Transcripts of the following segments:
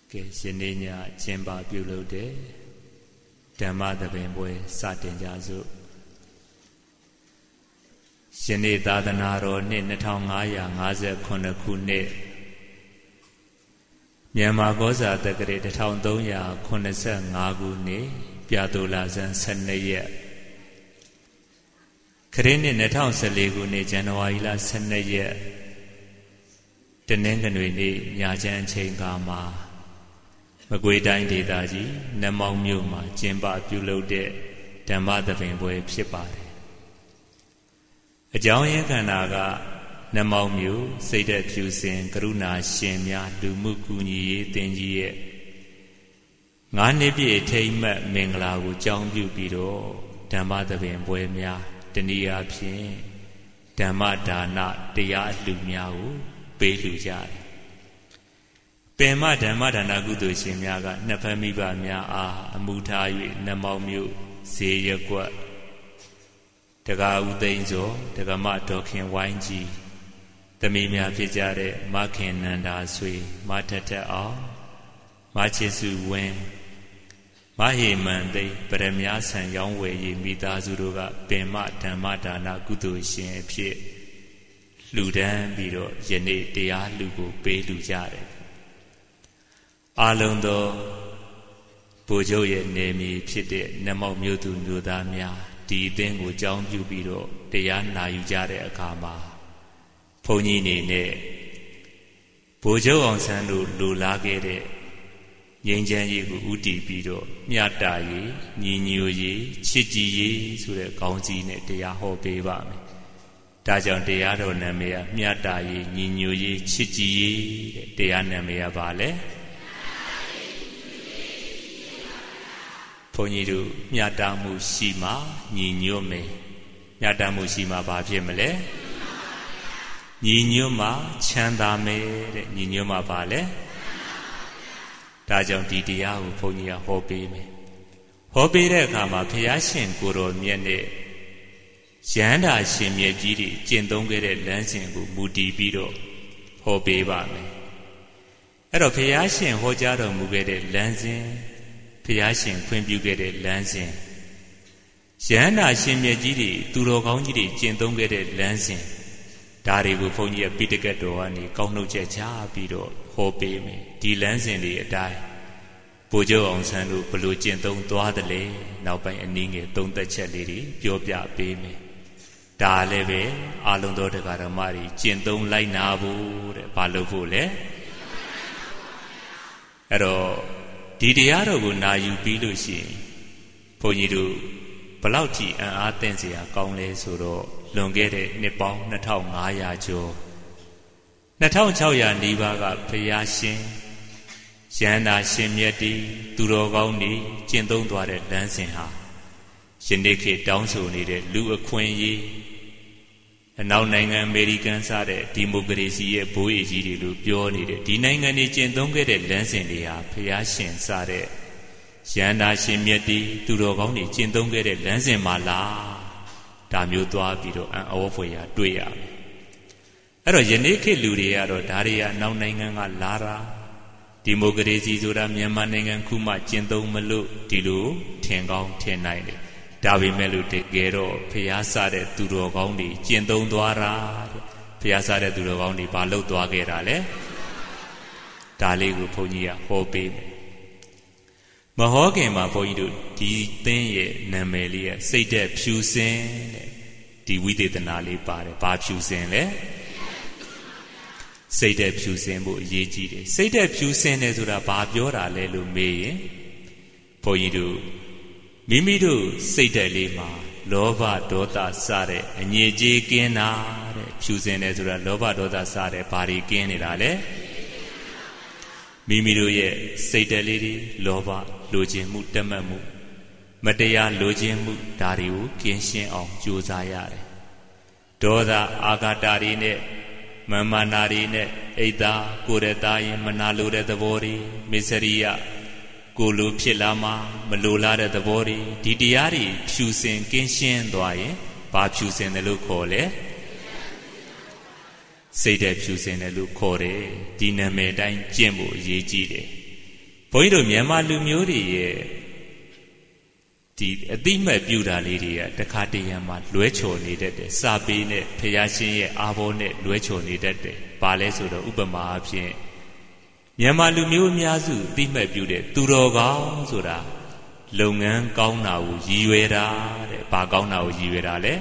ကဲရှင်နေညကျင်းပပြုလုပ်တဲ့ဓမ္မသဘင်ပွဲစတင်ကြစို့ရှင်နေသာသနာတော်နှစ်2558ခုနှစ်မြန်မာကောဇာတက္ကရာ1385ခုနှစ်ပြာသိုလဇန်12ရက်ခရစ်နှစ်2014ခုနှစ်ဇန်နဝါရီလ12ရက်တနင်္ဂနွေနေ့ညချမ်းအချိန်ကာမှာမကွေးတိုင်းဒေသကြီးနမောင်မြို့မှာကျင်းပပြုလုပ်တဲ့ဓမ္မသဘင်ပွဲဖြစ်ပါတယ်အကြောင်းရင်းခန္ဓာကနမောင်မြို့စိတ်သက်ဖြူစင်ကရုဏာရှင်များလူမှုကူညီရေးအသင်းကြီးရဲ့9နှစ်ပြည့်ထိမ်းမှတ်မင်္ဂလာကိုကြောင်းပြုပြီးတော့ဓမ္မသဘင်ပွဲများတနည်းအားဖြင့်ဓမ္မဒါနတရားလူများကိုပေးလှူကြတယ်ပင်မဓမ္မဒါနကုသိုလ်ရှင်များကနှစ်ဖက်မိဘများအားအမှုထား၍နမောင်မြို့ဇေယျကွက်တက္ကဦးသိန်းစောတက္ကမဒေါခင်ဝိုင်းကြီးသမီးများဖြစ်ကြတဲ့မခင်နန္ဒာဆွေမထထအောင်မချစ်စုဝင်းမဟေမန်သိပရမများဆံရောင်းဝယ်ရေးမိသားစုတို့ကပင်မဓမ္မဒါနကုသိုလ်ရှင်အဖြစ်လှူဒန်းပြီးတော့ယနေ့တရားလူကိုပေးလှူကြတယ်အာလုံးသောဗိုလ်ချုပ်ရဲ့နေမည်ဖြစ်တဲ့နမောင်မြို့သူမြို့သားများဒီအသင်းကိုကြောင်းပြုပြီးတော့တရားနာယူကြတဲ့အခါမှာဘုန်းကြီးနေနဲ့ဗိုလ်ချုပ်အောင်ဆန်းတို့လူလာခဲ့တဲ့ငြိမ်းချမ်းရေးကိုဥတည်ပြီးတော့မြတ်တာရေးညီညွတ်ရေးချစ်ကြည်ရေးဆိုတဲ့ခေါင်းကြီးနဲ့တရားဟောပေးပါမယ်ဒါကြောင့်တရားတော်နာမည်ကမြတ်တာရေးညီညွတ်ရေးချစ်ကြည်ရေးတဲ့တရားနာမည်ကဘာလဲဘုန်းကြီးတို့မြတ်တာမှုရှိမှညီညွတ်မယ်မြတ်တာမှုရှိမှဘာဖြစ်မလဲညီညွတ်မှချမ်းသာမယ်တဲ့ညီညွတ်မှဘာလဲဒါကြောင့်ဒီတရားကိုဘုန်းကြီးကဟောပေးမယ်ဟောပေးတဲ့အခါမှာဘုရားရှင်ကိုယ်တော်မြတ်နဲ့ရဟန္တာရှင်မြတ်ကြီးတွေကျင့်သုံးခဲ့တဲ့လမ်းစဉ်ကိုမူတည်ပြီးတော့ဟောပေးပါမယ်အဲ့တော့ဘုရားရှင်ဟောကြားတော်မူခဲ့တဲ့လမ်းစဉ်ဘုရားရှင်ခွင့်ပြုခဲ့တဲ့လမ်းစဉ်ရဟန္တာရှင်မြတ်ကြီးတွေသူတော်ကောင်းကြီးတွေကျင့်သုံးခဲ့တဲ့လမ်းစဉ်ဒါတွေကိုဘုန်းကြီးကပိဋကတ်တော်ကနေကောက်နှုတ်ချက်ချပြီးတော့ဟောပေးမယ်ဒီလမ်းစဉ်တွေအတိုင်းဗိုလ်ချုပ်အောင်ဆန်းတို့ဘယ်လိုကျင့်သုံးသွားသလဲနောက်ပိုင်းအနည်းငယ်သုံးသက်ချက်လေးတွေပြောပြပေးမယ်ဒါလည်းပဲအာလုံတော်တရားဓမ္မတွေကျင့်သုံးလိုက်နာဖို့တဲ့ဘာလို့ဖို့လဲအဲ့တော့ဒီတရားတော်ကိုနာယူပြီးလို့ရှိရင်ဘုန်းကြီးတို့ဘလောက်ထိအံ့အားသင့်စရာကောင်းလဲဆိုတော့လွန်ခဲ့တဲ့နှစ်ပေါင်း2500ကျော်2600နီးပါးကဘုရားရှင်ရဟန္တာရှင်မြတ်တီသူတော်ကောင်းတွေကျင့်သုံးသွားတဲ့လမ်းစဉ်ဟာယနေ့ခေတ်တောင်းဆိုနေတဲ့လူအခွင့်အရေးအနောက်နိုင်ငံအမေရိကန်စတဲ့ဒီမိုကရေစီရဲ့ဘိုးအေကြီးတွေလို့ပြောနေတဲ့ဒီနိုင်ငံတွေကျင့်သုံးခဲ့တဲ့လမ်းစဉ်တွေဟာဘုရားရှင်စတဲ့ရဟန္တာရှင်မြတ်တီသူတော်ကောင်းတွေကျင့်သုံးခဲ့တဲ့လမ်းစဉ်မှာလားဒါမျိုးသွားပြီးတော့အံ့ဩဖွယ်ရာတွေ့ရမယ်အဲ့တော့ယနေ့ခေတ်လူတွေကတော့ဒါတွေကအနောက်နိုင်ငံကလာတာဒီမိုကရေစီဆိုတာမြန်မာနိုင်ငံခုမှကျင့်သုံးမလို့ဒီလိုထင်ကောင်းထင်နိုင်တယ်ဒါပေမဲ့လို့တကယ်တော့ဘုရားစတဲ့သူတော်ကောင်းတွေကျင့်သုံးသွားတာတဲ့ဘုရားစတဲ့သူတော်ကောင်းတွေဘာလုပ်သွားခဲ့တာလဲဒါလေးကိုဘုန်းကြီးကဟောပေးမယ်မဟောခင်မှာဘုန်းကြီးတို့ဒီသင်းရဲ့နာမည်လေးကစိတ်သက်ဖြူစင်တဲ့ဒီဝိသေသနာလေးပါတယ်ဘာဖြူစင်လဲစိတ်သက်ဖြူစင်ဖို့အရေးကြီးတယ်စိတ်သက်ဖြူစင်တယ်ဆိုတာဘာပြောတာလဲလို့မေးရင်ဘုန်းကြီးတို့မိမိတို့စိတ်သက်လေးမှာလောဘဒေါသစတဲ့အငြိကြေးကင်းတာတဲ့ဖြူစင်တယ်ဆိုတာလောဘဒေါသစတဲ့ဘာတွေကင်းနေတာလဲမိမိတို့ရဲ့စိတ်သက်လေးတွေလောဘလိုချင်မှုတက်မှတ်မှုမတရားလိုချင်မှုဒါတွေကိုကင်းရှင်းအောင်ကြိုးစားရတယ်ဒေါသအာဃာတတွေနဲ့မာနာတွေနဲ့အိတ်သားကိုယ်ရသားရင်မနာလိုတဲ့သဘောတွေမစ္စရိယကိုလိုဖြစ်လာမှမလိုလားတဲ့သဘောတွေဒီတရားတွေဖြူစင်ကင်းရှင်းသွားရင်ဘာဖြူစင်တယ်လို့ခေါ်လဲစိတ်သက်ဖြူစင်တယ်လို့ခေါ်တယ်ဒီနာမည်တိုင်းကျင့်ဖို့အရေးကြီးတယ်ဘုန်းကြီးတို့မြန်မာလူမျိုးတွေရဲ့ဒီအတိမဲ့ပြူတာလေးတွေကတခါတရံမှာလွဲချော်နေတတ်တယ်စာပေနဲ့ဖျားရှင်ရဲ့အာဘောနဲ့လွဲချော်နေတတ်တယ်ဘာလဲဆိုတော့ဥပမာအဖြစ်မြန်မာလူမျိုးအများစုအတိမဲ့ပြူတဲ့သူတော်ကောင်းဆိုတာလုပ်ငန်းကောင်းတာကိုရည်ရွယ်တာတဲ့ဘာကောင်းတာကိုရည်ရွယ်တာလဲ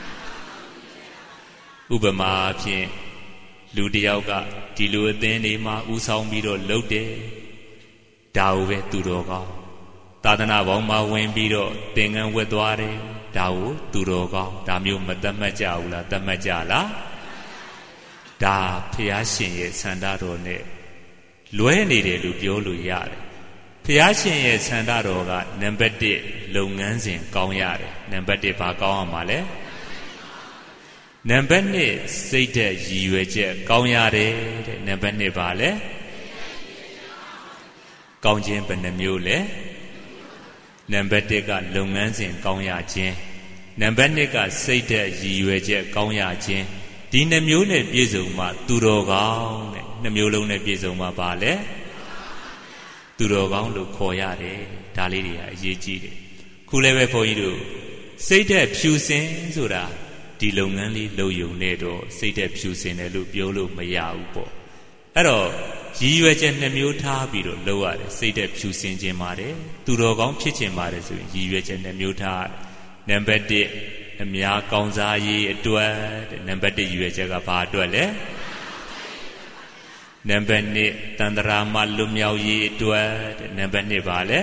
ဥပမာအဖြစ်လူတယောက်ကဒီလိုအသင်းတွေမှာဥဆောင်ပြီးတော့လုပ်တယ်ဒါကိုပဲသူတော်ကောင်းသာသနာပေါင်းမှာဝင်ပြီးတော့သင်္ကန်းဝတ်သွားတယ်ဒါကိုသူတော်ကောင်းဒါမျိုးမသတ်မှတ်ကြဘူးလားသတ်မှတ်ကြလားဒါဖျားရှင်ရဲ့ဆန္ဒတော်နဲ့လွဲနေတယ်လို့ပြောလို့ရတယ်ဖျားရှင်ရဲ့ဆန္ဒတော်ကနံပါတ်1လုပ်ငန်းစဉ်ကောင်းရတယ်နံပါတ်1ဘာကောင်းအောင်ပါလဲနံပါတ်2စိတ်ဓာတ်ရည်ရွယ်ချက်ကောင်းရတယ်တဲ့နံပါတ်2ဘာလဲကောင်းခြင်းဘယ်နှမျိုးလဲနံပါတ်1ကလုပ်ငန်းစဉ်ကောင်းရခြင်းနံပါတ်2ကစိတ်ဓာတ်ရည်ရွယ်ချက်ကောင်းရခြင်းဒီနှမျိုးနဲ့ပြည့်စုံမှသူတော်ကောင်းတဲ့နှမျိုးလုံးနဲ့ပြည့်စုံမှပါလေသူတော်ကောင်းလို့ခေါ်ရတယ်ဒါလေးတွေကအရေးကြီးတယ်ခုလည်းပဲဘုန်းကြီးတို့စိတ်ဓာတ်ဖြူစင်ဆိုတာဒီလုပ်ငန်းလေးလုပ်ယုံနဲ့တော့စိတ်ဓာတ်ဖြူစင်တယ်လို့ပြောလို့မရဘူးပေါ့အဲ့တော့ရည်ရွယ်ချက်နှမျိုးထားပြီးတော့လုပ်ရတယ်စိတ်ဓာတ်ဖြူစင်ခြင်းပါတယ်သူတော်ကောင်းဖြစ်ခြင်းပါတယ်ဆိုရင်ရည်ရွယ်ချက်နှမျိုးထားနံပါတ်1အများကောင်းစားရေးအတွက်နံပါတ်1ရည်ရွယ်ချက်ကဘာအတွက်လဲနံပါတ်2တန်တရာမလွတ်မြောက်ရေးအတွက်နံပါတ်2ဘာလဲ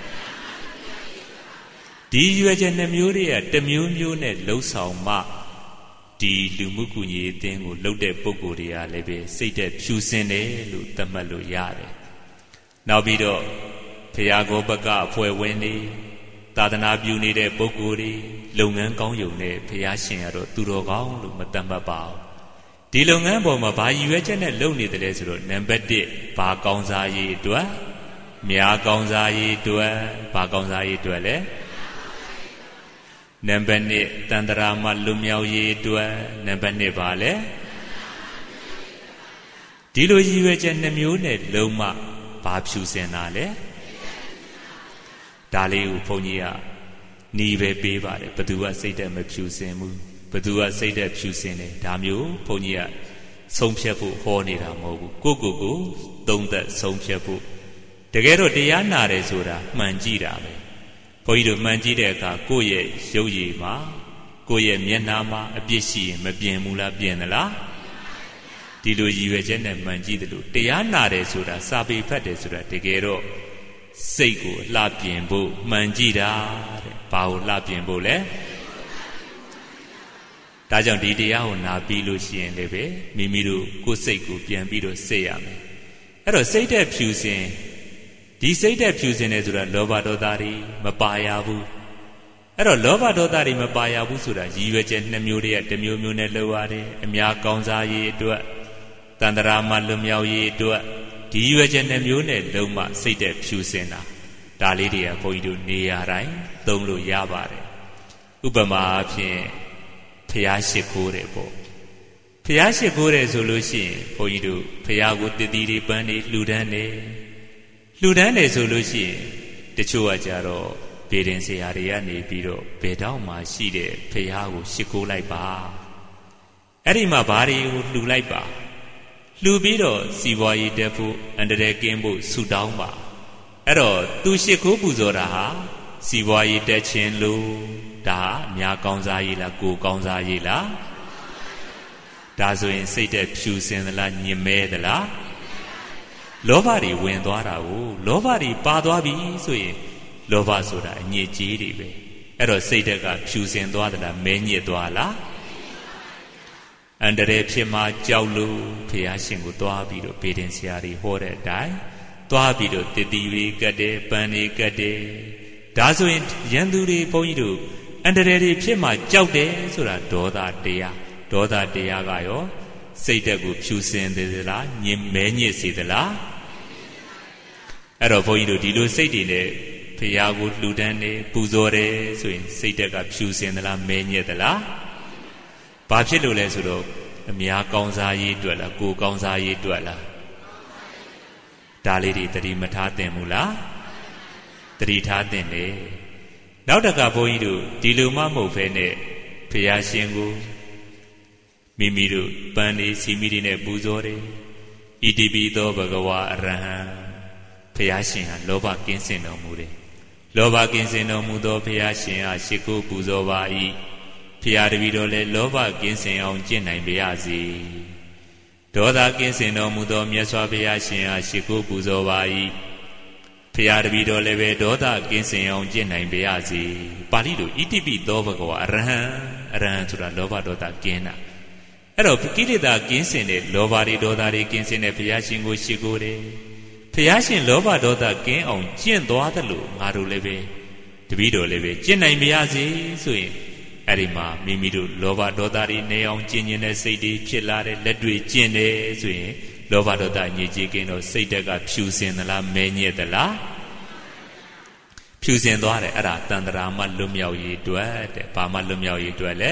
ဒီရည်ရွယ်ချက်နှမျိုးတွေကတစ်မျိုးမျိုးနဲ့လှုပ်ဆောင်မှဒီလူမှုကူညီရေးအသင်းကိုလှုပ်တဲ့ပုံကိုယ်တွေကလည်းပဲစိတ်သက်ဖြူစင်တယ်လို့သတ်မှတ်လို့ရတယ်။နောက်ပြီးတော့ဘုရားကိုယ်ဘက်ကအဖွဲ့ဝင်တွေသာသနာပြုနေတဲ့ပုဂ္ဂိုလ်တွေလုပ်ငန်းကောင်းယုံနဲ့ဘုရားရှင်ရတော့သူတော်ကောင်းလို့မသတ်မှတ်ပါဘူး။ဒီလုပ်ငန်းပေါ်မှာဘာရည်ရွယ်ချက်နဲ့လုပ်နေတယ်လဲဆိုတော့နံပါတ်1ဘာကောင်းစားရေးအတွက်များကောင်းစားရေးအတွက်ဘာကောင်းစားရေးအတွက်လဲနံပါတ်2တန်တရာမလွတ်မြောက်ရေးအတွက်နံပါတ်2ပါလဲဒီလိုရည်ရွယ်ချက်နှမျိုးနဲ့လုံးမဘာဖြူစင်တာလဲဒါလေးကိုဘုန်းကြီးကညီပဲပေးပါတယ်ဘသူကစိတ်သက်မဖြူစင်ဘူးဘသူကစိတ်သက်ဖြူစင်တယ်ဒါမျိုးဘုန်းကြီးကဆုံးဖြတ်ဖို့ဟောနေတာမဟုတ်ဘူးကိုသုံးသက်ဆုံးဖြတ်ဖို့တကယ်တော့တရားနာတယ်ဆိုတာမှန်ကြည့်တာပဲဘုန်းကြီးတို့မှန်ကြည့်တဲ့အခါကိုယ့်ရဲ့ရုပ်ရည်မှာကိုယ့်ရဲ့မျက်နှာမှာအပြစ်ရှိရင်မပြင်ဘူးလားပြင်သလားဒီလိုရည်ရွယ်ချက်နဲ့မှန်ကြည့်တယ်လို့တရားနာတယ်ဆိုတာစာပေဖတ်တယ်ဆိုတာတကယ်တော့စိတ်ကိုလှပြင်ဖို့မှန်ကြည့်တာတဲ့ဘာကိုလှပြင်ဖို့လဲဒါကြောင့်ဒီတရားကိုနာပြီးလို့ရှိရင်လည်းပဲမိမိတို့ကိုယ်စိတ်ကိုပြန်ပြီးတော့စိတ်ရမယ်အဲ့တော့စိတ်တဲ့ဖြူစင်ဒီစိတ်သက်ဖြူစင်တယ်ဆိုတာလောဘဒေါသတွေမပါရဘူးအဲ့တော့လောဘဒေါသတွေမပါရဘူးဆိုတာရည်ရွယ်ချက်2မျိုးတည်းတစ်မျိုးမျိုးနဲ့လုပ်ရတယ်အများကောင်းစားရေးအတွက်တန်တရာမလွတ်မြောက်ရေးအတွက်ဒီရည်ရွယ်ချက်2မျိုးနဲ့လုံးမစိတ်သက်ဖြူစင်တာဒါလေးတွေကဘုန်းကြီးတို့နေရာတိုင်းသုံးလို့ရပါတယ်ဥပမာအဖြစ်ဖျားရှိခိုးတယ်ပေါ့ဖျားရှိခိုးတယ်ဆိုလို့ရှိရင်ဘုန်းကြီးတို့ဖျားကိုတည်တည်လေးပန်းနေလှူဒန်းနေလှူဒန်းတယ်ဆိုလို့ရှိရင်တချို့ကကြတော့ဗေဒင်ဆရာတွေကနေပြီးတော့ဘယ်တော့မှရှိတဲ့ဖရာကိုရှိခိုးလိုက်ပါအဲ့ဒီမှာဘာတွေကိုလှူလိုက်ပါလှူပြီးတော့စီပွားရေးတက်ဖို့အန္တရာယ်ကင်းဖို့ဆုတောင်းပါအဲ့တော့သူရှိခိုးပူဇော်တာဟာစီပွားရေးတက်ခြင်းလို့ဒါအများကောင်းစားရေးလားကိုကောင်းစားရေးလားဒါဆိုရင်စိတ်သက်ဖြူစင်သလားညင်မဲသလားလောဘတွေဝင်သွားတာကိုလောဘတွေပါသွားပြီဆိုရင်လောဘဆိုတာအညစ်အကြေးတွေပဲအဲ့တော့စိတ်ဓာတ်ကဖြူစင်သွားသလားမဲညစ်သွားလားအန္တရာယ်ဖြစ်မှကြောက်လို့ဖျားရှင်ကိုသွားပြီးတော့ဗေဒင်ဆရာတွေဟောတဲ့အတိုင်းသွားပြီးတော့တည်တည်တွေကတ်တယ်ပန်းတွေကတ်တယ်ဒါဆိုရင်ရန်သူတွေဘုန်းကြီးတို့အန္တရာယ်တွေဖြစ်မှကြောက်တယ်ဆိုတာဒေါသတရားကရောစိတ်ဓာတ်ကိုဖြူစင်သေးသလားညင်မဲညစ်စေသလားအဲ့တော့ဘုန်းကြီးတို့ဒီလိုစိတ်တွေနဲ့ဖရာကိုလှူဒန်းနေပူဇော်တယ်ဆိုရင်စိတ်ဓာတ်ကဖြူစင်သလားမဲညစ်သလားဘာဖြစ်လို့လဲဆိုတော့အများကောင်းစားရေးအတွက်လားကိုကောင်းစားရေးအတွက်လားဒါလေးတွေတတိမထားသင့်ဘူးလားတတိထားသင့်တယ်နောက်တကဘုန်းကြီးတို့ဒီလိုမှမဟုတ်ဖဲနဲ့ဘုရားရှင်ကိုမိမိတို့ပန်းနေစီမီတွေနဲ့ပူဇော်တယ်ဣတိပိသောဘဂဝါအရဟံဘုရားရှင်ဟာလောဘကင်းစင်တော်မူတယ်လောဘကင်းစင်တော်မူသောဘုရားရှင်ဟာရှိခိုးပူဇော်ပါ၏ဘုရားတပည့်တော်လည်းလောဘကင်းစင်အောင်ကျင့်နိုင်ပါရစေဒေါသကင်းစင်တော်မူသောမြတ်စွာဘုရားရှင်ဟာရှိခိုးပူဇော်ပါ၏ဘုရားတပည့်တော်လည်းပဲဒေါသကင်းစင်အောင်ကျင့်နိုင်ပါရစေပါဠိလိုဣတိပိသောဘဂဝါအရဟံဆိုတာလောဘဒေါသကင်းတာအဲ့တော့ကိလေသာကင်းစင်တဲ့လောဘတွေဒေါသတွေကင်းစင်တဲ့ဘုရားရှင်ကိုရှိခိုးတယ်ဘုရားရှင်လောဘဒေါသကင်းအောင်ကျင့်သွားသလိုငါတို့လည်းပဲတပည့်တော်လည်းပဲကျင့်နိုင်ပါရစေဆိုရင်အဲ့ဒီမှာမိမိတို့လောဘဒေါသတွေနေအောင်ကျင့်ခြင်းနဲ့စိတ်တွေဖြစ်လာတဲ့လက်တွေကျင့်တယ်ဆိုရင်လောဘဒေါသညစ်ကြေးကင်းတော့စိတ်တက်ကဖြူစင်သလားမဲညက်သလားဖြူစင်သွားတယ်အဲ့ဒါတန်တရာမှလွတ်မြောက်ရေးအတွက်တဲ့ဘာမှလွတ်မြောက်ရေးအတွက်လဲ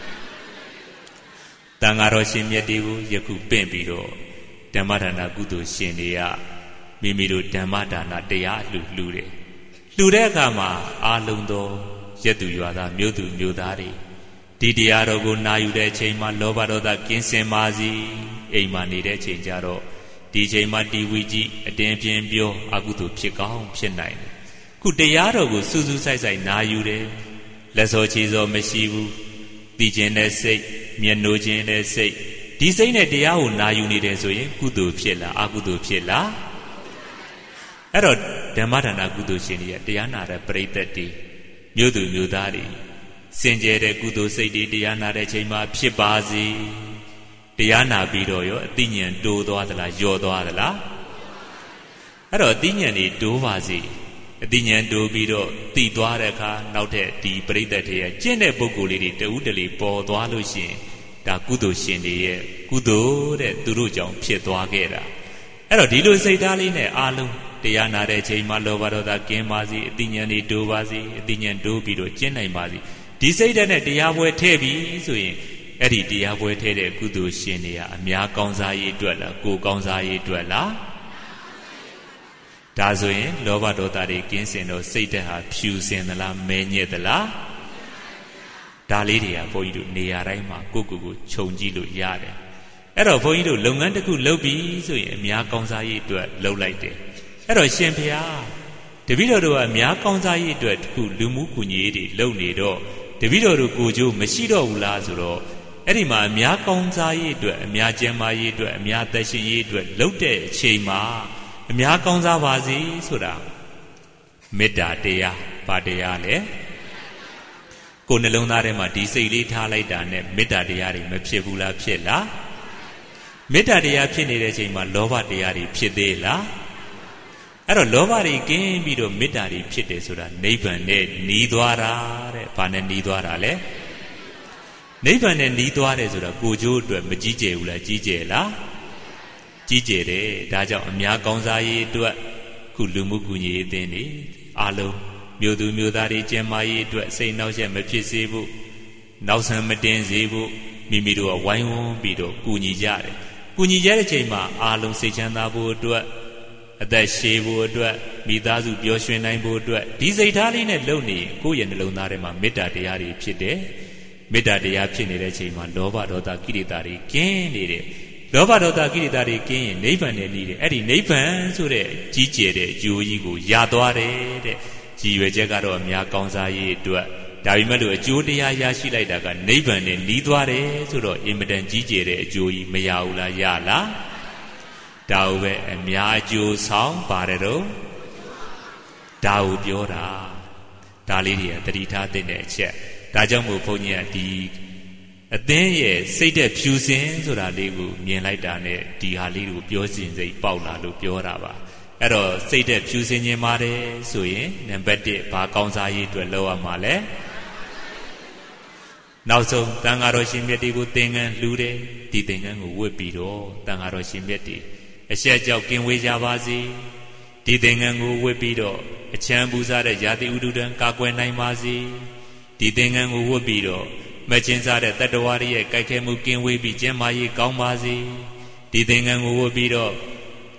တန်ဃာတော်ရှင်မြတ်တွေကိုယခုပင့်ပြီးတော့ဓမ္မဒါနကုသိုလ်ရှင်တွေကမိမိတို့ဓမ္မဒါနတရားလှူတယ်လှူတဲ့အခါမှာအာလုံသောရက်သူရွာသားမြို့သူမြို့သားတွေဒီတရားတော်ကိုနာယူတဲ့အချိန်မှာလောဘဒေါသကင်းစင်ပါစေအိမ်မှာနေတဲ့အချိန်ကျတော့ဒီချိန်မှာတီဝီကြီးအတင်းပြင်းပြောအကုသိုလ်ဖြစ်ကောင်းဖြစ်နိုင်တယ်ခုတရားတော်ကိုစူးစူးဆိုင်ဆိုင်နာယူတယ်လက်စောချီစောမရှိဘူးသိခြင်းနဲ့စိတ်မျက်နှိုးခြင်းနဲ့စိတ်ဒီစိတ်နဲ့တရားကိုနာယူနေတယ်ဆိုရင်ကုသိုလ်ဖြစ်လားအကုသိုလ်ဖြစ်လားအဲ့တော့ဓမ္မဒါနကုသိုလ်ရှင်တွေတရားနာတဲ့ပရိသတ်တွေမြို့သူမြို့သားတွေစင်ကြယ်တဲ့ကုသိုလ်စိတ်တွေတရားနာတဲ့ချိန်မှာဖြစ်ပါစေတရားနာပြီးတော့ရောအသိဉာဏ်တိုးသွားသလားလျော့သွားသလားအဲ့တော့အသိဉာဏ်တွေတိုးပါစေအသိဉာဏ်တိုးပြီးတော့သိသွားတဲ့အခါနောက်ထပ်ဒီပရိသတ်တွေကျင့်တဲ့ပုဂ္ဂိုလ်လေးတွေတဦးတလေပေါ်သွားလို့ရှိရင်ဒါကုသိုလ်ရှင်တွေရဲ့ကုသိုလ်တဲ့သူတို့ကြောင့်ဖြစ်သွားခဲ့တာအဲ့တော့ဒီလိုစိတ်ထားလေးနဲ့အားလုံးတရားနာတဲ့ချိန်မှာလောဘဒေါသကင်းပါစေအသိဉာဏ်တွေတိုးပါစေအသိဉာဏ်တိုးပြီးတော့ကျင့်နိုင်ပါစေဒီစိတ်ဓာတ်နဲ့တရားပွဲထည့်ပြီးဆိုရင်အဲ့ဒီတရားပွဲထည့်တဲ့ကုသိုလ်ရှင်တွေကအများကောင်းစားရေးအတွက်လားကိုယ်ကောင်းစားရေးအတွက်လားဒါဆိုရင်လောဘဒေါသတွေကင်းစင်တော့စိတ်ဓာတ်ဟာဖြူစင်သလားမဲညက်သလားဒါလေးတွေကဘုန်းကြီးတို့နေရာတိုင်းမှာကိုယ့်ကိုယ်ခြုံကြည့်လို့ရတယ်အဲ့တော့ဘုန်းကြီးတို့လုပ်ငန်းတစ်ခုလုပ်ပြီးဆိုရင်အများကောင်းစားရေးအတွက်လုပ်လိုက်တယ်အဲ့တော့ရှင်ဘုရားတပည့်တော်တို့ကအများကောင်းစားရေးအတွက်တစ်ခုလူမှုကူညီရေးတွေလုပ်နေတော့တပည့်တော်တို့ကိုကြိုးမရှိတော့ဘူးလားဆိုတော့အဲ့ဒီမှာအများကောင်းစားရေးအတွက်အများကျန်းမာရေးအတွက်အများသက်ရှင်ရေးအတွက်လုပ်တဲ့အချိန်မှာအများကောင်းစားပါစေဆိုတာမေတ္တာတရားဘာတရားလဲကိုယ်နှလုံးသားထဲမှာဒီစိတ်လေးထားလိုက်တာနဲ့မေတ္တာတရားတွေမဖြစ်ဘူးလားဖြစ်လားမေတ္တာတရားဖြစ်နေတဲ့အချိန်မှာလောဘတရားတွေဖြစ်သေးလားအဲ့တော့လောဘတွေကင်းပြီးတော့မေတ္တာတွေဖြစ်တယ်ဆိုတာနိဗ္ဗာန်နဲ့နီးသွားတာတဲ့ဘာနဲ့နီးသွားတာလဲနိဗ္ဗာန်နဲ့နီးသွားတယ်ဆိုတာကိုယ်ကျိုးအတွက်မကြီးကျယ်ဘူးလားကြီးကျယ်လားကြီးကျယ်တယ်ဒါကြောင့်အများကောင်းစားရေးအတွက်ခုလူမှုကူညီရေးအသင်းတွေအားလုံးမြို့သူမြို့သားတွေကျန်းမာရေးအတွက်စိတ်နှောက်ယှက်မဖြစ်စေဖို့နောက်ဆံမတင်စေဖို့မိမိတို့ကဝိုင်းဝန်းပြီးတော့ကူညီကြတယ်ကူညီကြတဲ့ချိန်မှာအားလုံးစိတ်ချမ်းသာဖို့အတွက်အသက်ရှည်ဖို့အတွက်မိသားစုပျော်ရွှင်နိုင်ဖို့အတွက်ဒီစိတ်ထားလေးနဲ့လုပ်နေကိုယ့်ရဲ့နှလုံးသားထဲမှာမေတ္တာတရားတွေဖြစ်တယ်မေတ္တာတရားဖြစ်နေတဲ့ချိန်မှာလောဘဒေါသကိလေသာတွေကင်းနေတယ်လောဘဒေါသကိလေသာတွေကင်းရင်နိဗ္ဗာန်နဲ့နေတယ်အဲ့ဒီနိဗ္ဗာန်ဆိုတဲ့ကြီးကျယ်တဲ့အကျိုးကြီးကိုရသွားတယ်တဲ့ကြည်ရွယ်ချက်ကတော့အများကောင်းစားရေးအတွက်ဒါပေမဲ့လို့အကျိုးတရားရရှိလိုက်တာကနိဗ္ဗာန်နဲ့နီးသွားတယ်ဆိုတော့အင်မတန်ကြီးကျယ်တဲ့အကျိုးကြီးမရဘူးလားရလားဒါဟုပဲအများအကျိုးဆောင်ပါတယ်တော့ဒါဟုပြောတာဒါလေးတွေကတတိထားတဲ့အချက်ဒါကြောင့်မို့ဘုန်းကြီးကဒီအသင်းရဲ့စိတ်သက်ဖြူစင်ဆိုတာလေးကိုမြင်လိုက်တာနဲ့ဒီဟာလေးကိုပြောစဉ်စိတ်ပေါက်လာလို့ပြောတာပါအဲ့တော့စိတ်သက်ဖြူစင်ခြင်းပါတယ်ဆိုရင်နံပါတ်1ဘာကောင်းစားရေးအတွက်လုပ်ရမှာလဲနောက်ဆုံးတန်ဃာတော်ရှင်မြတ်တွေကိုသင်္ကန်းလှူတယ်ဒီသင်္ကန်းကိုဝတ်ပြီးတော့တန်ဃာတော်ရှင်မြတ်တွေအရှက်ကြောက်ကင်းဝေးကြပါစေဒီသင်္ကန်းကိုဝတ်ပြီးတော့အချမ်းပူစားတဲ့ယာတိဥဒုဒံကာကွယ်နိုင်ပါစေဒီသင်္ကန်းကိုဝတ်ပြီးတော့မချင်းစားတဲ့တတ္တဝါရဲ့ကြိုက်ခဲမှုကင်းဝေးပြီးကျန်းမာရေးကောင်းပါစေဒီသင်္ကန်းကိုဝတ်ပြီးတော့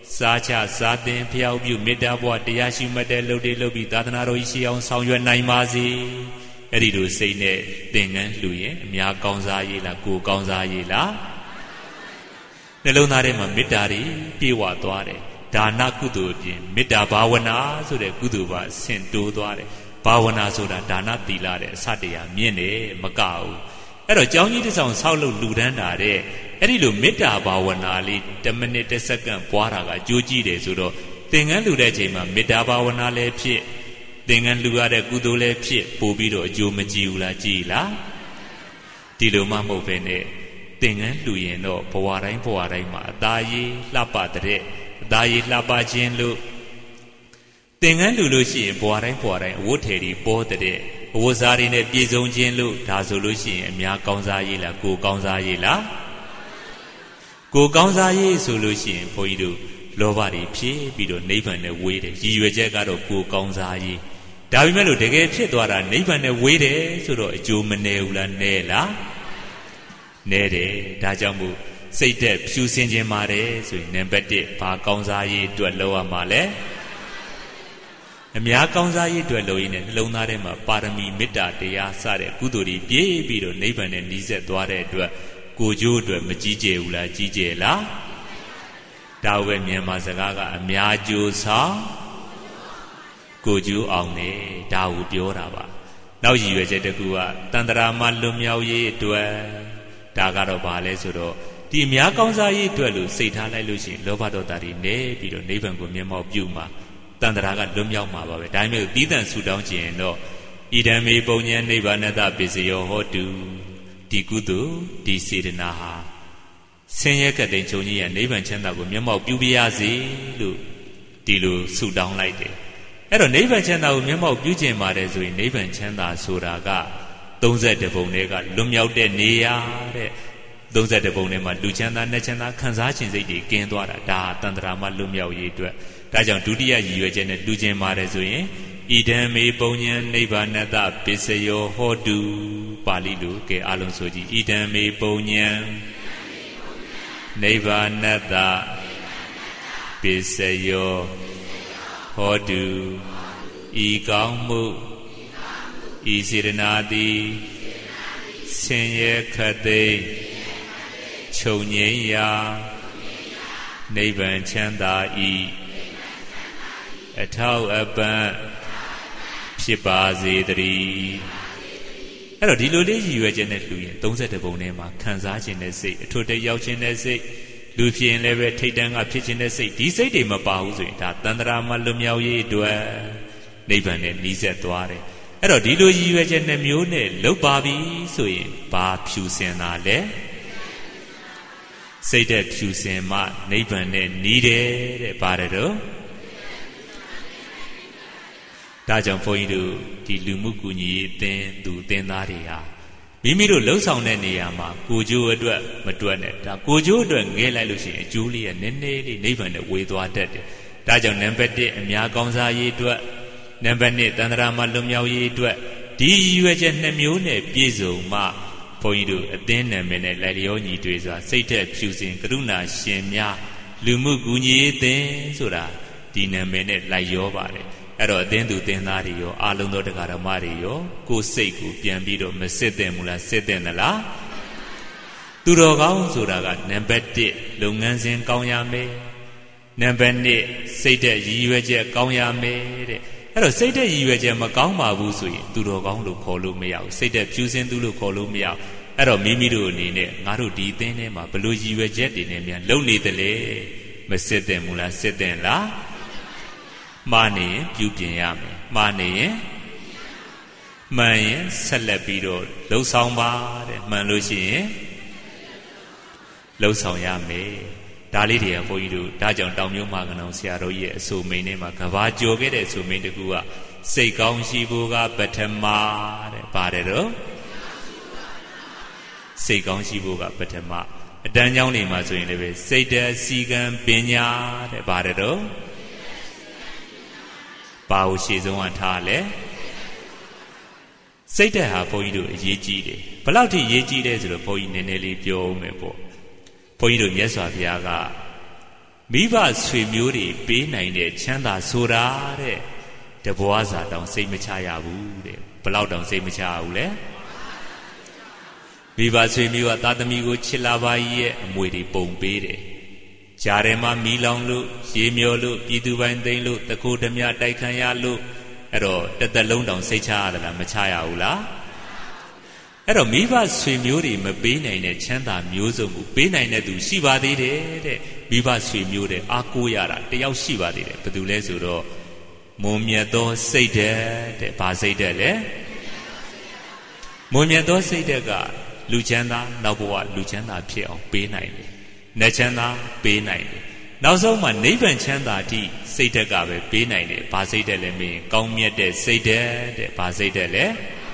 စားချစားသင်ဖျောက်ပြုမေတ္တာဘဝတရားရှိမှတ်တဲ့လုပ်တွေလုပ်ပြီးသာသနာတော်ကြီးရှိအောင်ဆောင်ရွက်နိုင်ပါစေအဲ့ဒီလိုစိတ်နဲ့သင်္ကန်းလှူရင်အများကောင်းစားရေးလားကိုယ်ကောင်းစားရေးလားနှလုံးသားထဲမှာမေတ္တာတွေပြေဝသွားတယ်ဒါနကုသိုလ်အပြင်မေတ္တာဘာဝနာဆိုတဲ့ကုသိုလ်ပါဆင့်တိုးသွားတယ်ဘာဝနာဆိုတာဒါနသီလတဲ့အစတရားမြင့်တယ်မကဘူးအဲ့တော့ကျောင်းကြီးတစ်ဆောင်ဆောက်လုပ်လူတန်းတာတဲ့အဲ့ဒီလိုမေတ္တာဘာဝနာလေး10မိနစ်10စက္ကန့်ပွားတာကအကျိုးကြီးတယ်ဆိုတော့သင်္ကန်းလှူတဲ့အချိန်မှာမေတ္တာဘာဝနာလည်းဖြစ်သင်္ကန်းလှူရတဲ့ကုသိုလ်လည်းဖြစ်ပို့ပြီးတော့အကျိုးမကြည့်ဘူးလားကြည့်လားဒီလိုမှမဟုတ်ပဲနဲ့သင်္ကန်းလှူရင်တော့ဘဝတိုင်းမှာအသားရည်လှပတဲ့အသားရည်လှပခြင်းလို့သင်္ကန်းလှူလို့ရှိရင်ဘဝတိုင်းအဝတ်ထည်တွေပေါ်တဲ့အဝတ်စားတွေနဲ့ပြည့်စုံခြင်းလို့ဒါဆိုလို့ရှိရင်အများကောင်းစားရေးလားကိုယ်ကောင်းစားရေးလားကိုယ်ကောင်းစားရေးဆိုလို့ရှိရင်ဘုန်းကြီးတို့လောဘတွေဖြည့်ပြီးတော့နိဗ္ဗာန်နဲ့ဝေးတယ်ရည်ရွယ်ချက်ကတော့ကိုယ်ကောင်းစားရေးဒါပေမဲ့လို့တကယ်ဖြစ်သွားတာနိဗ္ဗာန်နဲ့ဝေးတယ်ဆိုတော့အကျိုးမနည်းဘူးလားနည်းလားနည်းတယ်ဒါကြောင့်မို့စိတ်သက်ဖြူစင်ခြင်းပါတယ်ဆိုရင်နံပါတ်1ဘာကောင်းစားရေးအတွက်လုပ်ရမှာလဲအများကောင်းစားရေးအတွက်လုပ်ရင်းနဲ့နှလုံးသားထဲမှာပါရမီမေတ္တာတရားစတဲ့ကုသိုလ်တွေပြည့်ပြီးတော့နိဗ္ဗာန်နဲ့နှီးဆက်သွားတဲ့အတွက်ကိုကျိုးအတွက်မကြီးကျယ်ဘူးလားကြီးကျယ်လားဒါဝဲမြန်မာစကားကအများကျိုးဆောင်ကိုကျိုးအောင်နေဒါကိုပြောတာပါနောက်ရည်ရွယ်ချက်တစ်ခုကတန်တရာမလွန်မြောက်ရေးအတွက်ဒါကတော့ဘာလဲဆိုတော့ဒီအများကောင်းစားရေးအတွက်လို့စိတ်ထားလိုက်လို့ရှိရင်လောဘဒေါသတွေနေပြီးတော့နိဗ္ဗာန်ကိုမျက်မှောက်ပြုမှာတန်တရာကလွတ်မြောက်မှာပါပဲဒါပေမဲ့သီးသန့်ဆူတောင်းခြင်းရင်တော့ဣဒံမေပုံညံနိဗ္ဗာနတပစ္စယောဟောတုဒီကုသိုလ်ဒီစေတနာဟာဆင်းရဲကတဲ့ဂျုံကြီးရဲ့နိဗ္ဗာန်ချမ်းသာကိုမျက်မှောက်ပြုပြရစေလို့ဒီလိုဆူတောင်းလိုက်တယ်အဲ့တော့နိဗ္ဗာန်ချမ်းသာကိုမျက်မှောက်ပြုခြင်းပါတယ်ဆိုရင်နိဗ္ဗာန်ချမ်းသာဆိုတာက32ပုံတွေကလွတ်မြောက်တဲ့နေရာတဲ့32ပုံထဲမှာလူချမ်းသာနဲ့ချမ်းသာခံစားခြင်းစိတ်တွေကင်းသွားတာဒါတန်တရာမှလွတ်မြောက်ရေးအတွက်ဒါကြောင့်ဒုတိယရည်ရွယ်ချက်နဲ့လူချင်းပါတယ်ဆိုရင်ဣဒံမေပုံညံနိဗ္ဗာနတပစ္စယောဟောတုပါဠိလိုကဲအလုံးဆိုကြည့်ဣဒံမေပုံညံနိဗ္ဗာနတပစ္စယောဟောတုဤကောင်းမှုဤစေတနာသည်ဆင်းရဲခတ်သိမ်းချုပ်ငြိမ်းရာနိဗ္ဗာန်ချမ်းသာဤအထောက်အပံ့ဖြစ်ပါစေတည်းအဲ့တော့ဒီလိုလေးရည်ရွယ်ချက်နဲ့လူရင်32ပုံထဲမှာခံစားခြင်းနဲ့စိတ်အထွတ်တရောက်ခြင်းနဲ့စိတ်လူဖြစ်ရင်လည်းပဲထိတ်တန်းကဖြစ်ခြင်းနဲ့စိတ်ဒီစိတ်တွေမပါဘူးဆိုရင်ဒါတန်တရာမှလွတ်မြောက်ရေးအတွက်နိဗ္ဗာန်နဲ့နှီးဆက်သွားတယ်အဲ့တော့ဒီလိုရည်ရွယ်ချက်နဲ့မျိုးနဲ့လုပ်ပါပြီဆိုရင်ဘာဖြူစင်တာလဲစိတ်တဲ့ဖြူစင်မှနိဗ္ဗာန်နဲ့နှီးတယ်တဲ့ပါတယ်တော့ဒါကြောင့်ဘုန်းကြီးတို့ဒီလူမှုကူညီရေးအသင်းသူအသင်းသားတွေဟာမိမိတို့လှုပ်ဆောင်တဲ့နေရာမှာကိုကျိုးအတွက်မတွက်နဲ့ဒါကိုကျိုးအတွက်ငဲလိုက်လို့ရှိရင်အကျိုးလေးကနည်းနည်းလေးနိဗ္ဗာန်နဲ့ဝေသွားတတ်တယ်ဒါကြောင့်နံပါတ်1အများကောင်းစားရေးအတွက်နံပါတ်2တန်တရာမှလွတ်မြောက်ရေးအတွက်ဒီရည်ရွယ်ချက်2မျိုးနဲ့ပြည့်စုံမှဘုန်းကြီးတို့အသင်းနာမည်နဲ့လိုက်လျောညီတွေစွာစိတ်သက်ဖြူစင်ကရုဏာရှင်များလူမှုကူညီရေးအသင်းဆိုတာဒီနာမည်နဲ့လိုက်ရောပါတယ်အဲ့တော့အသင်းသူအသင်းသားတွေရောအားလုံးသောတရားဓမ္မတွေရောကိုယ်စိတ်ကိုပြန်ပြီးတော့မစစ်သင့်ဘူးလားစစ်သင့်သလားသူတော်ကောင်းဆိုတာကနံပါတ်1လုပ်ငန်းစဉ်ကောင်းရမယ်နံပါတ်2စိတ်သက်ရည်ရွယ်ချက်ကောင်းရမယ်တဲ့အဲ့တော့စိတ်သက်ရည်ရွယ်ချက်မကောင်းပါဘူးဆိုရင်သူတော်ကောင်းလို့ခေါ်လို့မရဘူးစိတ်သက်ဖြူစင်သူလို့ခေါ်လို့မရဘူးအဲ့တော့မိမိတို့အနေနဲ့ငါတို့ဒီအသင်းထဲမှာဘလို့ရည်ရွယ်ချက်တွေနဲ့များလုံနေတယ်လေမစစ်သင့်ဘူးလားစစ်သင့်လားမှားနေရင်ပြုပြင်ရမယ်မှားနေရင်မှန်ရင်ဆက်လက်ပြီးတော့လှုပ်ဆောင်ပါတဲ့မှန်လို့ရှိရင်လှုပ်ဆောင်ရမယ်ဒါလေးတွေကဘုန်းကြီးတို့ဒါကြောင့်တောင်မျိုးမာကနောင်ဆရာတော်ရဲ့အဆိုမိန်ထဲမှာကဘာကြော်ခဲ့တဲ့အဆိုမိန်တကူကစိတ်ကောင်းရှိဖို့ကပထမတဲ့ပါတယ်တော့စိတ်ကောင်းရှိဖို့ကပထမအတန်းကျောင်းတွေမှာဆိုရင်လည်းပဲစိတ်တည်းစီကံပညာတဲ့ပါတယ်တော့ဘာကိုရှေ့ဆုံးကထားလဲစိတ်တက်ဟာဘုန်းကြီးတို့အရေးကြီးတယ်ဘယ်လောက်ထိအရေးကြီးလဲဆိုတော့ဘုန်းကြီးနည်းနည်းလေးပြောဦးမယ်ပေါ့ဘုန်းကြီးတို့မြတ်စွာဘုရားကမိဘဆွေမျိုးတွေပေးနိုင်တဲ့ချမ်းသာဆိုတာတဲ့တဘွားစာတောင်စိတ်မချရဘူးတဲ့ဘလောက်တောင်စိတ်မချရဘူးလဲမိဘဆွေမျိုးကသားသမီးကိုချစ်လာပါရဲ့အမွေတွေပုံပေးတယ်ဂျာထဲမှာမီးလောင်လို့ရေမျောလို့ပြည်သူပိုင်းသိမ်းလို့တခိုးဓမြတိုက်ခံရလို့အဲ့တော့တစ်သက်လုံးတောင်စိတ်ချရတာမချရဘူးလားအဲ့တော့မိဘဆွေမျိုးတွေမပေးနိုင်တဲ့ချမ်းသာမျိုးစုံကိုပေးနိုင်တဲ့သူရှိပါသေးတယ်တဲ့မိဘဆွေမျိုးတွေအားကိုးရတာတယောက်ရှိပါသေးတယ်ဘယ်သူလဲဆိုတော့မွန်မြတ်သောစိတ်ဓာတ်တဲ့ဘာစိတ်ဓာတ်လဲမွန်မြတ်သောစိတ်ဓာတ်ကလူချမ်းသာနောက်ဘဝလူချမ်းသာဖြစ်အောင်ပေးနိုင်တယ်နတ်ချမ်းသာပေးနိုင်တယ်နောက်ဆုံးမှနိဗ္ဗာန်ချမ်းသာတိစိတ်ဓာတ်ကပဲပေးနိုင်တယ်ဘာစိတ်ဓာတ်လဲမင်းကောင်းမြတ်တဲ့စိတ်ဓာတ်တဲ့ဘာစိတ်ဓာတ်လဲ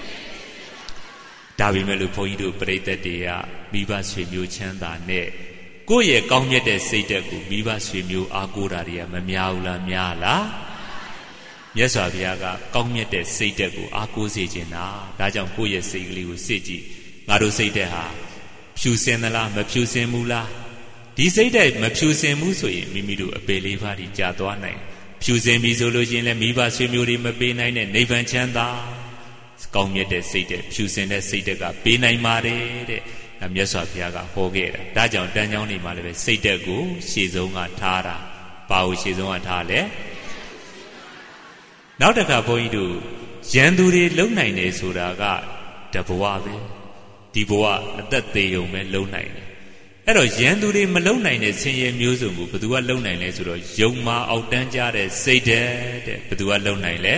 ဒါပေမဲ့လို့ဘုန်းကြီးတို့ပြိဿတ်တွေကမိဘဆွေမျိုးချမ်းသာနဲ့ကိုယ့်ရဲ့ကောင်းမြတ်တဲ့စိတ်ဓာတ်ကိုမိဘဆွေမျိုးအားကိုးတာတွေကမများဘူးလားများလားမြတ်စွာဘုရားကကောင်းမြတ်တဲ့စိတ်ဓာတ်ကိုအားကိုးစေခြင်းတာဒါကြောင့်ကိုယ့်ရဲ့စိတ်ကလေးကိုစစ်ကြည့်ငါတို့စိတ်ဓာတ်ဟာဖြူစင်သလားမဖြူစင်ဘူးလားဒီစိတ်ဓာတ်မဖြူစင်ဘူးဆိုရင်မိမိတို့အပေလေးပါးကြီးကြာသွားနိုင်ဖြူစင်ပြီဆိုလို့ရှိရင်လည်းမိဘဆွေမျိုးတွေမပေးနိုင်တဲ့နိဗ္ဗာန်ချမ်းသာကောင်းမြတ်တဲ့စိတ်ဓာတ်ဖြူစင်တဲ့စိတ်ဓာတ်ကပေးနိုင်ပါတယ်တဲ့ဒါမြတ်စွာဘုရားကဟောခဲ့တာဒါကြောင့်တန်ကြောင်းတွေမှာလည်းပဲစိတ်ဓာတ်ကိုရှေ့ဆုံးကထားတာဘာကိုရှေ့ဆုံးကထားလဲနောက်တစ်ခါဘုန်းကြီးတို့ရန်သူတွေလုံနိုင်တယ်ဆိုတာကတဘဝပဲဒီဘဝအသက်သေးုံပဲလုံနိုင်တယ်အဲ့တော့ရန်သူတွေမလုံနိုင်တဲ့ဆင်းရဲမျိုးစုံကိုဘယ်သူကလုံနိုင်လဲဆိုတော့ယုံမာအောက်တန်းကြတဲ့စိတ်ဓာတ်တဲ့ဘယ်သူကလုံနိုင်လဲ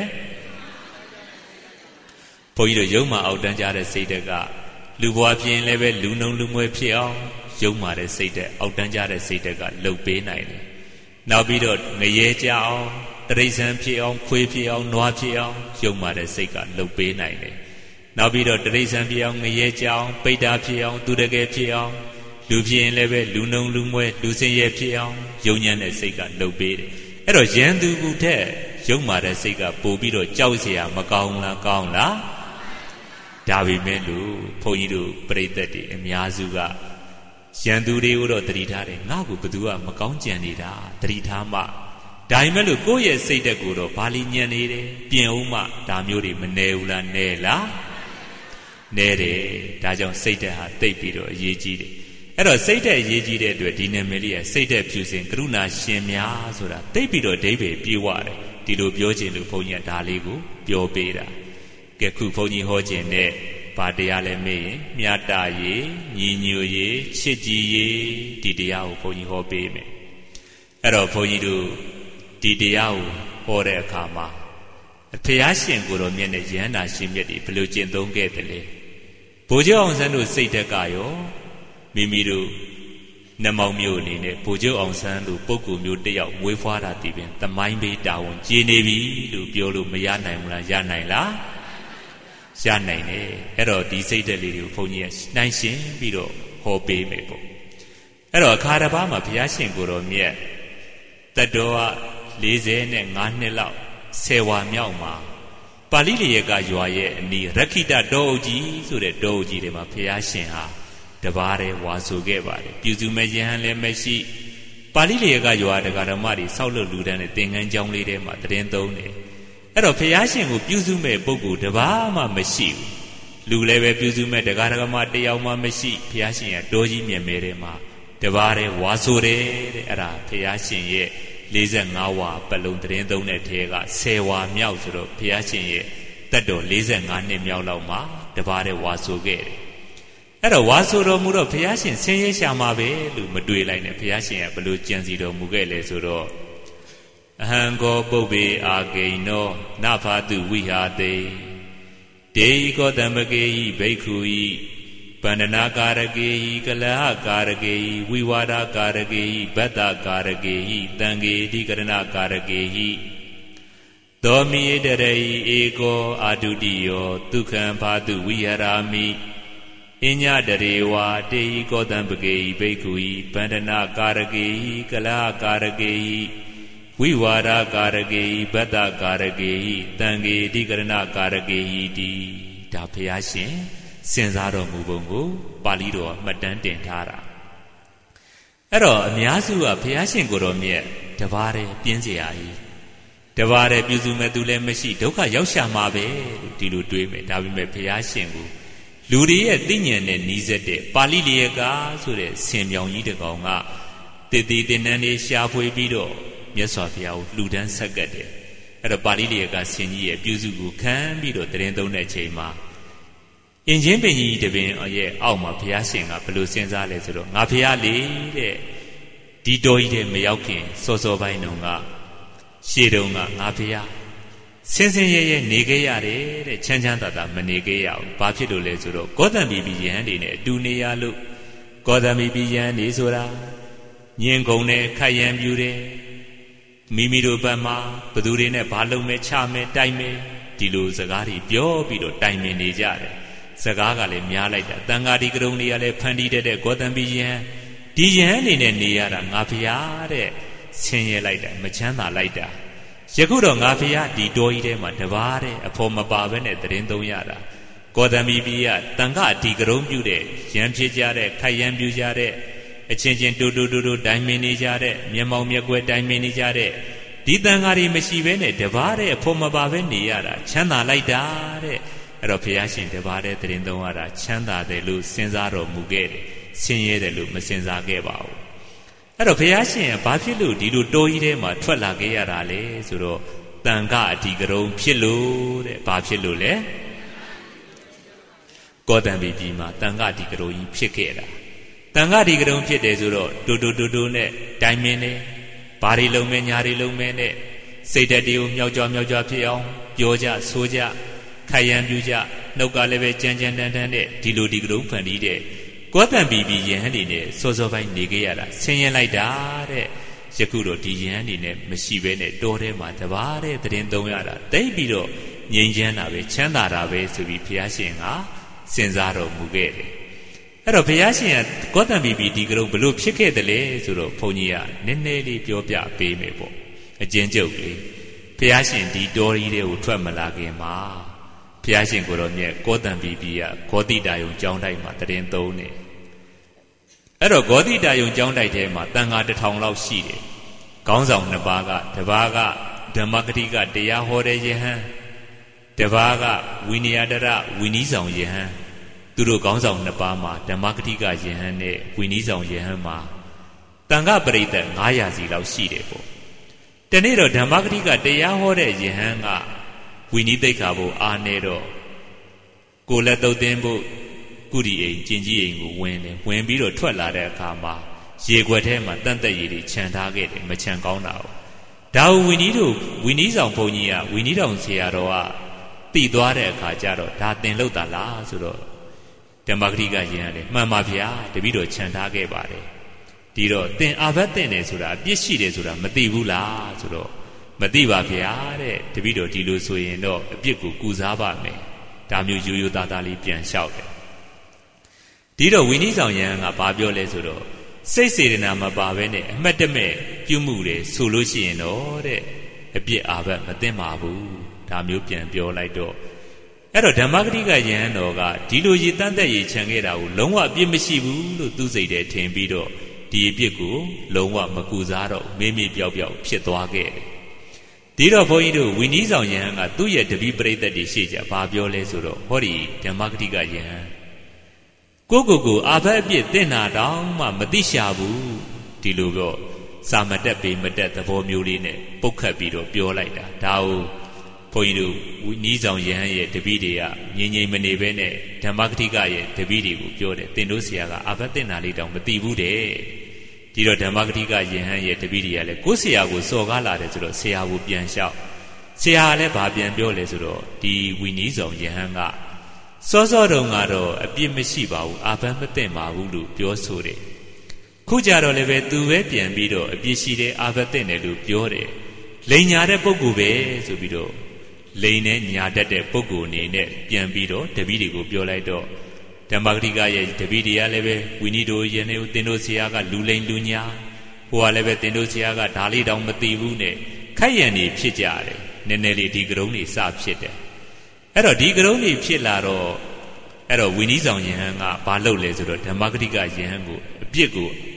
ဘုန်းကြီးတို့ယုံမာအောက်တန်းကြတဲ့စိတ်ဓာတ်ကလူဘဝဖြစ်ရင်လည်းပဲလူနှုံလူမွဲဖြစ်အောင်ယုံမာတဲ့စိတ်ဓာတ်အောက်တန်းကြတဲ့စိတ်ဓာတ်ကလှုပ်ပေးနိုင်တယ်နောက်ပြီးတော့ငရဲကြအောင်တရိษံဖြစ်အောင်ခွေးဖြစ်အောင်နွားဖြစ်အောင်ယုံမာတဲ့စိတ်ကလှုပ်ပေးနိုင်တယ်နောက်ပြီးတော့တရိษံဖြစ်အောင်ငရဲကြအောင်ပိဋ္ဌာဖြစ်အောင်သူတကယ်ဖြစ်အောင်လူဖြစ်ရင်လည်းပဲလူနှုံလူမွဲလူစင်ရဲဖြစ်အောင်ယုံညံ့တဲ့စိတ်ကလှုပ်ပေးတယ်အဲ့တော့ရန်သူကူထက်ယုံမာတဲ့စိတ်ကပို့ပြီးတော့ကြောက်เสียမကောင်းလားကောင်းလားဒါပေမဲ့လို့ဘုန်းကြီးတို့ပြိဿတ်တွေအများစုကရန်သူတွေကိုတော့တတိထားတယ်ငါ့ကိုဘယ်သူကမကောင်းကြံနေတာတတိထားမှဒါပေမဲ့လို့ကိုယ့်ရဲ့စိတ်ဓာတ်ကိုတော့ဘာလီညံနေတယ်ပြင်ဦးမှဒါမျိုးတွေမနေဘူးလားနေလားနေတယ်ဒါကြောင့်စိတ်ဓာတ်ဟာတိတ်ပြီးတော့အရေးကြီးတယ်အဲ့တော့စိတ်ဓာတ်အရေးကြီးတဲ့အတွက်ဒီနာမည်လေးကစိတ်ဓာတ်ဖြူစင်ကရုဏာရှင်များဆိုတာတိတ်ပြီးတော့အဓိပ္ပာယ်ပြေဝတယ်ဒီလိုပြောခြင်းလို့ဘုန်းကြီးကဒါလေးကိုပြောပေးတာကဲခုဘုန်းကြီးဟောခြင်းနဲ့ဘာတရားလဲမေးရင်မြတ်တာရေးညီညွတ်ရေးချစ်ကြည်ရေးဒီတရားကိုဘုန်းကြီးဟောပေးမယ်အဲ့တော့ဘုန်းကြီးတို့ဒီတရားကိုဟောတဲ့အခါမှာဘုရားရှင်ကိုယ်တော်မြတ်နဲ့ယန္တာရှင်မြတ်တွေဘယ်လိုကျင့်သုံးခဲ့တယ်လဲဘိုလ်ချုပ်အောင်ဆန်းတို့စိတ်ဓာတ်ကရောမိမိတို့နှမောင်မျိုးအနေနဲ့ဘိုလ်ချုပ်အောင်ဆန်းတို့ပုဂ္ဂိုလ်မျိုးတစ်ယောက်မွေးဖွားတာတည်ပင်သမိုင်းပေးတာဝန်ကြီးနေပြီလို့ပြောလို့မရနိုင်ဘူးလားရနိုင်လားရနိုင်တယ်အဲ့တော့ဒီစိတ်ဓာတ်လေးတွေကိုဘုန်းကြီးကနှိုင်းရှင်းပြီးတော့ဟောပေးမယ်ပေါ့အဲ့တော့အခါတစ်ပါးမှာဘုရားရှင်ကိုယ်တော်မြတ်တတော်45နှစ်လောက်10ဝါမြောက်မှာပါဠိလေကရွာရဲ့အနီးရခိတတောအုပ်ကြီးဆိုတဲ့တောအုပ်ကြီးတွေမှာဘုရားရှင်ဟာတပါးတည်းဝါဆိုခဲ့ပါတယ်ပြုစုမဲ့ယဟန်လည်းမရှိပါဠိလေကရွာဒကာဓမ္မတွေဆောက်လုပ်လူတန်းတဲ့သင်္ကန်းကျောင်းလေးထဲမှာတရင်သုံးတယ်အဲ့တော့ဘုရားရှင်ကိုပြုစုမဲ့ပုဂ္ဂိုလ်တပါးမှမရှိဘူးလူလည်းပဲပြုစုမဲ့ဒကာဓမ္မတယောက်မှမရှိဘုရားရှင်ရဲ့တောကြီးမြတ်မဲထဲမှာတပါးတည်းဝါဆိုတယ်တဲ့အဲ့ဒါဘုရားရှင်ရဲ့45ဝါပတ်လုံးတရင်သုံးတဲ့ထဲက10ဝါမြောက်ဆိုတော့ဘုရားရှင်ရဲ့တက်တော်45နှစ်မြောက်လောက်မှာတပါးတည်းဝါဆိုခဲ့တယ်အဲ့တော့ဝါဆိုတော်မူတော့ဘုရားရှင်ဆင်းရဲရှာမှာပဲလို့မတွေ့လိုက်နဲ့ဘုရားရှင်ကဘလို့ကြံစီတော်မူခဲ့လဲဆိုတော့အဟံကောပုပ္ပေအာဂိနောနဖာတုဝိဟာတေဒေယိကောတံပကေယိဘိက္ခုယိပန္ဒနာကာရကေယိကလဟကာရကေယိဝိဝါဒကာရကေယိဘတ္တကာရကေယိတံကေတိကရဏကာရကေယိသောမိယတရေဧကောအာတုတိယောဒုက္ခံဖာတုဝိဟရာမိအညတရေဝါတေယိကောတံပကေယိဘိက္ခုယိပန္ဒနာကာရကေယိကလဟကာရကေယိဝိဝါဒကာရကေယိဘတ္တကာရကေယိတံကေတိကရဏကာရကေယိတိဒါဘုရားရှင်စဉ်းစားတော်မူပုံကိုပါဠိတော်မှတ်တမ်းတင်ထားတာအဲ့တော့အများစုကဘုရားရှင်ကိုယ်တော်မြတ်တပါးတည်းပြင်းစရာကြီးတပါးတည်းပြုစုမဲ့သူလည်းမရှိဒုက္ခရောက်ရှာမှာပဲဒီလိုတွေးမယ်ဒါပေမဲ့ဘုရားရှင်ကိုလူတွေရဲ့သိဉာဏ်နဲ့နီးစပ်တဲ့ပါဠိလျက်ကဆိုတဲ့ဆင်မြောင်ကြီးတစ်ကောင်ကတည်တည်တင်တန်းလေးရှားဖွေပြီးတော့မြတ်စွာဘုရားကိုလှူဒန်းဆက်ကတ်တယ်အဲ့တော့ပါဠိလျက်ကဆင်ကြီးရဲ့ပြုစုကိုခံပြီးတော့တရင်သုံးတဲ့ချိန်မှာအင်ချင်းပင်ကြီးတပင်ရဲ့အောက်မှာဘုရားရှင်ကဘယ်လိုစဉ်းစားလဲဆိုတော့ငါဘုရားလေးတဲ့ဒီတော်ကြီးတဲ့မရောက်ခင်စောစောပိုင်းတုန်းကရှေ့တုန်းကငါဘုရားဆင်းဆင်းရဲရဲနေခဲ့ရတယ်တဲ့ချမ်းချမ်းသာသာမနေခဲ့ရဘူးဘာဖြစ်လို့လဲဆိုတော့ကောသံဘီဘီယဟန်တွေနဲ့အတူနေရလို့ကောသံဘီဘီယဟန်တွေဆိုတာညင်ကုန်နဲ့ခတ်ရန်ပြူတယ်မိမိတို့ဘက်မှာဘသူတွေနဲ့ဘာလုံးမဲချမဲတိုက်မဲဒီလိုစကားတွေပြောပြီးတော့တိုင်ပင်နေကြတယ်စကားကလည်းများလိုက်တာတန်ဃာဒီကရုံတွေကလည်းဖန်တီးတဲ့ကောသံဘီယဟန်ဒီယဟန်နေနဲ့နေရတာငါဖျားတဲ့ဆင်းရဲလိုက်တာမချမ်းသာလိုက်တာယခုတော့ငါဖျားဒီတော်ကြီးထဲမှာတပါးတဲ့အဖို့မပါဘဲနဲ့တရင်သုံးရတာကောသံဘီဘီကတန်ဃာဒီကရုံပြုတဲ့ရန်ဖြစ်ကြတဲ့ခိုက်ရန်ပြူကြတဲ့အချင်းချင်းတူတိုင်မင်နေကြတဲ့မျက်မှောင်မျက်ကွယ်တိုင်မင်နေကြတဲ့ဒီတန်ဃာတွေမရှိဘဲနဲ့တပါးတဲ့အဖို့မပါဘဲနေရတာချမ်းသာလိုက်တာတဲ့အဲ့တော့ဘုရားရှင်တပါးတဲ့တရင်သုံးရတာချမ်းသာတယ်လို့စဉ်းစားတော်မူခဲ့တယ်ဆင်းရဲတယ်လို့မစဉ်းစားခဲ့ပါဘူးအဲ့တော့ဘုရားရှင်ကဘာဖြစ်လို့ဒီလိုတိုးကြီးထဲမှာထွက်လာခဲ့ရတာလဲဆိုတော့တန်ခါအဓိကရုံဖြစ်လို့တဲ့ဘာဖြစ်လို့လဲကောသံဘီပြည်မှာတန်ခါအဓိကရုံကြီးဖြစ်ခဲ့တာတန်ခါအဓိကရုံဖြစ်တယ်ဆိုတော့တိုးနဲ့တိုင်မင်းနဲ့ဘာတွေလုံးမဲညာတွေလုံးမဲနဲ့စိတ်ဓာတ်တွေကိုမြောက်ကြွဖြစ်အောင်ပြောကြဆိုကြခိုင်ရန်ပြူကြနှုတ်ကလည်းပဲကြမ်းတန်းနဲ့ဒီလိုဒီကရုံဖန်တီးတဲ့ကောသံဘီဘီယဟန်နေနဲ့စောစောပိုင်းနေခဲ့ရတာဆင်းရဲလိုက်တာတဲ့ယခုတော့ဒီယဟန်နေနဲ့မရှိဘဲနဲ့တောထဲမှာတပါးတဲ့တရင်သုံးရတာတိတ်ပြီးတော့ငြိမ်ချမ်းတာပဲချမ်းသာတာပဲဆိုပြီးဘုရားရှင်ကစဉ်းစားတော်မူခဲ့တယ်အဲ့တော့ဘုရားရှင်ကကောသံဘီဘီဒီကရုံဘလို့ဖြစ်ခဲ့တယ်လဲဆိုတော့ဘုန်းကြီးကနည်းနည်းလေးပြောပြပေးမယ်ပေါ့အကျဉ်းချုပ်လေးဘုရားရှင်ဒီတောကြီးတွေကိုထွက်မလာခင်မှာဘုရားရှင်ကိုယ်တော်မြတ်ကောသံဘီဘီကဂောတိတာယုံကျောင်းတိုက်မှာတရင်သုံးနေအဲ့တော့ဂောတိတာယုံကျောင်းတိုက်ထဲမှာတန်ဃာ1000လောက်ရှိတယ်ခေါင်းဆောင်2ပါးကတပါးကဓမ္မဂတိကတရားဟောတဲ့ယဟန်တပါးကဝိနည်းတရဝိနည်းဆောင်ယဟန်သူတို့ခေါင်းဆောင်2ပါးမှာဓမ္မဂတိကယဟန်နဲ့ဝိနည်းဆောင်ယဟန်မှာတန်ဃပရိသတ်900စီလောက်ရှိတယ်ပေါ့တနေ့တော့ဓမ္မဂတိကတရားဟောတဲ့ယဟန်ကဝိနည်းသိက္ခာဖို့အားနေတော့ကိုယ်လက်သုတ်သင်းဖို့ကုရီအိမ်ကျင်ကြီးအိမ်ကိုဝင်ပြီးတော့ထွက်လာတဲ့အခါမှာရေခွက်ထဲမှာတန့်သက်ရည်တွေခြံထားခဲ့တယ်မခြံကောင်းတာ哦ဒါဝဝီနီးဆောင်ဘုန်းကြီးကဝီနီးတော်ဆရာတော်ကတည်သွားတဲ့အခါကျတော့ဒါတင်လို့တာလားဆိုတော့ဓမ္မဂတိကယင်ရတယ်မှန်ပါဗျာတပည့်တော်ခြံထားခဲ့ပါတယ်ဒီတော့တင်အာဘတ်တင်တယ်ဆိုတာအပြစ်ရှိတယ်ဆိုတာမသိဘူးလားဆိုတော့မသိပါဗျာတဲ့တပည့်တော်ဒီလိုဆိုရင်တော့အပြစ်ကိုကုစားပါမယ်ဒါမျိုးရိုးရိုးသားသားလေးပြန်လျှောက်တယ်ဒီတော့ဝိနည်းဆောင်ယဟန်ကဘာပြောလဲဆိုတော့စိတ်စေတနာမပါဘဲနဲ့အမှတ်တမဲ့ပြုမှုတယ်ဆိုလို့ရှိရင်တော့တဲ့အပြစ်အာဘတ်မသိမှာဘူးဒါမျိုးပြန်ပြောလိုက်တော့အဲ့တော့ဓမ္မဂတိကယဟန်တော်ကဒီလိုရည်တန်းသက်ရည်ချန်ခဲ့တာကိုလုံးဝအပြစ်မရှိဘူးလို့သူစိတ်ထဲထင်ပြီးတော့ဒီအပြစ်ကိုလုံးဝမကူစားတော့မေးမေးပြောက်ဖြစ်သွားခဲ့တယ်ဒီတော့ဘုန်းကြီးတို့ဝိနည်းဆောင်ယဟန်ကသူ့ရဲ့တပည့်ပရိသတ်တွေရှိကြဘာပြောလဲဆိုတော့ဟောဒီဓမ္မဂတိကယဟန်ကိုအာဘတ်အပြစ်သင်္နာတောင်မှမသိရှာဘူးဒီလိုတော့စာမတက်ပေမတက်သဘောမျိုးလေးနဲ့ပုတ်ခတ်ပြီးတော့ပြောလိုက်တာဒါကိုဘုန်းကြီးတို့ဝိနည်းဆောင်ယဟန်ရဲ့တပည့်တွေကငြိမ်မနေပဲနဲ့ဓမ္မဂတိကရဲ့တပည့်တွေကိုပြောတယ်သင်တို့ဆရာကအာဘတ်သင်္နာလေးတောင်မသိဘူးတဲ့ဒီတော့ဓမ္မဂတိကယဟန်ရဲ့တပည့်တွေကလည်းကိုယ်ဆရာကိုစော်ကားလာတယ်ဆိုတော့ဆရာကိုပြန်လျှောက်ဆရာကလည်းဗာပြန်ပြောလဲဆိုတော့ဒီဝိနည်းဆောင်ယဟန်ကစောတုန်းကတော့အပြစ်မရှိပါဘူးအာဘတ်မသိမ့်ပါဘူးလို့ပြောဆိုတယ်ခုကြတော့လည်းပဲသူပဲပြန်ပြီးတော့အပြစ်ရှိတယ်အာဘတ်သိမ့်တယ်လို့ပြောတယ်လိန်ညာတဲ့ပုဂ္ဂိုလ်ပဲဆိုပြီးတော့လိန်နဲ့ညာတတ်တဲ့ပုဂ္ဂိုလ်အနေနဲ့ပြန်ပြီးတော့တပည့်တွေကိုပြောလိုက်တော့ဓမ္မဂတိကရဲ့တပည့်တွေကလည်းပဲဝိနည်းတို့ယနေ့သင်တို့ဆရာကလူလိန်လူညာဟိုကလည်းပဲသင်တို့ဆရာကဒါလေးတောင်မသိဘူးနဲ့ခိုက်ရန်နေဖြစ်ကြတယ်နည်းနည်းလေးဒီကရုံးတွေစဖြစ်တယ်အဲ့တော့ဒီကရုံးတွေဖြစ်လာတော့အဲ့တော့ဝိနည်းဆောင်ယဟန်ကဘာလုပ်လဲဆိုတော့ဓမ္မဂတိကယဟန်ကိုအပြစ်ကိုမ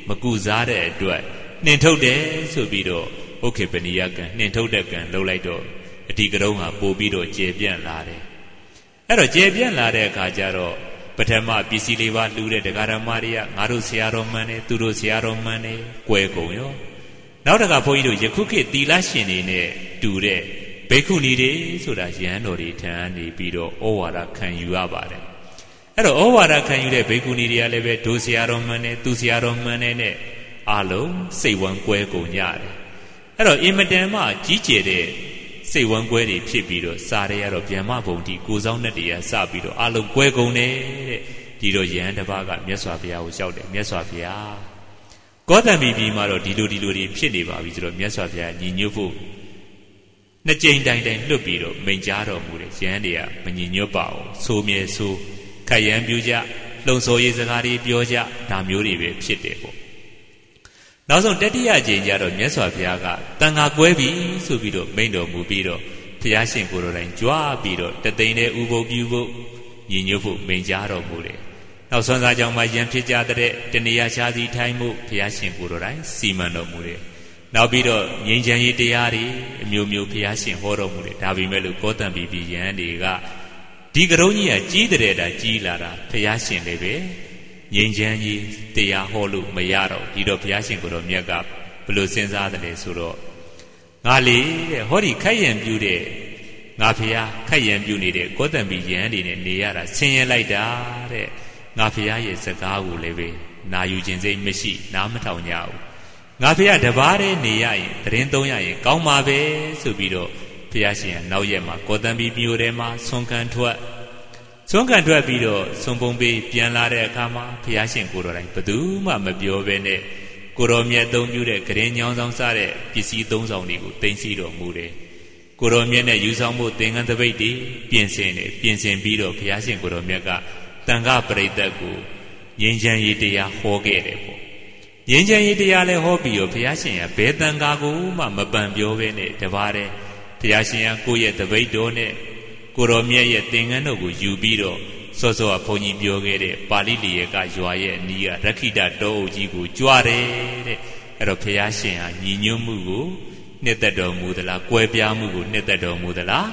မကူစားတဲ့အတွက်နှင်ထုတ်တယ်ဆိုပြီးတော့ဥက္ခေပနိယကံနှင်ထုတ်တဲ့ကံလှုပ်လိုက်တော့အဒီကရုံးဟာပို့ပြီးတော့ကျေပြန့်လာတယ်အဲ့တော့ကျေပြန့်လာတဲ့အခါကျတော့ပထမပစ္စည်းလေးပါလှူတဲ့ဒကာရမတွေကငါတို့ဆရာတော်မှန်တယ်သူတို့ဆရာတော်မှန်တယ်ကွဲကုန်ရောနောက်တခါဘုန်းကြီးတို့ယခုခေတ်သီလရှင်တွေနဲ့တူတဲ့ဘိက္ခုနီတွေဆိုတာယဟန်တော်တွေထံနေပြီးတော့ဩဝါဒခံယူရပါတယ်အဲ့တော့ဩဝါဒခံယူတဲ့ဘိက္ခုနီတွေကလည်းပဲဒုဆရာတော်မှန်တယ်သူဆရာတော်မှန်တယ်နဲ့အလုံးစိတ်ဝမ်းကွဲကုန်ကြတယ်အဲ့တော့အင်မတန်မှကြီးကျယ်တဲ့စိတ်ဝမ်းကွဲတွေဖြစ်ပြီးတော့စာရဲရတော့ဗျမ္မဘုံတိကိုဆောင်နဲ့တရားစပြီးတော့အလုံးကွဲကုန်တယ်တဲ့ဒီတော့ယဟန်တစ်ပါးကမြတ်စွာဘုရားကိုလျှောက်တယ်မြတ်စွာဘုရားကောသံပြည်ပြည်မှာတော့ဒီလိုတွေဖြစ်နေပါပြီဆိုတော့မြတ်စွာဘုရားညီညွတ်ဖို့နှစ်ကြိမ်တိုင်လွတ်ပြီးတော့မိန့်ကြားတော်မူတယ်ယဟန်တွေကမညီညွတ်ပါဘူးဆိုမြဲဆိုခက်ရန်ပြူကြလှုံ့ဆော်ရေးစကားတွေပြောကြဒါမျိုးတွေပဲဖြစ်တယ်ပေါ့နောက်ဆုံးတတိယကြိမ်ကျတော့မြတ်စွာဘုရားကတန်ခါကွဲပြီဆိုပြီးတော့မိန့်တော်မူပြီးတော့ဘုရားရှင်ကိုယ်တော်တိုင်ကြွားပြီးတော့တသိန်းတဲ့ဥပုပ်ပြုဖို့ညီညွတ်ဖို့မိန့်ကြားတော်မူတယ်နောက်ဆွမ်းစားကြောင့်မှယံဖြစ်ကြတဲ့တဏှာရှားစီထိုင်းမှုဘုရားရှင်ကိုယ်တော်တိုင်စီမံတော်မူတယ်နောက်ပြီးတော့ငြိမ်းချမ်းရေးတရားတွေအမျိုးမျိုးဘုရားရှင်ဟောတော်မူတယ်ဒါပေမဲ့လို့ကောသံပြည်ပြည်ယဟန်တွေကဒီကရုံးကြီးကကြီးတဲ့တာကြီးလာတာဘုရားရှင်လည်းပဲငြိမ်းချမ်းရေးတရားဟောလို့မရတော့ဒီတော့ဘုရားရှင်ကိုယ်တော်မြတ်ကဘယ်လိုစဉ်းစားတယ်ဆိုတော့ငါလေတဲ့ဟောဒီခိုက်ရန်ပြုတဲ့ငါဘုရားခိုက်ရန်ပြုနေတဲ့ကောသံပြည်ယဟန်တွေနဲ့နေရတာဆင်းရဲလိုက်တာတဲ့ငါဘုရားရဲ့စကားကိုလည်းပဲနာယူခြင်းစိတ်မရှိနားမထောင်ကြဘူးငါဘုရားတပါးတည်းနေရရင်သတင်းသုံးရရင်ကောင်းပါပဲဆိုပြီးတော့ဘုရားရှင်ကနောက်ရက်မှာကောသံပြည်မြို့ထဲမှာဆွမ်းခံထွက်ပြီးတော့ဆွန်ပုံပေးပြန်လာတဲ့အခါမှာဘုရားရှင်ကိုယ်တော်တိုင်ဘယ်သူမှမပြောဘဲနဲ့ကိုတော်မြတ်သုံးပြုတဲ့ဂရင်ညောင်းဆောင်စားတဲ့ပစ္စည်းသုံးဆောင်တွေကိုတင်စီတော်မူတယ်ကိုတော်မြတ်နဲ့ယူဆောင်မှုသင်္ကန်းတပိတ်တွေပြင်ဆင်ပြီးတော့ဘုရားရှင်ကိုတော်မြတ်ကတန်ခါပရိသတ်ကိုငြိမ်းချမ်းရေးတရားဟောခဲ့တယ်ပေါ့ငြိမ်းချမ်းရေးတရားလည်းဟောပြီးတော့ဘုရားရှင်ကဘယ်တန်ခါကိုမှမပန်ပြောဘဲနဲ့တပါးတည်းဘုရားရှင်ကကိုယ့်ရဲ့တပိတ်တော်နဲ့ကိုတော်မြတ်ရဲ့သင်္ကန်းတော်ကိုယူပြီးတော့စောစောကဘုန်းကြီးပြောခဲ့တဲ့ပါဠိလျက်ကရွာရဲ့အနီးကရခိတတောအုပ်ကြီးကိုကြွားတယ်တဲ့အဲ့တော့ဘုရားရှင်ဟာညီညွတ်မှုကိုနှစ်သက်တော်မူသလားကွဲပြားမှုကိုနှစ်သက်တော်မူသလား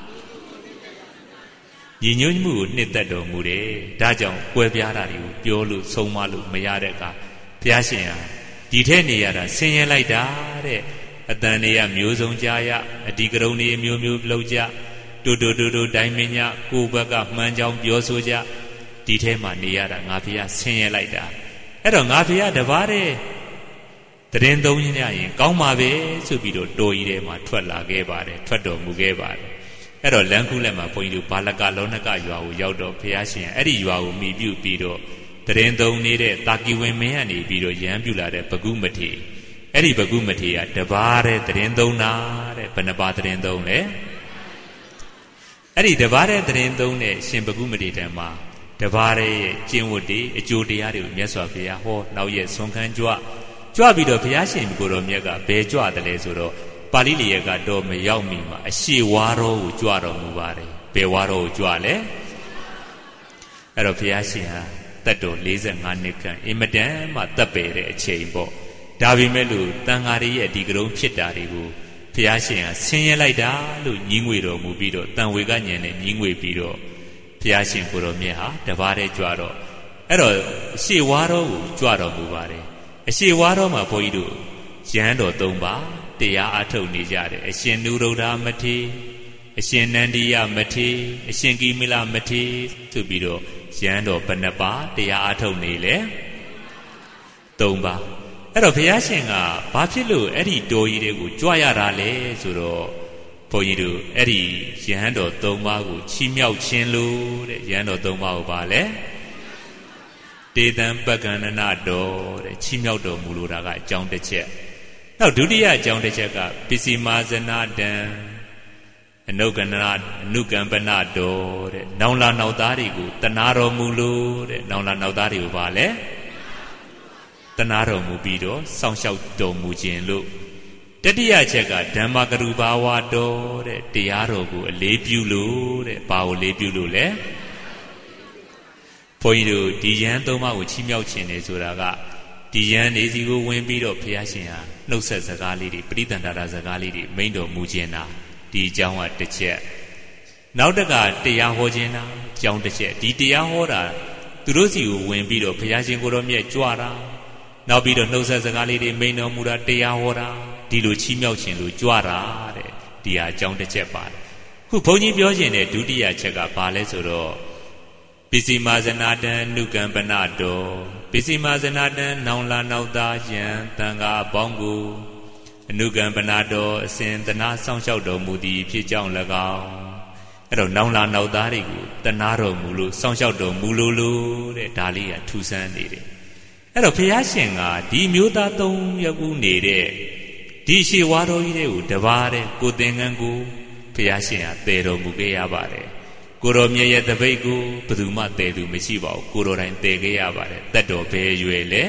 ညီညွတ်မှုကိုနှစ်သက်တော်မူတယ်ဒါကြောင့်ကွဲပြားတာတွေကိုပြောလို့ဆုံးမလို့မရတဲ့အခါဘုရားရှင်ဟာဒီထဲနေရတာဆင်းရဲလိုက်တာတဲ့အတန်တွေကမျိုးစုံကြားရအဒီကရုံတွေမျိုးမျိုးလောက်ကြတူတိုင်းမင်းညကိုဘက်ကမှန်းကြောင်းပြောဆိုကြဒီထဲမှာနေရတာငါဘုရားဆင်းရဲလိုက်တာအဲ့တော့ငါဘုရားတပါးတည်းသတင်းသုံးရရင်ကောင်းပါပဲဆိုပြီးတော့တော်ကြီးထဲမှာထွက်လာခဲ့ပါတယ်ထွက်တော်မူခဲ့ပါတယ်အဲ့တော့လမ်းခုလက်မှာဘုန်းကြီးတို့ဘာလကလောနကရွာကိုရောက်တော့ဘုရားရှင်အဲ့ဒီရွာကိုမိပြုပြီးတော့သတင်းသုံးနေတဲ့တာကီဝင်မင်းကနေပြီးတော့ရမ်းပြူလာတဲ့ဘဂုမထေအဲ့ဒီဘဂုမထေကတပါးတည်းသတင်းသုံးတာတဲ့ဘယ်နှပါသတင်းသုံးလဲအဲ့ဒီတပါးတဲ့သတင်းသုံးတဲ့ရှင်ဘဂုမတိတံမှာတပါးရဲ့ကျင့်ဝတ်တွေအကျိုးတရားတွေကိုမြတ်စွာဘုရားဟောနောက်ရဲ့ဆွမ်းခံကြွပြီးတော့ဘုရားရှင်ကိုယ်တော်မြတ်ကဘယ်ကြွတယ်လဲဆိုတော့ပါဠိလျက်ကတော့မရောက်မီမှာအရှိဝါရောကိုကြွတော်မူပါတယ်ဘယ်ဝါရောကိုကြွလဲအဲ့တော့ဘုရားရှင်ဟာတတ်တော်45နှစ်ခန့်အင်မတန်မှတပ်ပယ်တဲ့အချိန်ပေါ့ဒါပေမဲ့လို့တန်ဃာတွေရဲ့ဒီကရုံးဖြစ်တာတွေကိုဘုရားရှင်ကဆင်းရဲလိုက်တာလို့ညီးငွေတော်မူပြီးတော့တန်ဝေကညံနဲ့ညီးငွေပြီးတော့ဘုရားရှင်ကိုယ်တော်မြတ်ဟာတပါးတည်းကြွတော့အဲ့တော့အရှိဝါတော်ကိုကြွတော်မူပါတယ်အရှိဝါတော်မှာဘုန်းကြီးတို့ရဟန်းတော်၃ပါးတရားအထုတ်နေကြတယ်အရှင်နုရုဒ္ဓမထေရအရှင်နန္ဒီယမထေရအရှင်ကိမိလမထေရဆိုပြီးတော့ရဟန်းတော်ဘယ်နှပါးတရားအထုတ်နေလဲ၃ပါးအဲ့တော့ဘုရားရှင်ကဘာဖြစ်လို့အဲ့ဒီတော်ကြီးတွေကိုကြွရတာလဲဆိုတော့ဘုန်းကြီးတို့အဲ့ဒီယဟန်တော်၃ပါးကိုချီးမြှောက်ခြင်းလို့တဲ့ယဟန်တော်၃ပါးကိုပါလဲတေတံပက္ကန္နနတော်တဲ့ချီးမြှောက်တော်မူလို့တာကအကြောင်းတစ်ချက်နောက်ဒုတိယအကြောင်းတစ်ချက်ကပစ္စည်းမာဇနာတံအနုကံပနတော်တဲ့နောင်လာနောက်သားတွေကိုတနာတော်မူလို့တဲ့နောင်လာနောက်သားတွေကိုပါလဲတနာတော်မူပြီးတော့စောင့်ရှောက်တော်မူခြင်းလို့တတိယချက်ကဓမ္မကရုဘာဝတော်တဲ့တရားတော်ကိုအလေးပြုလို့တဲ့ဘာကိုလေးပြုလို့လဲဘုန်းကြီးတို့ဒီယဟန်သုံးပါးကိုချီးမြှောက်ခြင်းနေဆိုတာကဒီဒီယန်နေစီကိုဝင်ပြီးတော့ဘုရားရှင်ဟာနှုတ်ဆက်စကားလေးတွေပရိသန္တာရစကားလေးတွေမိန့်တော်မူခြင်းတာဒီအကြောင်းကတစ်ချက်နောက်တကတရားဟောခြင်းတာအကြောင်းတစ်ချက်ဒီတရားဟောတာသူတို့စီကိုဝင်ပြီးတော့ဘုရားရှင်ကိုတော်မြတ်ကြွတာနောက်ပြီးတော့နှုတ်ဆက်စကားလေးတွေမိန့်တော်မူတာတရားဟောတာဒီလိုချီးမြှောက်ခြင်းလို့ကြွတာတဲ့ဒီဟာအကြောင်းတစ်ချက်ပါတယ်ခုဘုန်းကြီးပြောခြင်းတဲ့ဒုတိယချက်ကဘာလဲဆိုတော့ပိစီမာဇနာတံနုကံပနတောပိစီမာဇနာတံနောင်လာနောက်သားယံတန်ခါအပေါင်းကိုအနုကံပနတောအစဉ်တနာဆောင်လျှောက်တော်မူသည်ဖြစ်ကြောင်း၎င်းအဲ့တော့နောင်လာနောက်သားတွေကိုတနာတော်မူလို့ဆောင်လျှောက်တော်မူလို့တဲ့ဒါလေးကထူးဆန်းနေတယ်အဲ့တော့ဘုရားရှင်ကဒီမျိုးသား၃ယောက်ဦးနေတဲ့ဒီရှေဝါတော်ကြီးတွေကိုတပါးတဲ့ကိုသင်္ကန်းကိုဘုရားရှင်ကတည်တော်မူခဲ့ရပါတယ်ကိုတော်မြတ်ရဲ့တပိတ်ကိုဘယ်သူမှတည်သူမရှိပါဘူးကိုတော်တိုင်တည်ခဲ့ရပါတယ်တက်တော်ဘယ်ရွယ်လဲ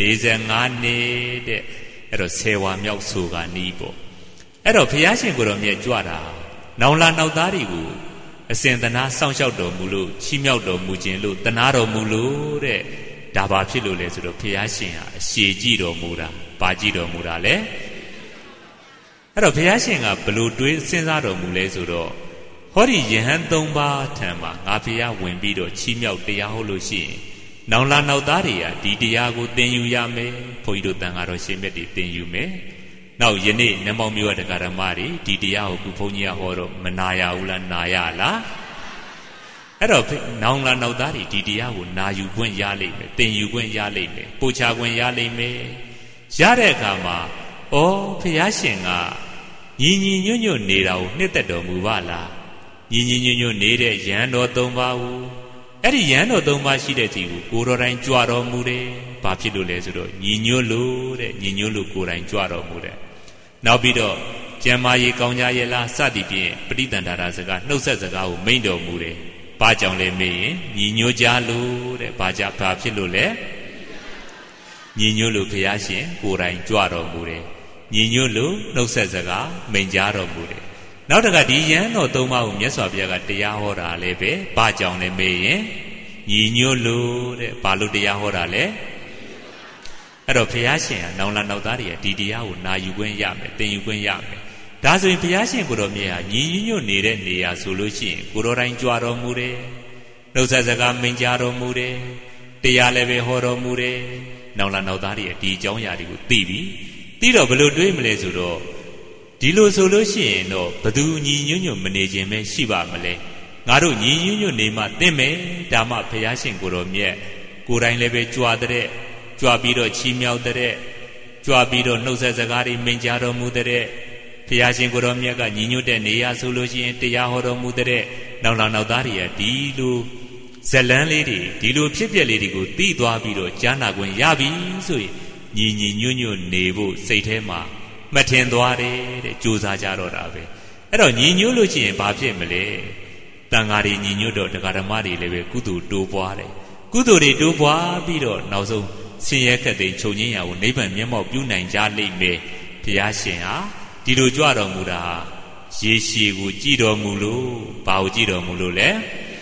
45နှစ်တဲ့အဲ့တော့10ဝါမြောက်ဆိုကနီးပေါ့အဲ့တော့ဘုရားရှင်ကိုတော်မြတ်ကြွတာနောင်လာနောက်သားတွေကိုအစဉ်တနာစောင့်ရှောက်တော်မူလို့ချီးမြှောက်တော်မူခြင်းလို့တနာတော်မူလို့တဲ့ဒါဘာဖြစ်လို့လဲဆိုတော့ဘုရားရှင်ဟာအရှည်ကြည့်တော်မူတာဘာကြည့်တော်မူတာလဲအဲ့တော့ဘုရားရှင်ကဘလို့တွေးစဉ်းစားတော်မူလဲဆိုတော့ဟောဒီယဟန်3ပါးထံမှာငါဘုရားဝင်ပြီးတော့ချီးမြှောက်တရားဟောလို့ရှိရင်နောင်လာနောက်သားတွေကဒီတရားကိုသင်ယူရမယ်ဘုန်းကြီးတို့တန်ဃာတော်ရှင်မြတ်တွေသင်ယူမယ်နောက်ယနေ့နမောင်မြို့တရားဓမ္မတွေဒီတရားကိုဘုန်းကြီးကဟောတော့မနာရဘူးလားနာရလားအဲ့တော့နောင်လာနောက်သားတွေဒီတရားကိုနာယူခွင့်ရလိမ့်မယ်သင်ယူခွင့်ရလိမ့်မယ်ပို့ချခွင့်ရလိမ့်မယ်ရတဲ့အခါမှာဩဘုရားရှင်ကညီညီညွတ်ညွတ်နေတာကိုနှစ်သက်တော်မူပါလားညီညီညွတ်ညွတ်နေတဲ့ယဟန်တော်၃ပါးကိုအဲ့ဒီယဟန်တော်၃ပါးရှိတဲ့စီကိုကိုတော်တိုင်ကြွတော်မူတယ်ဘာဖြစ်လို့လဲဆိုတော့ညီညွတ်လို့တဲ့ညီညွတ်လို့ကိုယ်တိုင်ကြွတော်မူတယ်နောက်ပြီးတော့ကျမ်းမာရေးကောင်းကြရဲ့လားစသည်ဖြင့်ပဋိသန္ဓာရစကားနှုတ်ဆက်စကားကိုမိန့်တော်မူတယ်ဘာကြောင့်လဲမေးရင်ညီညွတ်ကြလို့တဲ့ဘာဖြစ်လို့လဲညီညွတ်လို့ဘုရားရှင်ကိုယ်တိုင်ကြွတော်မူတယ်ညီညွတ်လို့နှုတ်ဆက်စကားမိန့်ကြားတော်မူတယ်နောက်တခါဒီယဟန်တော်၃ပါးကိုမြတ်စွာဘုရားကတရားဟောတာလည်းပဲဘာကြောင့်လဲမေးရင်ညီညွတ်လို့တဲ့ဘာလို့တရားဟောတာလဲအဲ့တော့ဘုရားရှင်ကနောင်လာနောက်သားတွေကဒီတရားကိုနာယူခွင့်ရမယ်သင်ယူခွင့်ရမယ်ဒါဆိုရင်ဘုရားရှင်ကိုတော်မြတ်ဟာညီညွတ်နေတဲ့နေရာဆိုလို့ရှိရင်ကိုတော်တိုင်းကြွတော်မူတယ်နှုတ်ဆက်စကားမိန့်ကြားတော်မူတယ်တရားလည်းပဲဟောတော်မူတယ်နောင်လာနောက်သားတွေကဒီအကြောင်းအရာတွေကိုသိပြီသိတော့ဘယ်လိုတွေးမလဲဆိုတော့ဒီလိုဆိုလို့ရှိရင်တော့ဘသူညီညွတ်ညွတ်မနေခြင်းပဲရှိပါမလဲငါတို့ညီညွတ်ညွတ်နေမှသိမယ်ဒါမှဘုရားရှင်ကိုတော်မြတ်ကိုယ်တိုင်လည်းပဲကြွတဲ့ကြွပြီးတော့ချီးမြှောက်တဲ့ကြွပြီးတော့နှုတ်ဆက်စကားတွေမိန့်ကြားတော်မူတဲ့ဘုရားရှင်ကိုတော်မြတ်ကညီညွတ်တဲ့နေရာဆိုလို့ရှိရင်တရားဟောတော်မူတဲ့နောက်လာနောက်သားတွေကဒီလိုဇလန်းလေးတွေဒီလိုဖြစ်ပျက်လေးတွေကိုသိသွားပြီးတော့ကြားနာခွင့်ရပြီဆိုရင်ညီညီညွတ်ညွတ်နေဖို့စိတ်ထဲမှာမှတ်ထင်သွားတယ်တဲ့ကြိုးစားကြတော့တာပဲအဲ့တော့ညီညွတ်လို့ရှိရင်ဘာဖြစ်မလဲတန်ဃာတွေညီညွတ်တော့တရားဓမ္မတွေလည်းပဲကုသိုလ်တိုးပွားတယ်ကုသိုလ်တွေတိုးပွားပြီးတော့နောက်ဆုံးဆင်းရဲခက်သိမ်းချုပ်ငြိမ်းရာကိုနိဗ္ဗာန်မျက်မှောက်ပြုနိုင်ကြလိမ့်မယ်ဘုရားရှင်ဟာဒီလိုကြွတော်မူတာရေရှည်ကိုကြည်တော်မူလို့ဘာကိုကြည်တော်မူလို့လဲ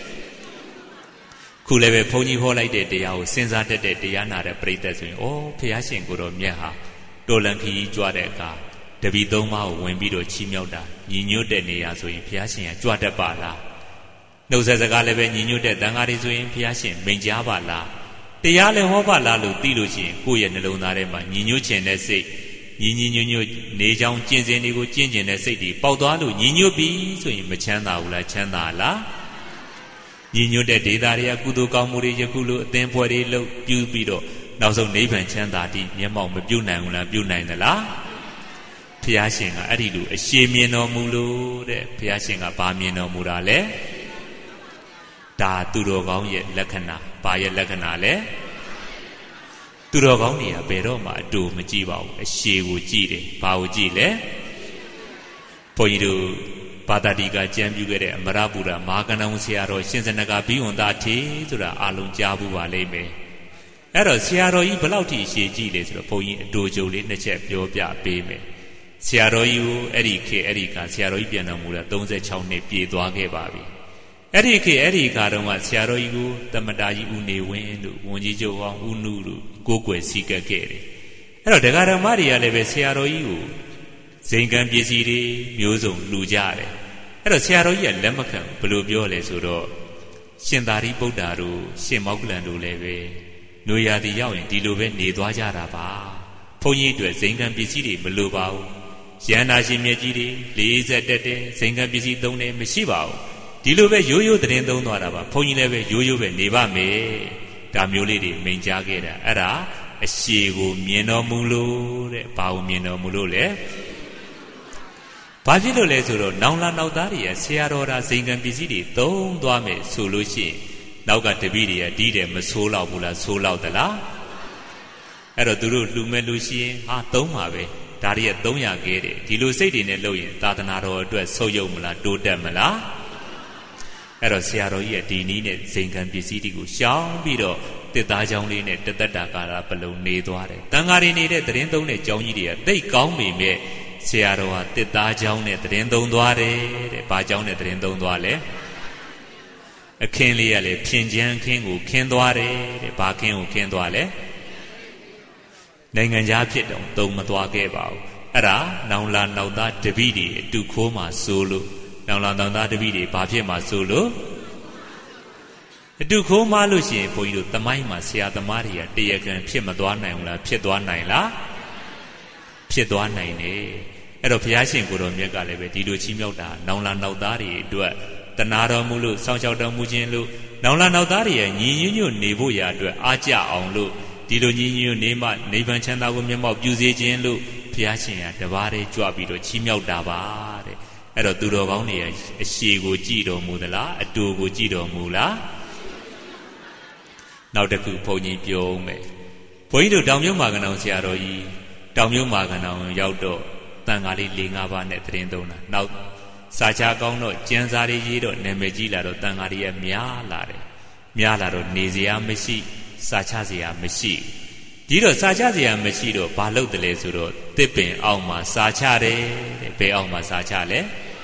ခုလည်းပဲဘုန်းကြီးဟောလိုက်တဲ့တရားကိုစဉ်းစားတတ်တဲ့တရားနာတဲ့ပရိသတ်ဆိုရင်ဩဘုရားရှင်ကိုတော်မြတ်ဟာတော်လန်ခီကြွတဲ့အခါတပည့်၃ပါးကိုဝင်ပြီးတော့ချီးမြှောက်တာညီညွတ်တဲ့နေရာဆိုရင်ဘုရားရှင်ကကြွတတ်ပါလားနှုတ်ဆက်စကားလည်းပဲညီညွတ်တဲ့တန်ဃာတွေဆိုရင်ဘုရားရှင်မိန့်ကြားပါလားတရားလည်းဟောပါလားလို့သိလို့ရှိရင်ကိုယ့်ရဲ့နှလုံးသားထဲမှာညီညွတ်ခြင်းတဲ့စိတ်ညီညီညွတ်ညွတ်နေကြောင်းကျင့်စဉ်တွေကိုကျင့်ကျင်တဲ့စိတ်တွေပေါက်သွားလို့ညီညွတ်ပြီဆိုရင်မချမ်းသာဘူးလားချမ်းသာလားညီညွတ်တဲ့ဒေတာတွေကကုသိုလ်ကောင်းမှုတွေယခုလိုအသင်းဖွဲ့တွေလုပ်ပြုပြီးတော့နောက်ဆုံးနိဗ္ဗာန်ချမ်းသာတိမျက်မှောက်မပြုတ်နိုင်ဘူးလားပြုတ်နိုင်သလားဘုရားရှင်ကအဲ့ဒီလိုအရှိမြင်တော်မူလို့တဲ့ဘုရားရှင်ကဘာမြင်တော်မူတာလဲဒါသူတော်ကောင်းရဲ့လက္ခဏာဘာရဲ့လက္ခဏာလဲသူတော်ကောင်းတွေကဘယ်တော့မှအတူမကြည့်ပါဘူးအရှိကိုကြည့်တယ်ဘာကိုကြည့်လဲဘုန်းကြီးတို့ဘာသာတိကကြံပြုခဲ့တဲ့အမရပူရမဟာကဏ္ဍဝဆရာတော်ရှင်စနကဘိဝန္တထေဆိုတာအလုံးကြားဘူးပါလိမ့်မယ်အဲ့တော့ဆရာတော်ကြီးဘယ်လောက်ထိရှည်ကြည့်လဲဆိုတော့ဘုန်းကြီးအတူကြုံလေးနှစ်ချက်ပြောပြပေးမယ်ဆရာတော်ကြီးကိုအဲ့ဒီခေတ်အဲ့ဒီကဆရာတော်ကြီးပြန်တော်မူတာ36နှစ်ပြည့်သွားခဲ့ပါပြီ Eddie Karama, Siaroigu, Tamadaji Uniwin, Wonjijo, Unuru, Gokwe Sika Gere. Hello, the Garamaria Leve Siaroigu, Zingan Biziri, Muzo, Lujare. Hello, Siaroia Lemakan, Blue Biole Suro, Shindari Bodaru, Shimoglandu Leve, Nuya the Yaw, Diluve, Nidwajaraba, Pony to Zingan Biziri, Blubao, Yana Jimejiri, Liza Dede, Zingan Bizi Done, Mishibao. Diluve Yoyo the Rendo Noraba, Pony Leve, Yoyo, Neva me, Damuli, Minjagera, Ara, a Shigo, Mieno Mulu, Pau Mieno Mulule. Pavilo Lesuro, Naula Naudaria, Siarora, Zingan Bizidi, Don Duame, Sulushi, Nauga Tevidia, Dide, Masula Bula, Sola de la Eroduru, Lumelushi, Ha Tomave, Daria Donya Gere, Dilu said in a loin, Tatanaro, dress Soyomula, do demela. Erosiaro yet Dini, Zingan Bizidi, Shang Bido, the Dajonli, the Dakara, Balloon, Nedware. Tangari needed the Rendone, Jonidia, they call me. Siaroa, the Dajon at Rendon Duare, the Bajon at Rendon Duale. A Kenliale, Pinjan King who can duare, the Bakin who can duale. Nanganjapit, Domatwa gave out. Ara, Naula Nauda Davidi, Ducoma Sulu. Naula Nauda Davidi, Papima Sulu. Ducoma Lucian for you, the Maima, Sia the Maria, Deakan, Pimaduana, Piedua Piedua Eropiasin Guru Megaleve, Dido Chimioda, Naula Naudari, Dua, Tanara Mulu, Sanjao Mujinlu, Naula Naudari, Ninu, Nebuya, Aja on Lu, Dido Ninu, Nema, Nevan Chanda Wumima, Buzijin Lu, Piacin, Davari, Juabido, Chimioda, Eroduro Vania, a Shigo Gido Mudala, a Dugo Gido Mula. Now the Kuponi Pio me. Poido Damio Magano Siaroi, Damio Magano, Yaudo. Tangari Lingava Netrindona. Now Sacha Gono, Genzari Yido, Nemejila, Tangaria Mialaro, Nizia Messi, Sachazia Messi. Dido Sachazia Messido, Palo de Lesuro, Tipping Alma Sachare, Pe Alma Sachale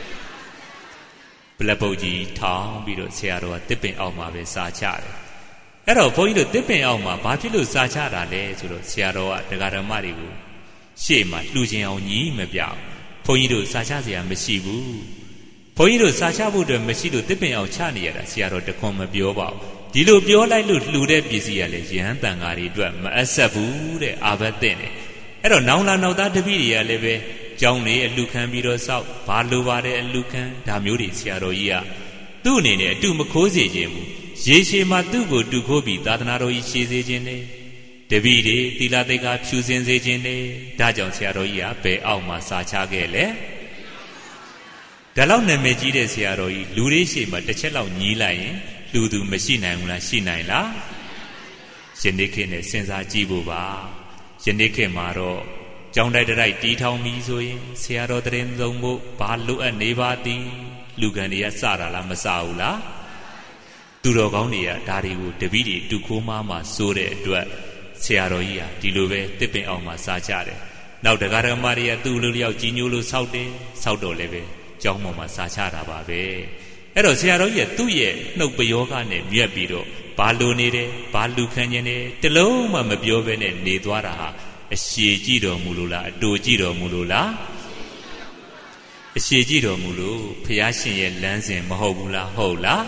Blaboji, Tom, Bido Siaro, Tipping Alma Sachare. Ero Poido Tipping Alma, Papilu Sachara, Lesuro, Siaro, the Garamaribu. Shema, losing on ye, Mabia. Poido Sachazia Messibu. Poido Sachabu, the Messido dipping out Chania, Siaro de Coma Bioba. Dilo Biola Lude busy Jan Tangari drum, Asabu, the Abatene. Ero Naula no that the video leve, Johnny and Lucan Bido South, Parlovare and Lucan, Damuri Siaroia. Dunine, Dumacosi Jemu. Jeshe Matugo Dukobi, Datanaro Ishizene. Devide, Tilatega, choosing Zagene, Dajon Siaroia, Pe Alma Sachagele. Dalon Mejide Siaroi, Lurishi, but the Chelao Nilain, Ludu Machina and Shinaila. Shendikin, Senza Jibuba, Shendike Maro, John Dada Dita Mizoin, Siaro Drenzombo, Palu and Nevati, Lugania Sara La Masaula. Durogonia, Dariu, Devide, Dukumama, Sure, Dua. Siaroia, Diluve, Tipping Alma Sachare. Now the Garamaria, Dululia, Ginulu, Saudo Leve, Jomoma Sachara Babe. Ero Siaroia, 2 years, no Bayoga, Miabido, Balu Nide, Balu Canyane, Teloma Mabiovene, Nedwara, a Shijido Mulula, Dojido Mulula, a Shijido Mulu, Piasin Lansing, Mahobula, Hola,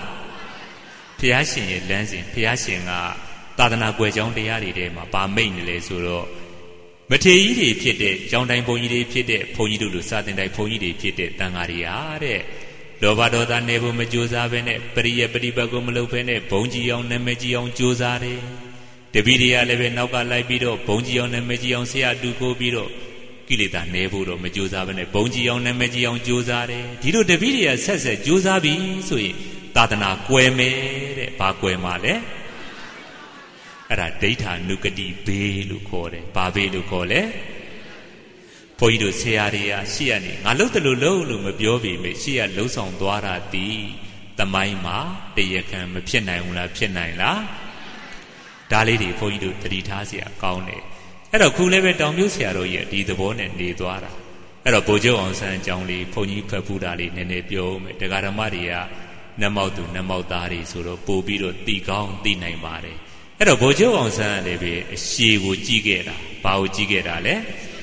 Piasin Lansing, Piasin. Tadana Guajon de Yarima, Bamain Lesuro. Matei Pite, John Dine Pite, Ponidu, Saturday Pony Pite, Tangariare. Lovado da Nebo Majosa Vene, Peria Peribago Malopene, Pongion and Magion Josare. The Vidia Leve Nauka Libido, Pongion and Magion Sea Duco Bido. Kilita Nebudo Majosa Vene, Pongion and Magion Josare. Dido the Vidia says Josabi, sui, Tadana Queme, Paque Male. Era data nukadi be lucore, babe lucole. Poido searia, siani, Alotalo Mabiovi, Mechia Loson Dwara di, the Maima, the Yakan, Pianaula, Pianaila. Dalidi Poido, Tritasia, Kaune. Era Kuleve Domusiaroya, di the one and di Dwara. Era Bojo on San Johnny, Pony Papudali, Nene Bio, the Garamaria, Namautu Namautari Suro, Pobiro, Tigong, Tinai Mare. At a Bojo on San, she would jigera, Pau jigera, le?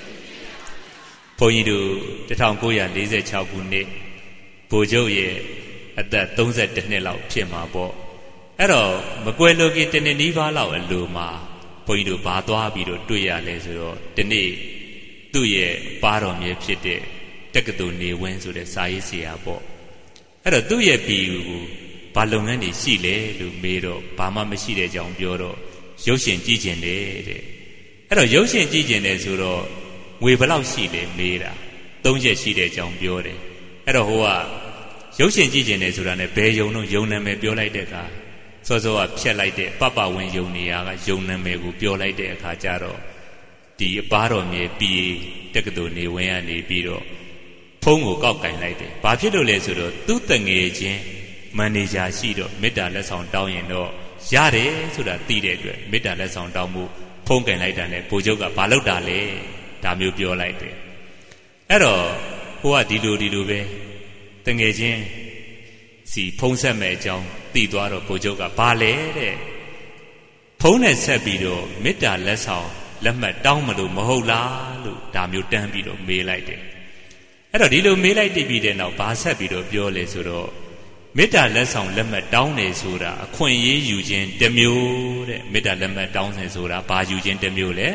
Poidu, the town Goya, Liza Chapune, Bojo ye, at that don't set the Nella Pima Bo. At all, Maguelo get an Nivala and Luma, Poidu Batua Bido, Tuya Lesuro, the knee, Tuye, Barom ye pite, Takatu ne went to the Saisia Bo. At a 2 year be Balongani Sile, Lumero, Pama Machide John Bioro, Yoshin Gigene. At a Yoshin Gigene Zuro, we will out Sile, Mera, don't yet see the John Biore. At a Hoa, Yoshin Gigene Zurane, Bayono, Yona may be like the car. So a pia like the Papa when Yonia, Yona may be like the Cajaro. The Baro may be Takadoni, Wayani Biro. Pongo Gaukai like it. Papilo Lesuro, Tutang agent, manager Sido, Medal on down and no, Yare, so that Tide, Medal on down, Pongan like that, Pojoga, Palodale, Tamu Pio like it. Ero, who are Didu, Tang agent, see Ponsa Major, Tiduaro, Pojoga, Pale, Pone Sabido, Medal less how, Lemma Downmadu, Mohola, Tamu Tambido, may like it. At a little may like the video now, Basabido, Biole Suro. Meta lesson lemma down a soda, a coin ye Eugene demule, Meta lemma down a soda, Ba Eugene demule.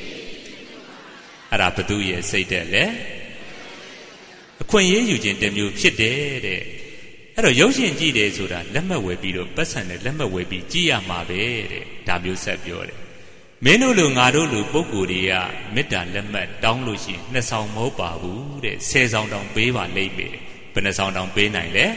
Arapadu ye say that le. A coin ye Eugene demule pite. At a Yoshin G de soda, lemma will be the person, lemma will be Gia Mabe, W. Sabiore. Menulu Narulu Boguria, Meta Lemma, down Lucy, Nassau Mobabu, says on down Beva Lebe, but a sound on Benai le.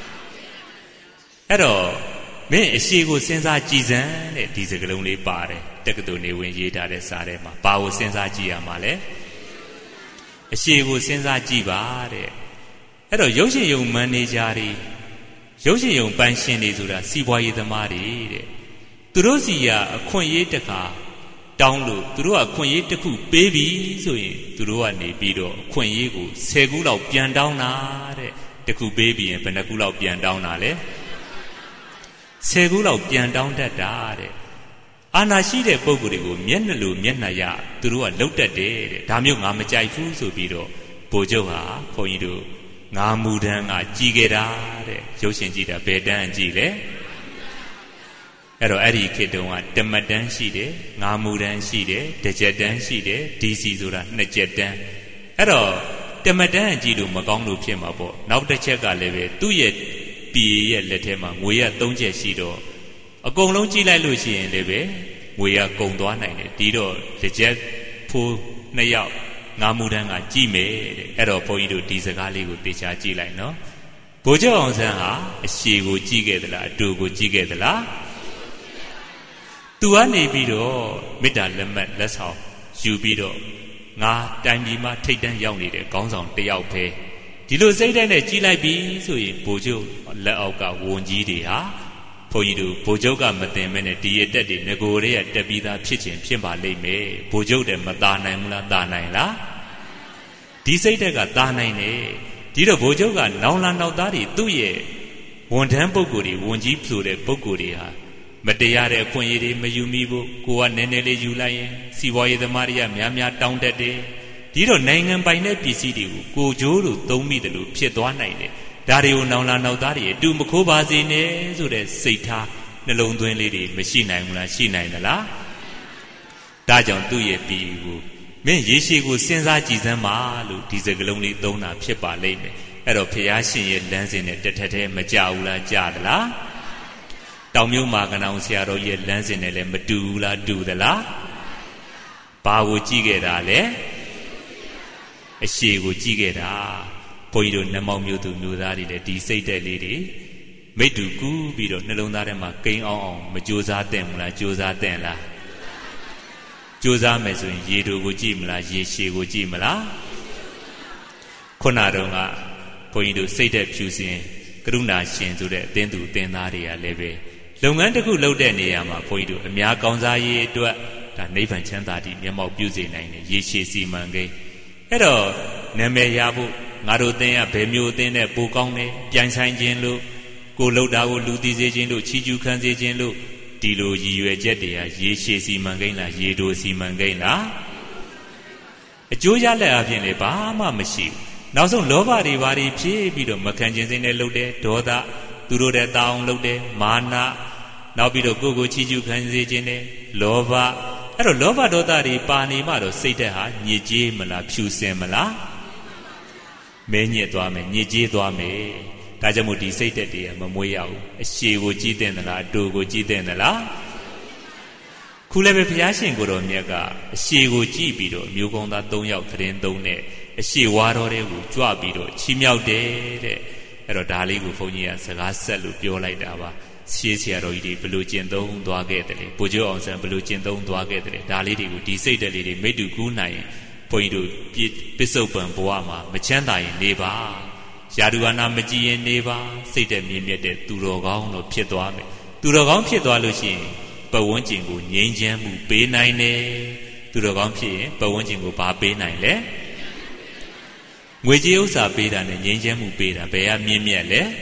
At all, me she go since I Gizan, it is a lonely party, Takatuni when ye died at Sarema, Bao since I Giamale. She go since I Gibare. At all, Yoshi young managari, Yoshi young Banshin is with a Siboy the Mari. Turosia, a coyetaka. Download through a coyetaku baby, so through a nebido, coyegu, segula pian down, the coup baby and penacula pian down, segula pian down that dare. Anashide Bogurigo, Mianalu, Mianaya, through a loaded day, Tamu Amachai Fuso Bido, Bojoha, Poidu, Namudanga, Jigera, Joshinjida, Bedan Gile. Ero Eri Kedonga, Demadan Shide, Namudan Shide, Dejedan Shide, DC Zura, Nejedan. Ero Demadan Jidu Magongu Pimabo, now the Chega leve, 2 year be a letema, we are Donja Shido. A Gonglo Gila Lucy and leve, we are Gondwana, Dido, Dejet, Pu, Nayao, Namudanga, Jime, Ero Poido, Dizagali with Dicha Gila, no? Bojo on Zaha, she would jiggetla, do go jiggetla. To a nebido, Meta Lemmet, less how, you bido. Na, Dimima, take them young leader, gone on the out pay. Dilo say then a Gila be, so in Bojo, Laoka, won't ye, ha? Poidu, Bojoga, Matemene, dear daddy, Negoria, Debida, Pitchin, Pimba, Lame, Bojo, the Madana, Dana, la. Disatega, Dana, Dido Bojoga, Naula, no daddy, 2 year. Won't temple goody, won't jeep to the Boguria. Mateyare Poyede Mayumibo, Goa Nenele Julayan, Siway the Maria, Miamia down that day. Dido Nangan by Nepisidu, Go Juru, Domidu, Pietuanine, Dario Naula Naudari, Dumakoba Zine, so that Seta, the lone twin lady, Machine Angula, Shina in the la. Dajon 2 year Pigu. Men Yeshi go Senza Gizamalu, Dizagloni Dona, Piepa Lame, Ero Piashi, Lansing, the Tete Majaula Jadla. Tamil Magananciaro ye Lansing, Medula do the la. Bawu Jigeda le. A she would jigeda. Poido Namamu to Nudari, the desated lady. Made to goo, Bido, Nelonarema, King on, Majosa Demla, Josa Denla. Josa Mesun, Yedu Gujimla, Yeshi Gujimla. Conadonga, Poido sated choosing, Gruna Shin to the Dendu Denaria leve. Longandaku Lodeniama, Poido, a Mia Gonza ye to a Nathan Chandati, Yamo Buzi nine, Yeshi Simange. Edo, Neme Yabu, Naro Dea, Pemu Dene, Bukone, Jansan Jinlu, ကိုလှုပ်တာကိုလူသိစေခြင်းလို့ချီးကျူးခံစေခြင်းလို့ဒီလိုရည်ရွယ်ချက်တွေဟာရေရှည်စီမံကိန်းလားရေတိုစီမံကိန်းလားအကျိုးရလဒ်အပြင်လည်းဘာမှမရှိဘူးနောက်ဆုံးလောဘတွေဘာတွေဖြည့်ပြီးတော့မခံခြင်းစိတ်နဲ့လှုပ်တယ်ဒေါသသူတို့တဲ့တောင်းလှုပ်တယ်မာနနောက်ပြီးတော့ကိုယ်ကိုချီးကျူးခံစေခြင်းနဲ့လောဘအဲ့တော့လောဘဒေါသတွေပါနေမှတော့စိတ်ဓာတ်ဟာညစ်ကြေးမလားဖြူစင်မလားမဲညစ်သွားမယ်ညစ်ကြေးသွားမယ်ဒါကြောင့်မို့ဒီစိတ်ဓာတ်တွေကမမွေးရဘူးအရှိကိုကြည်တဲ့သလားအတူကိုကြည်တဲ့သလားခုလည်းပဲဘုရားရှင်ကိုတော်မြတ်ကအရှိကိုကြည်ပြီးတော့မျိုးကောင်းသား၃ယောက်သတင်းသုံးနဲ့အရှိဝါတော်တွေကိုကြွပြီးတော့ချီးမြှောက်တယ်တဲ့အဲ့တော့ဒါလေးကိုဘုန်းကြီးကစကားဆက်လို့ပြောလိုက်တာပါရှေးဆရာတော်ကြီးတွေဘလို့ကျင့်သုံးသွားခဲ့တယ်လေဘိုလ်ချုပ်အောင်ဆန်းဘလို့ကျင့်သုံးသွားခဲ့တယ်လေဒါလေးတွေကိုဒီစိတ်ဓာတ်လေးတွေမိတ္တူကူးနိုင်ဘုန်းကြီးတို့ပစ္စုပန်ဘဝမှာမချမ်းသာရင်နေပါရာထူးအာဏာမကြည်ရင်နေပါစိတ်ဓာတ်မြင့်မြတ်တဲ့သူတော်ကောင်းလို့ဖြစ်သွားမယ်သူတော်ကောင်းဖြစ်သွားလို့ရှိရင်ပတ်ဝန်းကျင်ကိုငြိမ်းချမ်းမှုပေးနိုင်တယ်သူတော်ကောင်းဖြစ်ရင်ပတ်ဝန်းကျင်ကိုဘာပေးနိုင်လဲငွေကြေးဥစ္စာပေးတာနဲ့ငြိမ်းချမ်းမှုပေးတာဘယ်ကမြင့်မြတ်လဲ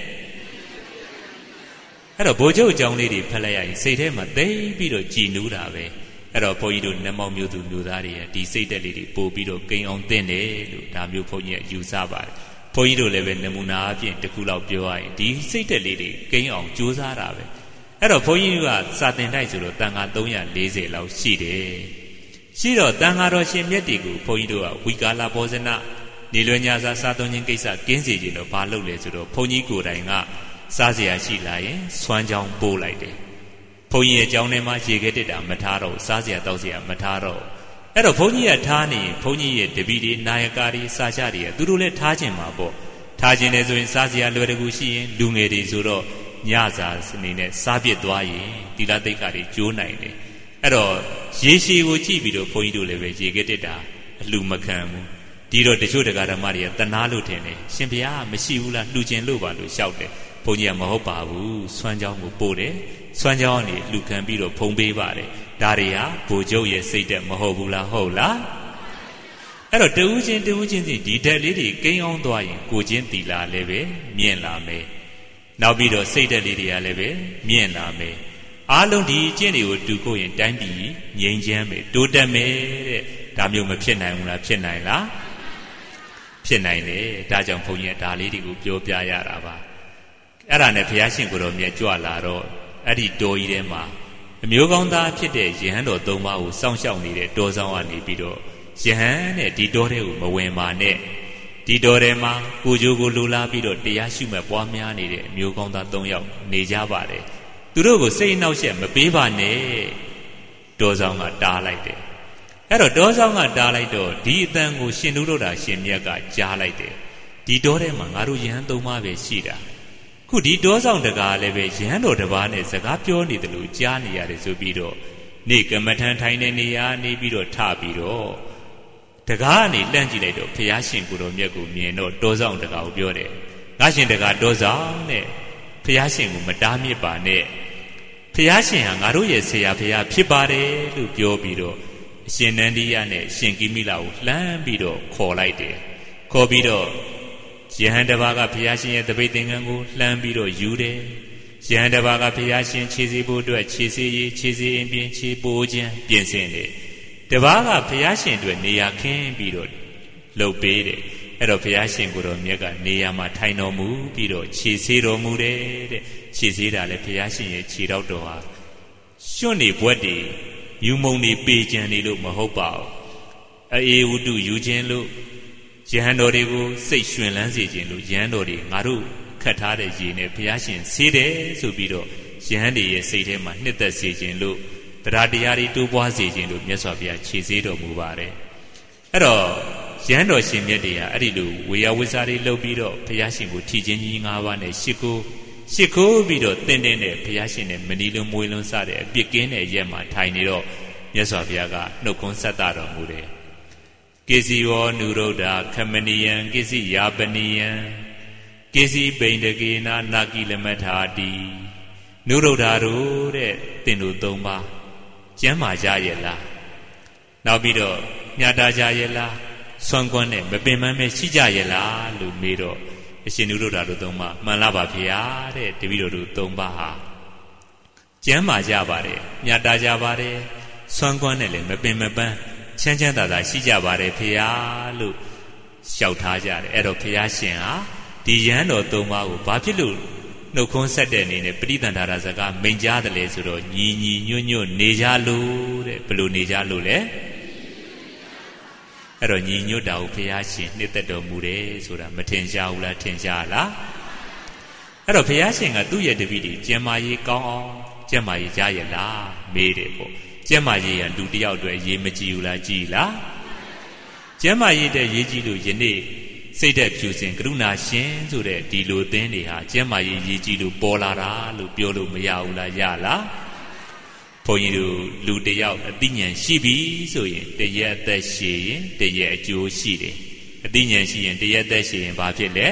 အဲ့တော့ဘိုလ်ချုပ်အကြောင်းလေးတွေဖတ်လိုက်ရရင်စိတ်ထဲမှာသိပြီးတော့ကြည်နူးတာပဲအဲ့တော့ဘုန်းကြီးတို့နတ်မောင်မျိုးသူမျိုးသားတွေကဒီစိတ်ဓာတ်လေးတွေပို့ပြီးတော့ကိန်းအောင်သင့်တယ်လို့ဒါမျိုးဘုန်းကြီးကယူဆပါတယ်ဘုန်းကြီးတို့လည်းပဲနမူနာအပြင်တစ်ခုလောက်ပြောရရင်ဒီစိတ်ဓာတ်လေးတွေကိန်းအောင်ကြိုးစားတာပဲအဲ့တော့ဘုန်းကြီးကစာသင်တိုက်ဆိုတော့တန်ခါ340လောက်ရှိတယ်ရှိတော့တန်ခါတော်ရှင်မြတ်တွေကိုဘုန်းကြီးတို့ကဝီကာလာဘောဇနနေလွယ်ညာစာစားသုံးခြင်းကိစ္စကင်းစေခြင်းတော့ဘာလုပ်လဲဆိုတော့ဘုန်းကြီးကိုယ်တိုင်ကစားစရာရှိလာရင်စွမ်းကြောင်းပို့လိုက်တယ်ဘုန်းကြီးရဲ့ကြောင်းထဲမှာရေခဲတက်တာမထားတော့စားစရာတောက်စရာမထားတော့အဲ့တော့ဘုန်းကြီးကထားနေရင်ဘုန်းကြီးရဲ့တပည့်တွေနာယကာတွေစာချတွေကသူတို့လည်းထားခြင်းမှာပေါ့ထားခြင်းတယ်ဆိုရင်စားစရာလွယ်တကူရှိရင်လူငယ်တွေဆိုတော့ညစာအနေနဲ့စားပြစ်သွားရင်သီလသိက္ခာတွေကျိုးနိုင်တယ်အဲ့တော့ရေရှည်ကိုကြည့်ပြီးတော့ဘုန်းကြီးတို့လည်းပဲရေခဲတက်တာအလှမခံဘူးဒီတော့တချို့တရားဓမ္မတွေကတနာလို့ထင်တယ်ရှင်ဘုရားမရှိဘူးလားလှူခြင်းလို့ပါလို့လျှောက်တယ်ဘုန်းကြီးကမဟုတ်ပါဘူးစွမ်းကြောင်းကိုပို့တယ်စွမ်းကြောင်းကနေလှူခံပြီးတော့ဖုံးပေးပါတယ်ဒါတွေဟာဘိုလ်ချုပ်ရဲ့စိတ်သက်မဟုတ်ဘူးလားဟုတ်လားအဲ့တော့တဦးချင်းစီဒီဓာတ်လေးတွေကိန်းအောင်သွားရင်ကိုချင်းတီလာလည်းပဲမြင့်လာမယ်နောက်ပြီးတော့စိတ်ဓာတ်လေးတွေကလည်းပဲမြင့်လာမယ်အားလုံးဒီအကျင့်တွေကိုတူကိုရင်တိုင်းပြည်ငြိမ်းချမ်းမယ်တိုးတက်မယ်တဲ့ဒါမျိုးမဖြစ်နိုင်ဘူးလားဖြစ်နိုင်လားဖြစ်နိုင်တယ်ဒါကြောင့်ဘုန်းကြီးကဒါလေးတွေကိုပြောပြရတာပါအဲ့ဒါနဲ့ဘုရားရှင်ကိုယ်တော်မြတ်ကြွလာတော့အဲ့ဒီတော်ကြီးထဲမှာအမျိုးကောင်းသားဖြစ်တဲ့ယဟန်တော်၃ပါးကိုစောင့်ရှောက်နေတဲ့တော်ဆောင်ကနေပြီးတော့ယဟန်နဲ့ဒီတော်ထဲကိုမဝင်ပါနဲ့ဒီတော်ထဲမှာကိုကြိုးကိုလိုလားပြီးတော့တရားရှုမှတ်ပွားများနေတဲ့အမျိုးကောင်းသား၃ယောက်နေကြပါတယ်သူတို့ကိုစိတ်အနှောက်အယှက်မပေးပါနဲ့တော်ဆောင်ကတားလိုက်တယ်အဲ့တော့တော်ဆောင်ကတားလိုက်တော့ဒီအတန်ကိုရှင်တို့တာရှင်မြတ်ကကြားလိုက်တယ်ဒီတော်ထဲမှာငါတို့ယဟန်၃ပါးပဲရှိတာခုဒီတောဆောင်တကားလည်းပဲရဟန်းတော်တစ်ပါးနဲ့စကားပြောနေတယ်လို့ကြားနေရတယ်ဆိုပြီးတော့နေကမ္မထံထိုင်တဲ့နေရာနေပြီးတော့ထပြီးတော့တကားကနေလှမ်းကြည့်လိုက်တော့ဘုရားရှင်ကိုယ်တော်မြတ်ကိုမြင်တော့တောဆောင်တကားကိုပြောတယ်ငါရှင်တကားတောဆောင်နဲ့ဘုရားရှင်ကိုမတားမြစ်ပါနဲ့ဘုရားရှင်ဟာငါတို့ရဲ့ဆရာဘုရားဖြစ်ပါတယ်လို့ပြောပြီးတော့အရှင်နန္ဒီယနဲ့အရှင်ကိမိလကိုလှမ်းပြီးတော့ခေါ်လိုက်တယ်ခေါ်ပြီးတော့ယဟန်တပါးကဘုရားရှင်ရဲ့တပိတ်သင်္ကန်းကိုလှမ်းပြီးတော့ယူတယ်ယဟန်တပါးကဘုရားရှင်ခြေစီဖို့အတွက်ခြေစီရင်ခြေစီရင်ပြင်ခြေပိုးခြင်းပြင်ဆင်တယ်တပါးကဘုရားရှင်အတွက်နေရာခင်းပြီးတော့လှုပ်ပေးတယ်အဲ့တော့ဘုရားရှင်ကိုယ်တော်မြတ်ကနေရာမှာထိုင်တော်မူပြီးတော့ခြေဆေးတော်မူတယ်တဲ့ခြေဆေးတာလည်းဘုရားရှင်ရဲ့ခြေတော်တော်ဟာရွှွန့်နေဘွက်တွေယူမုံနေပေကြံနေလို့မဟုတ်ပါဘူးအေဝုတုယူခြင်းလို့ယဟန်တော်တွေကိုစိတ်ရွှင်လန်းစေခြင်းလို့ယဟန်တော်တွေငါတို့ခတ်ထားတဲ့ရေနဲ့ဘုရားရှင်ဆေးတယ်ဆိုပြီးတော့ယဟန်တွေရဲ့စိတ်ထဲမှာနှစ်သက်စေခြင်းလို့တရားတရားတွေတိုးပွားစေခြင်းလို့မြတ်စွာဘုရားခြေဆေးတော်မူပါတယ်အဲ့တော့ယဟန်တော်ရှင်မြတ်တွေကအဲ့ဒီလိုဝေယဝိဇ္ဇာတွေလုပ်ပြီးတော့ဘုရားရှင်ကိုထီချင်းကြီး၅ပါးနဲ့ရှ िख ိုးပြီးတော့တင့်တဲ့ဘုရားရှင်နဲ့မနီလွန်မွေလွန်စတဲ့အပြစ်ကင်းတဲ့ရက်မှာထိုင်နေတော့မြတ်စွာဘုရားကနှုတ်ခွန်းဆက်တာတော်မူတယ်ကိစီဝနုရုဒ္ဓခမနိယံကိစီယာပနိယံကိစီပိန္ဒကေနာနာကိလမထာတိနုရုဒ္ဓတို့တဲ့တင်တို့၃ပါးကျမ်းမာကြရဲ့လားနောက်ပြီးတော့ညတာကြရဲ့လားဆွမ်းကွမ်းနဲ့မပင်ပန်းပဲရှိကြရဲ့လားလို့မေးတော့အအရှင်နုရုဒ္ဓတို့သုံးပါမှန်လားပါဗျာတဲ့တပည့်တော်တို့သုံးပါဟာကျမ်းမာကြပါတယ်မြတ်တာကြပါတယ်စွမ်းကွမ်းနဲ့လည်းမပင်မပန်းချမ်းချမ်းသာသာရှိကြပါတယ်ဗျာလို့လျှောက်ထားကြတယ်အဲ့တော့ဘုရားရှင်ဟာဒီယဟန်တော်သုံးပါးကိုဘာဖြစ်လို့နှုတ်ခွန်းဆက်တဲ့အနေနဲ့ပဋိသန္ဓာရစကားမိန်ကြားတယ်လေဆိုတော့ညီညီညွတ်ညွတ်နေကြလို့တဲ့ဘယ်လိုနေကြလို့လဲအဲ့တော့ညီညွတ်တာကိုဘုရားရှင်နှစ်သက်တော်မူတယ်ဆိုတာမထင်ရှားဘူးလားထင်ရှားလားအဲ့တော့ဘုရားရှင်ကသူ့ရဲ့တပည့်တွေကျမ်းမာရေးကောင်းအောင်ကျမ်းမာရေးကြားရလားမေးတယ်ပေါ့ကျမ်းမာရေးကလူတယောက်အတွက်ရေးမကြည့်ဘူးလားကြည်လားကျမ်းမာရေးတဲ့ရေးကြည့်လို့ယနေ့စိတ်သက်ဖြူစင်ကရုဏာရှင်ဆိုတဲ့ဒီလိုသင်းတွေဟာကျမ်းမာရေးရေးကြည့်လို့ပေါ်လာတာလို့ပြောလို့မရဘူးလားရလားဘုန်းကြီးတို့လူတယောက်အသိဉာဏ်ရှိပြီဆိုရင်တရက်အသက်ရှည်ရင်တရက်အကျိုးရှိတယ်အသိဉာဏ်ရှိရင်တရက်အသက်ရှည်ရင်ဘာဖြစ်လဲ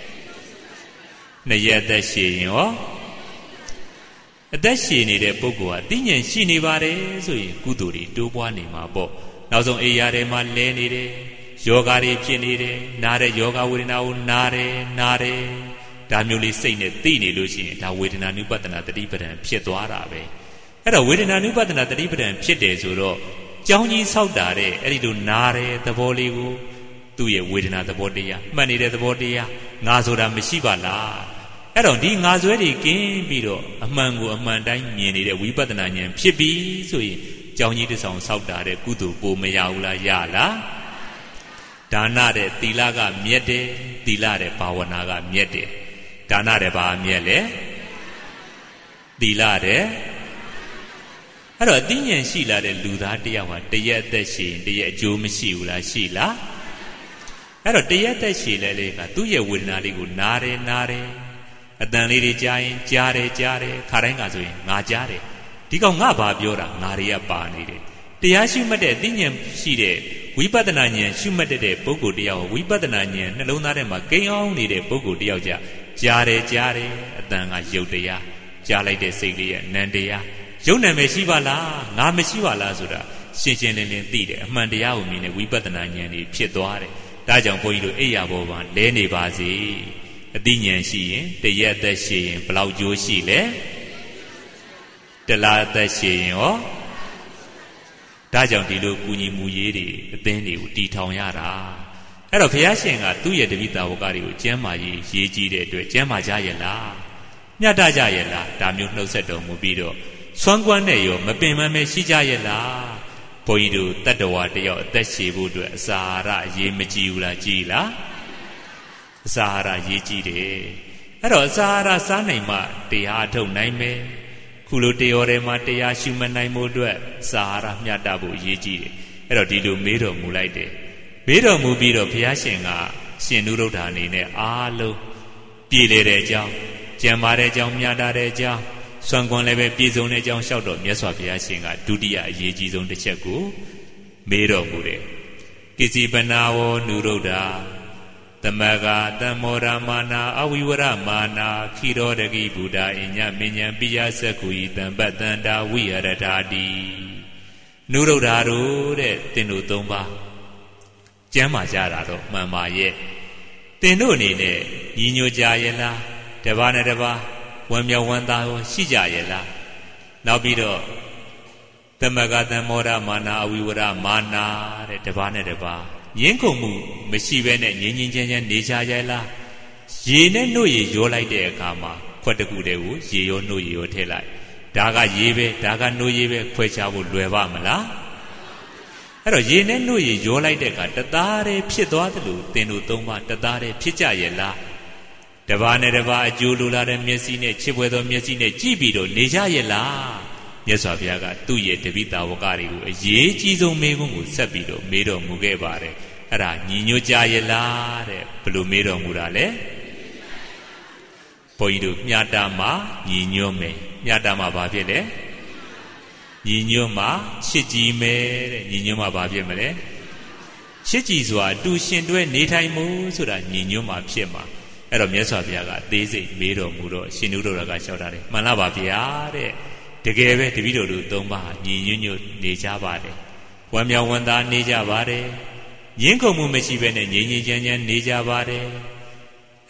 နှစ်ရက်အသက်ရှည်ရင်ရောအသက်ရှည်နေတဲ့ပုဂ္ဂိုလ်ဟာအသိဉာဏ်ရှိနေပါတယ်ဆိုရင်ကုသိုလ်တွေတိုးပွားနေမှာပေါ့နောက်ဆုံးအိယာထဲမှာလဲနေတယ်ယောဂါတွေဖြစ်နေတယ်နားတဲ့ယောဂဝေဒနာကိုနားတယ်ဒါမျိုးလေးစိတ်နဲ့သိနေလို့ရှိရင်ဒါဝေဒနာနုပတ္တနာတတိပဒံဖြစ်သွားတာပဲအဲ့တော့ဝေဒနာနုပတ္တနာတတိပဒံဖြစ်တယ်ဆိုတော့ကြောင်းကြီးဆောက်တာတဲ့အဲ့ဒီလိုနားတဲ့သဘောလေးကိုသူ့ရဲ့ဝေဒနာသဘောတရားမှတ်နေတဲ့သဘောတရားငါဆိုတာမရှိပါလားအဲ့တော့ဒီငါဆွဲတွေကင်းပြီးတော့အမှန်ကိုအမှန်တိုင်းမြင်နေတဲ့ဝိပဿနာဉာဏ်ဖြစ်ပြီဆိုရင်ကြောင်းကြီးတစ်ဆောင်ဆောက်တာတဲ့ကုသိုလ်ပိုမရဘူးလားရလားဒါနတဲ့သီလကမြတ်တယ်သီလတဲ့ဘာဝနာကမြတ်တယ်ဒါနတဲ့ဘာမြတ်လဲသီလတဲ့အဲ့တော့အသိဉာဏ်ရှိလာတဲ့လူသားတယောက်ဟာတရက်အသက်ရှည်ရင်တရက်အကျိုးမရှိဘူးလားရှိလားအဲ့တော့တရက်အသက်ရှည်လဲလေကသူ့ရဲ့ဝေဒနာလေးကိုနားတယ်အတန်လေးတွေကြားရင်ကြားတယ်ခါတိုင်းကဆိုရင်ငါကြားတယ်ဒီကောင်ငါဘာပြောတာငါတွေကပါနေတယ်တရားရှိမှတ်တဲ့အသိဉာဏ်ရှိတဲ့ဝိပဿနာဉာဏ်ရှိမှတ်တဲ့ပုဂ္ဂိုလ်တယောက်ဝိပဿနာဉာဏ်နှလုံးသားထဲမှာကိန်းအောင်နေတဲ့ပုဂ္ဂိုလ်တယောက်ကြားတယ်အတန်ကယုတ်တရားကြားလိုက်တဲ့စိတ်လေးရဲ့နံတရားယုတ်နံပဲရှိပါလားငါမရှိပါလားဆိုတာရှင်းရှင်းလင်းလင်းသိတယ်အမှန်တရားကိုမြင်တဲ့ဝိပဿနာဉာဏ်ကြီးဖြစ်သွားတယ်ဒါကြောင့်ဘုန်းကြီးတို့အိယာဘောမှာလဲနေပါစေအသိဉာဏ်ရှိရင်တရက်အသက်ရှည်ရင်ဘယ်လောက်ကျိုးရှိလဲတလားအသက်ရှည်ရင်ရောဒါကြောင့်ဒီလိုကုညီမူရေးတွေအသင်းတွေကိုတီထောင်ရတာအဲ့တော့ဘုရားရှင်ကသူ့ရဲ့တပည့်သားဝကတွေကိုကျမ်းမာရေးရေးကြည့်တဲ့အတွက်ကျမ်းမာကြရဲ့လားမြတ်တကြရဲ့လားဒါမျိုးနှုတ်ဆက်တော်မူပြီးတော့စွမ်းကွမ်းနဲ့ရောမပင်မမဲရှိကြရဲ့လားဘုန်းကြီးတို့တတ္တဝါတယောက်အသက်ရှည်ဖို့အတွက်အစာအာဟာရရေးမကြည့်ဘူးလားကြည်လားအစာအာဟာရရေးကြည့်တယ်အဲ့တော့အစာအာဟာရစားနိုင်မှတရားထုတ်နိုင်မယ်ခုလိုတရောထဲမှာတရားရှုမနိုင်မှုအတွက်စာဟာရမျှတဖို့အရေးကြီးတယ်အဲ့တော့ဒီလိုမေးတော်မူလိုက်တယ်မေးတော်မူပြီးတော့ဘုရားရှင်ကရှင်နုရုဒ္ဓအနေနဲ့အားလုံးပြည်လေတဲ့အကြောင်းကြံပါတဲ့အကြောင်းမျှတတဲ့အကြောင်းစွမ်းကွန်လည်းပဲပြည်စုံတဲ့အကြောင်းလျှောက်တော့မြတ်စွာဘုရားရှင်ကဒုတိယအရေးကြီးဆုံးတစ်ချက်ကိုမေးတော်မူတယ်ကိစီပနာဝနုရုဒ္ဓသမဂတမောရမာနာအဝိဝရမာနာခိရောတကိဗုဒ္ဓအညမဉ္ဇံပိယသက္ခုဤတံပတ္တန္တာဝိရထတိနုရုဒ္ဓတို့တဲ့တင်တို့သုံးပါကျမ်းမာကြတာတော့မှန်ပါရဲ့တင်တို့အနေနဲ့ညီညွတ်ကြရဲ့လားတပါးနဲ့တပါးဝမ်းမြောက်ဝမ်းသာရှိကြရဲ့လားနောက်ပြီးတော့သမဂတမောရမာနာအဝိဝရမာနာတဲ့တပါးနဲ့တပါးရင်းကုန်မှုမရှိဘဲနဲ့ငြင်းငြင်းချမ်းချမ်းနေကြရဲ့လားရေနဲ့နှုတ်ရေရောလိုက်တဲ့အခါမှာခွက်တကူတည်းကိုရေရောနှုတ်ရေရောထည့်လိုက်ဒါကရေပဲဒါကနှုတ်ရေပဲခွဲခြားဖို့လွယ်ပါမလားအဲ့တော့ရေနဲ့နှုတ်ရေရောလိုက်တဲ့အခါတသားတည်းဖြစ်သွားတယ်လို့သင်တို့သုံးပါတသားတည်းဖြစ်ကြရဲ့လားတပါးနဲ့တပါးအကျိုးလိုလားတဲ့မျက်စိနဲ့ချစ်ဖွယ်သောမျက်စိနဲ့ကြည့်ပြီးတော့နေကြရဲ့လားမြတ်စွာဘုရားကသူ့ရဲ့တပိတာဝကတွေကိုအရေးကြီးဆုံးမေးခွန်းကိုဆက်ပြီးတော့မေးတော်မူခဲ့ပါတယ်အဲ့ဒါညီညွတ်ကြရဲ့လားတဲ့ဘယ်လိုမေးတော်မူတာလဲဘုန်းကြီးတို့မြတ်တာမှာညီညွတ်မယ်မြတ်တာမှာဘာဖြစ်လဲညီညွတ်မှာချစ်ကြည်မယ်တဲ့ညီညွတ်မှာဘာဖြစ်မလဲချစ်ကြည်စွာအတူရှင်တွဲနေထိုင်မှုဆိုတာညီညွတ်မှာဖြစ်မှာအဲ့တော့မြတ်စွာဘုရားကအသေးစိတ်မေးတော်မူတော့ရှင်နုဒ္ဓရကလျှောက်တာတယ်မှန်လားပါဗျာတဲ့တကယ်ပဲတပည့်တော်တို့သုံးပါးညီညွတ်ညွတ်နေကြပါတယ်ဝမ်းမြောက်ဝမ်းသာနေကြပါတယ်ရင်းကုန်မှုမရှိဘဲနဲ့ငြိမ်ငြိမ်ချမ်းချမ်းနေကြပါတယ်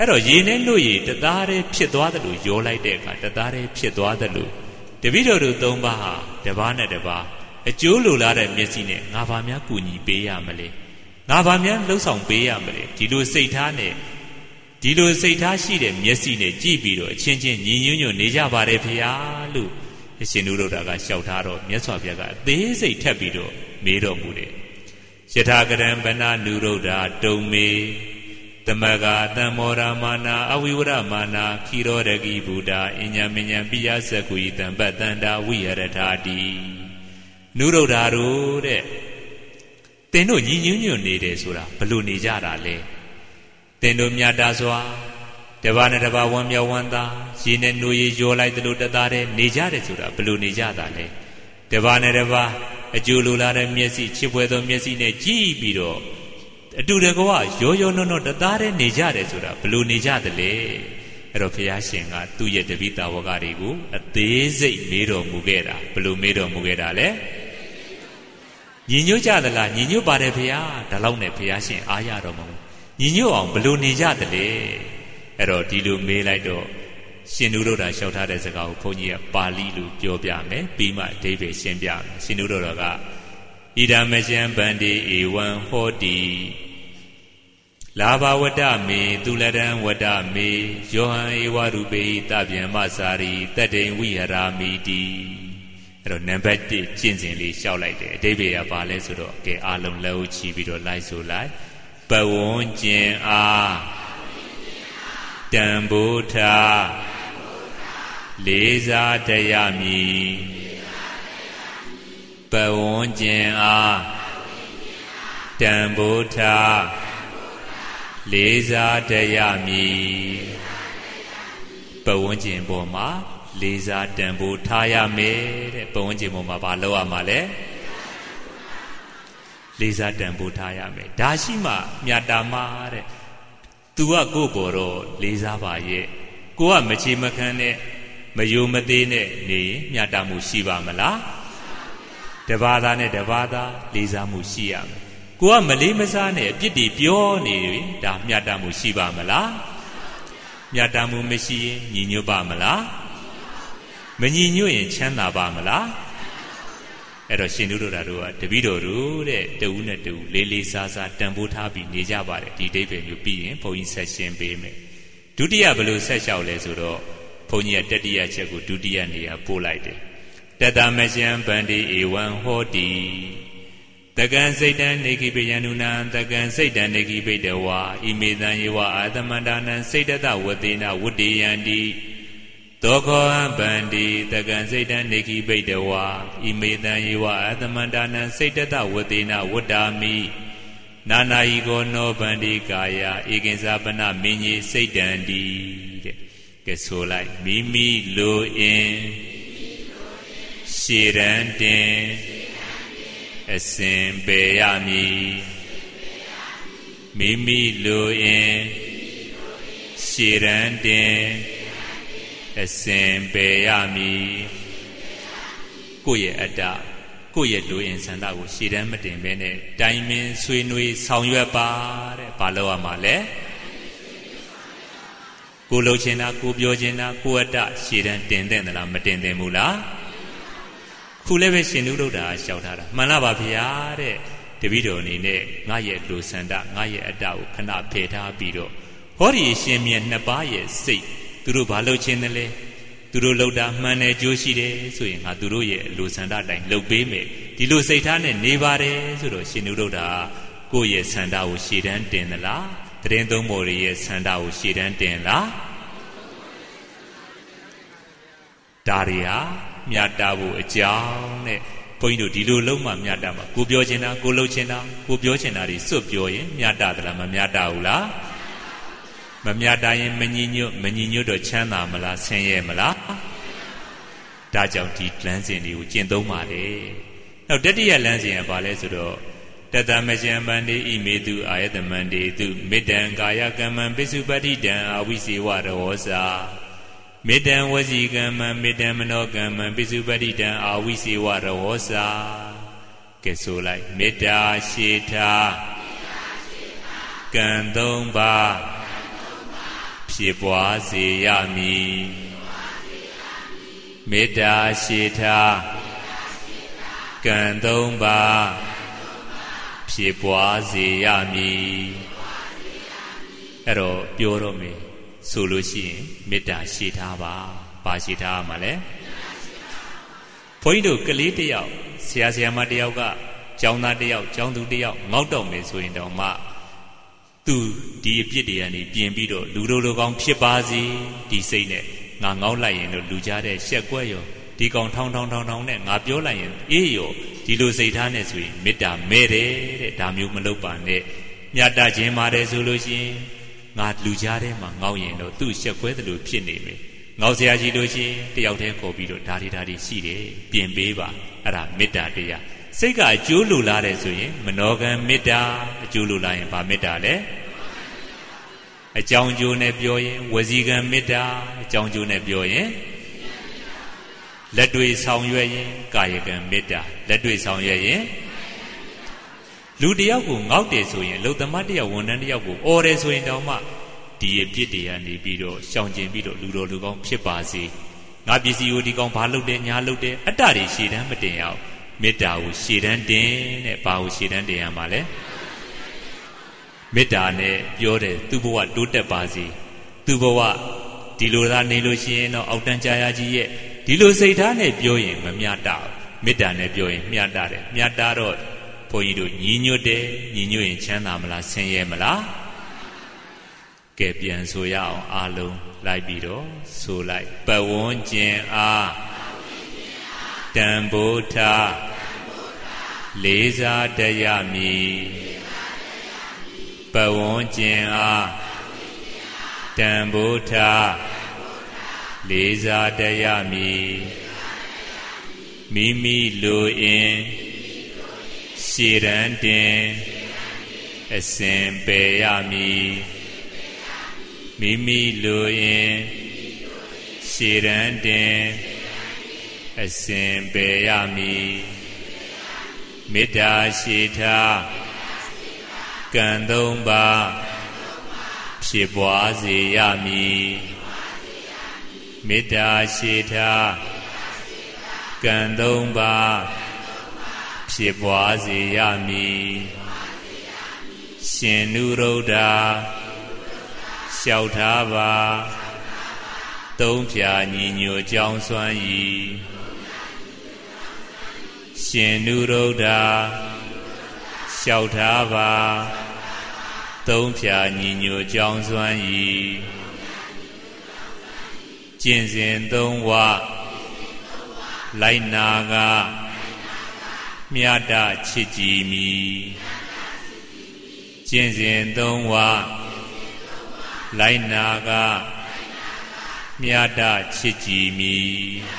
အဲ့တော့ရေနဲ့နှုတ်ရည်တသားတည်းဖြစ်သွားတယ်လို့ရောလိုက်တဲ့အခါတသားတည်းဖြစ်သွားတယ်လို့တပည့်တော်တို့သုံးပါးဟာတပါးနဲ့တပါးအကျိုးလိုလားတဲ့မျက်စိနဲ့ငါဘာများကူညီပေးရမလဲငါဘာများလှုပ်ဆောင်ပေးရမလဲဒီလိုစိတ်ထားနဲ့ဒီလိုစိတ်ထားရှိတဲ့မျက်စိနဲ့ကြည့်ပြီးတော့အချင်းချင်းညီညွတ်ညွတ်နေကြပါတယ်ဖေဟာလို့အရှင်နုရုဒ္ဓကလျှောက်ထားတော့မြတ်စွာဘုရားကအသေးစိတ်ထပ်ပြီးတော့မေးတော်မူတယ်ယထာကရံဗနာနုရုဒ္ဓတုံမေသမဂာတံမောရမာနာအဝိဝရမာနာခိရောဒဂိဗုဒ္ဓအညမညံပိယသကုယတံပတ္တန္တာဝိဟရထာတိနုရုဒ္ဓတို့တဲ့သင်တို့ညီညွတ်ညွတ်နေတယ်ဆိုတာဘလို့နေကြတာလဲသင်တို့မြတ်တာစွာတပါးနဲ့တပါးဝမ်းမြောက်ဝမ်းသာရေနဲ့နှိုးရည်ရောလိုက်သလိုတသားတည်းနေကြတယ်ဆိုတာဘလို့နေကြတာလဲတပါးနဲ့တပါးအကျိုးလိုလားတဲ့မျက်စိချစ်ဖွယ်သောမျက်စိနဲ့ကြည့်ပြီးတော့အတူတကွရောရောနှောနှောတသားတည်းနေကြတယ်ဆိုတာဘလို့နေကြတယ်လဲအဲ့တော့ဘုရားရှင်ကသူ့ရဲ့တပည့်တော်ဝကတွေကိုအသေးစိတ်မေးတော်မူခဲ့တာဘလို့မေးတော်မူခဲ့တာလဲညီညွတ်ကြသလားညီညွတ်ပါတယ်ဘုရားဒါလောက်နဲ့ဘုရားရှင်အားရတော်မူညီညွတ်အောင်ဘလို့နေကြတယ်လဲအဲ့တော့ဒီလိုမေးလိုက်တော့ရှင်နုရုဒ္ဓလျှောက်ထားတဲ့စကားကိုဘုန်းကြီးကပါဠိလိုပြောပြမယ်ပြီးမှအဓိပ္ပာယ်ရှင်းပြမယ်ရှင်နုရုဒ္ဓကဣဒမရှံဗန္တိဧဝံဟောတိလာဘဝတ္တမေသူလတံဝတ္တမေယောဟံဧဝရူပေတဗျံမစာရီတတ္တိဝိဟရာမိတိအဲ့တော့နံပါတ်1ကျင့်စဉ်လေးလျှောက်လိုက်တယ်အဓိပ္ပာယ်ကဘာလဲဆိုတော့ကဲအားလုံးလက်ဦးချီပြီးတော့လိုက်ဆိုလိုက်ပဝွန်ကျင်အားတံဘုထာလေးစားတရားမည်ပဝွန်ကျင်အားတံဘုထာလေးစားတရားမည်ပဝွန်ကျင်ပေါ်မှာလေးစားတံဘုထားရမယ်တဲ့ပဝွန်ကျင်ပေါ်မှာဘာလုပ်ရမှာလဲလေးစားတံဘုထားရမယ်ဒါရှိမှမြတ်တာမှာတဲ့သူကကိုယ့်ပေါ်တော့လေးစားပါရဲ့ကိုကမချေမခန်းနဲ့မယိုမသေးနဲ့နေရင်မြတ်တာမှုရှိပါမလားတပါးသားနဲ့တပါးသားလေးစားမှုရှိရမယ်ကိုကမလေးမစားနဲ့အပြစ်တွေပြောနေရင်ဒါမြတ်တာမှုရှိပါမလားမြတ်တာမှုမရှိရင်ညီညွတ်ပါမလားမညီညွတ်ရင်ချမ်းသာပါမလားအဲ့တော့ရှင်နုရုဒ္ဓတို့ကတပည့်တော်တို့တဲ့တဦးနဲ့တဦးလေးလေးစားစားတန်ဖိုးထားပြီးနေကြပါတယ်ဒီအဓိပ္ပာယ်မျိုးပြီးရင်ဘုန်းကြီးဆက်ရှင်းပေးမယ်ဒုတိယဘယ်လိုဆက်လျှောက်လဲဆိုတော့ဘုန်းကြီးကတတိယချက်ကိုဒုတိယနေရာပို့လိုက်တယ်တတမရှံဗန္တိဧဝံဟောတိတကံစိတ်တံနေခိပိယနုနံတကံစိတ်တံနေခိပိတဝါဣမေတံယေဝအာသမန္တာနံစိတ်တတဝတေနဝတ္တေယံတိသောခောဗန္တိတကံစိတ်တံနေခိပိတဝါဣမေတံယေဝအာသမန္တာနံစိတ်တတဝတေနဝတ္တာမိနာနာယိကောနောဗန္တိကာယဧကိဉ္စပနမင်းကြီးစိတ်တံတိတဲ့ကဲဆိုလိုက်မိမိလိုအင်ရှေရန်တင်အစဉ်ပေရမည်မိမိလိုအင်ရှေရန်တင်အစဉ်ပေရမည်ကိုယ့်ရဲ့အတ္တကိုယ့်ရဲ့လိုအင်ဆန္ဒကိုရှေတန်းမတင်ဘဲနဲ့တိုင်ပင်ဆွေးနွေးဆောင်ရွက်ပါတဲ့ဘာလို့ရမှာလဲကိုလှုပ်ချင်တာကိုပြောချင်တာကိုအတ္တရှေတန်းတင်တဲ့သလားမတင်သင့်ဘူးလားခုလည်းပဲရှင်နုရုဒ္ဓလျှောက်ထားတာမှန်လားပါဗျာတဲ့တပည့်တော်အနေနဲ့ငါရဲ့လိုဆန္ဒငါရဲ့အတ္တကိုခဏဖယ်ထားပြီးတော့ဟောဒီရှင်မြတ်နှစ်ပါးရဲ့စိတ်သူတို့ဘာလှုပ်ချင်တယ်လဲသူတို့လှုပ်တာမှန်တယ်ကြိုးရှိတယ်ဆိုရင်ငါသူတို့ရဲ့လိုဆန္ဒတိုင်းလှုပ်ပေးမယ်ဒီလိုစိတ်ထားနဲ့နေပါတယ်ဆိုတော့ရှင်နုရုဒ္ဓကိုယ့်ရဲ့ဆန္ဒကိုရှေ့တန်းတင်သလားတရင်သုံးပေါ်ရဲ့ဆန္ဒကိုရှေ့တန်းတင်လားဒါတွေဟာမြတ်တာဖို့အကြောင်းနဲ့ဘုန်းကြီးတို့ဒီလိုလုံးမှမြတ်တာမှာကိုပြောချင်တာကိုလှုပ်ချင်တာကိုပြောချင်တာတွေစွတ်ပြောရင်မြတ်တာသလားမမြတ်တာဘူးလားမမြတ်တာရင်မညီညွတ်တော့ချမ်းသာမလားဆင်းရဲမလားဒါကြောင့်ဒီလမ်းစဉ်တွေကိုကျင့်သုံးပါတယ်နောက်တတိယလမ်းစဉ်ကဘာလဲဆိုတော့တတမရှံဗန္တိဣမေတုအာယတမန္တေတုမေတ္တံကာယကမ္မံပိစုပတ္တိတံအဝိစေဝရောစာမေတ္တံဝစီကမ္မံမေတ္တံမနောကမ္မံပိစုပတ္တိတံအာဝိစေဝရောစာကဲဆိုလိုက်မေတ္တာရှိထားကံသုံးပါးဖြစ်ပွားစေရမည်မေတ္တာရှိထားကံသုံးပါးဖြစ်ပွားစေရမည်အဲ့တော့ပြောတော့မယ်ဆိုလို့ရှိရင်မေတ္တာရှိထားပါဘာရှိထားမှာလဲဘုန်းကြီးတို့ကလေးတစ်ယောက်ဆရာဆရာမတစ်ယောက်ကကျောင်းသားတစ်ယောက်ကျောင်းသူတစ်ယောက်ငေါက်တော့မယ်ဆိုရင်တော့မှသူဒီအပြစ်တွေကနေပြင်ပြီးတော့လူတို့လိုကောင်းဖြစ်ပါစေဒီစိတ်နဲ့ငါငေါက်လိုက်ရင်တော့လူကြားတဲ့ရှက်ကွက်ရောဒီကောင်ထောင်းနဲ့ငါပြောလိုက်ရင်အေးရောဒီလိုစိတ်ထားနဲ့ဆိုရင်မေတ္တာမဲ့တယ်တဲ့ဒါမျိုးမလုပ်ပါနဲ့မြတ်တာခြင်းပါတယ်ဆိုလို့ရှိရင်ငါလူကြားထဲမှာငေါက်ရင်တော့သူ့ရှက်ကွဲသလိုဖြစ်နေမယ်ငေါက်ဆရာကြီးလို့ရှိရင်တယောက်တည်းခေါ်ပြီးတော့ဒါတွေရှိတယ်ပြင်ပေးပါအဲ့ဒါမေတ္တာတရားစိတ်ကအကျိုးလိုလားတယ်ဆိုရင်မနောကံမေတ္တာအကျိုးလိုလားရင်ဗာမေတ္တာလဲအကြောင်းကျိုးနဲ့ပြောရင်ဝစီကံမေတ္တာအကြောင်းကျိုးနဲ့ပြောရင်လက်တွေ့ဆောင်ရွက်ရင်ကာယကံမေတ္တာလက်တွေ့ဆောင်ရွက်ရင်လူတယောက်ကိုငေါက်တယ်ဆိုရင်လုံသမတ်တယောက်ဝန်ထမ်းတယောက်ကိုအော်တယ်ဆိုရင်တောင်မှဒီအပြစ်တွေကနေပြီးတော့ရှောင်ကျင်ပြီးတော့လူတော်လူကောင်းဖြစ်ပါစေငါပစ္စည်းကိုဒီကောင်ဘာလုပ်တယ်ညာလုပ်တယ်အတ္တတွေရှည်တန်းမတင်ရအောင်မေတ္တာကိုရှည်တန်းတင်တဲ့ဘာကိုရှည်တန်းတင်ရမှာလဲမေတ္တာနဲ့ပြောတယ်သူ့ဘဝတိုးတက်ပါစေသူ့ဘဝဒီလိုသာနေလို့ရှိရင်တော့အောက်တန်းကြာရကြီးရဲ့ဒီလိုစိတ်ထားနဲ့ပြောရင်မမျှတဘူးမေတ္တာနဲ့ပြောရင်မျှတတယ်မျှတတော့ဘုန်းကြီးတို့ညီညွတ်တယ်ညီညွတ်ရင်ချမ်းသာမလားဆင်းရဲမလားကဲပြန်ဆိုရအောင်အားလုံးလိုက်ပြီးတော့ဆိုလိုက်ပဝန်းကျင်အားတန်ဖိုးထားလေးစားတရမည်ပဝန်းကျင်အားတန်ဖိုးထားလေးစားတရမည်မိမိလိုအင်ရှည်ရန်တင်အစဉ်ပေရမည်မိမိလိုအင်ရှည်ရန်တင်အစဉ်ပေရမည်မေတ္တာရှိထားကံသုံးပါးဖြစ်ပွားစေရမည်မေတ္တာရှိထားကံသုံးပါးဖြစ်ပွားစေရမည်ရှင်နုရုဒ္ဓလျှောက်ထားပါသုံးဖြာညီညွတ်ကြောင်းစွမ်း၏ရှင်နုရုဒ္ဓလျှောက်ထားပါသုံးဖြာညီညွတ်ကြောင်းစွမ်း၏ကျင့်စဉ်သုံးဝလိုက်နာကမြတ်တချစ်ကြည်မည်ကျင့်စဉ်သုံးဝလိုက်နာကမြတ်တချစ်ကြည်မည်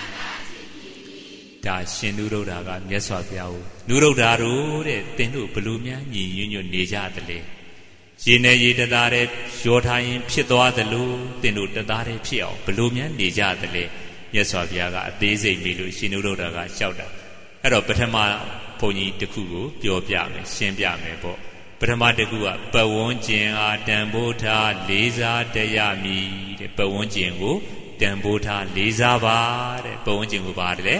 ဒါရှင်နုရုဒ္ဓကမြတ်စွာဘုရားကိုနုရုဒ္ဓတို့တဲ့သင်တို့ဘလို့များညီညွတ်ညွတ်နေကြသလဲရေနဲ့ရေတသားတဲ့ရောထားရင်ဖြစ်သွားသလိုသင်တို့တသားတဲ့ဖြစ်အောင်ဘလို့များနေကြသလဲမြတ်စွာဘုရားကအသေးစိတ်ပြီးလို့ရှင်နုရုဒ္ဓကလျှောက်တာအဲ့တော့ပထမဘုန်းကြီးတစ်ခုကိုပြောပြမယ်ရှင်းပြမယ်ပေါ့ပထမတစ်ခုကပဝန်းကျင်အားတန်ဖိုးထားလေးစားတရမည်တဲ့ပဝန်းကျင်ကိုတန်ဖိုးထားလေးစားပါတဲ့ပဝန်းကျင်ကိုပါတယ်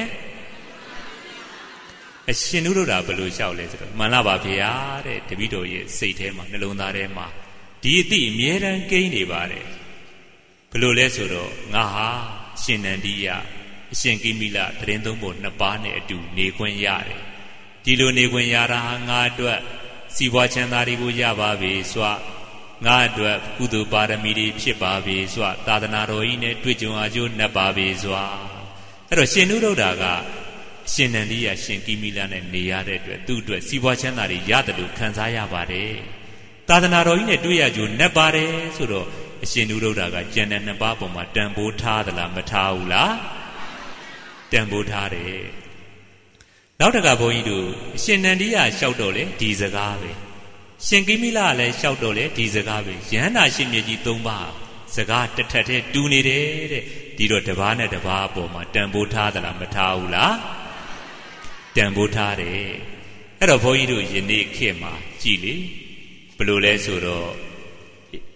အရှင်နုရုဒ္ဓဘယ်လိုလျှောက်လဲဆိုတော့မှန်လားပါဗျာတဲ့တပည့်တော်ရဲ့စိတ်ထဲမှာနှလုံးသားထဲမှာဒီအသည့်အမြဲတမ်းကိန်းနေပါတယ်ဘယ်လိုလဲဆိုတော့ငါဟာရှင်နန္ဒီယအရှင်ကိမိလတရင်သုံးဖို့နှစ်ပါးနဲ့အတူနေခွင့်ရတယ်ဒီလိုနေခွင့်ရတာဟာငါအတွက်စီးပွားချမ်းသာတွေကိုရပါပြီစွာငါအတွက်ကုသိုလ်ပါရမီတွေဖြစ်ပါပြီစွာသာသနာတော်ကြီးနဲ့တွေ့ကြုံအကျိုးနှက်ပါပြီစွာအဲ့တော့ရှင်နုရုဒ္ဓကရှင်နန္ဒီယရှင်ကိမိလနဲ့နေရတဲ့အတွက်သူ့အတွက်စီးပွားချမ်းသာတွေရတယ်လို့ခံစားရပါတယ်သာသနာတော်ကြီးနဲ့တွေ့ရကြိုနှက်ပါတယ်ဆိုတော့အရှင်နုရုဒ္ဓကကျန်တဲ့နှစ်ပါးပေါ်မှာတန်ဖိုးထားသလားမထားဘူးလားတန်ဖိုးထားတယ်နောက်တကဘုန်းကြီးတို့အရှင်နန္ဒီယလျှောက်တော့လေဒီစကားပဲရှင်ကိမိလကလည်းလျှောက်တော့လေဒီစကားပဲယန္တာရှင်မြတ်ကြီး၃ပါးစကားတစ်ထက်တည်းတူနေတယ်တဲ့ဒီတော့တစ်ပါးနဲ့တစ်ပါးအပေါ်မှာတန်ဖိုးထားသလားမထားဘူးလားတန်ဖိုးထားတယ်အဲ့တော့ဘုန်းကြီးတို့ယနေ့ခေတ်မှာကြည်လေဘယ်လိုလဲဆိုတော့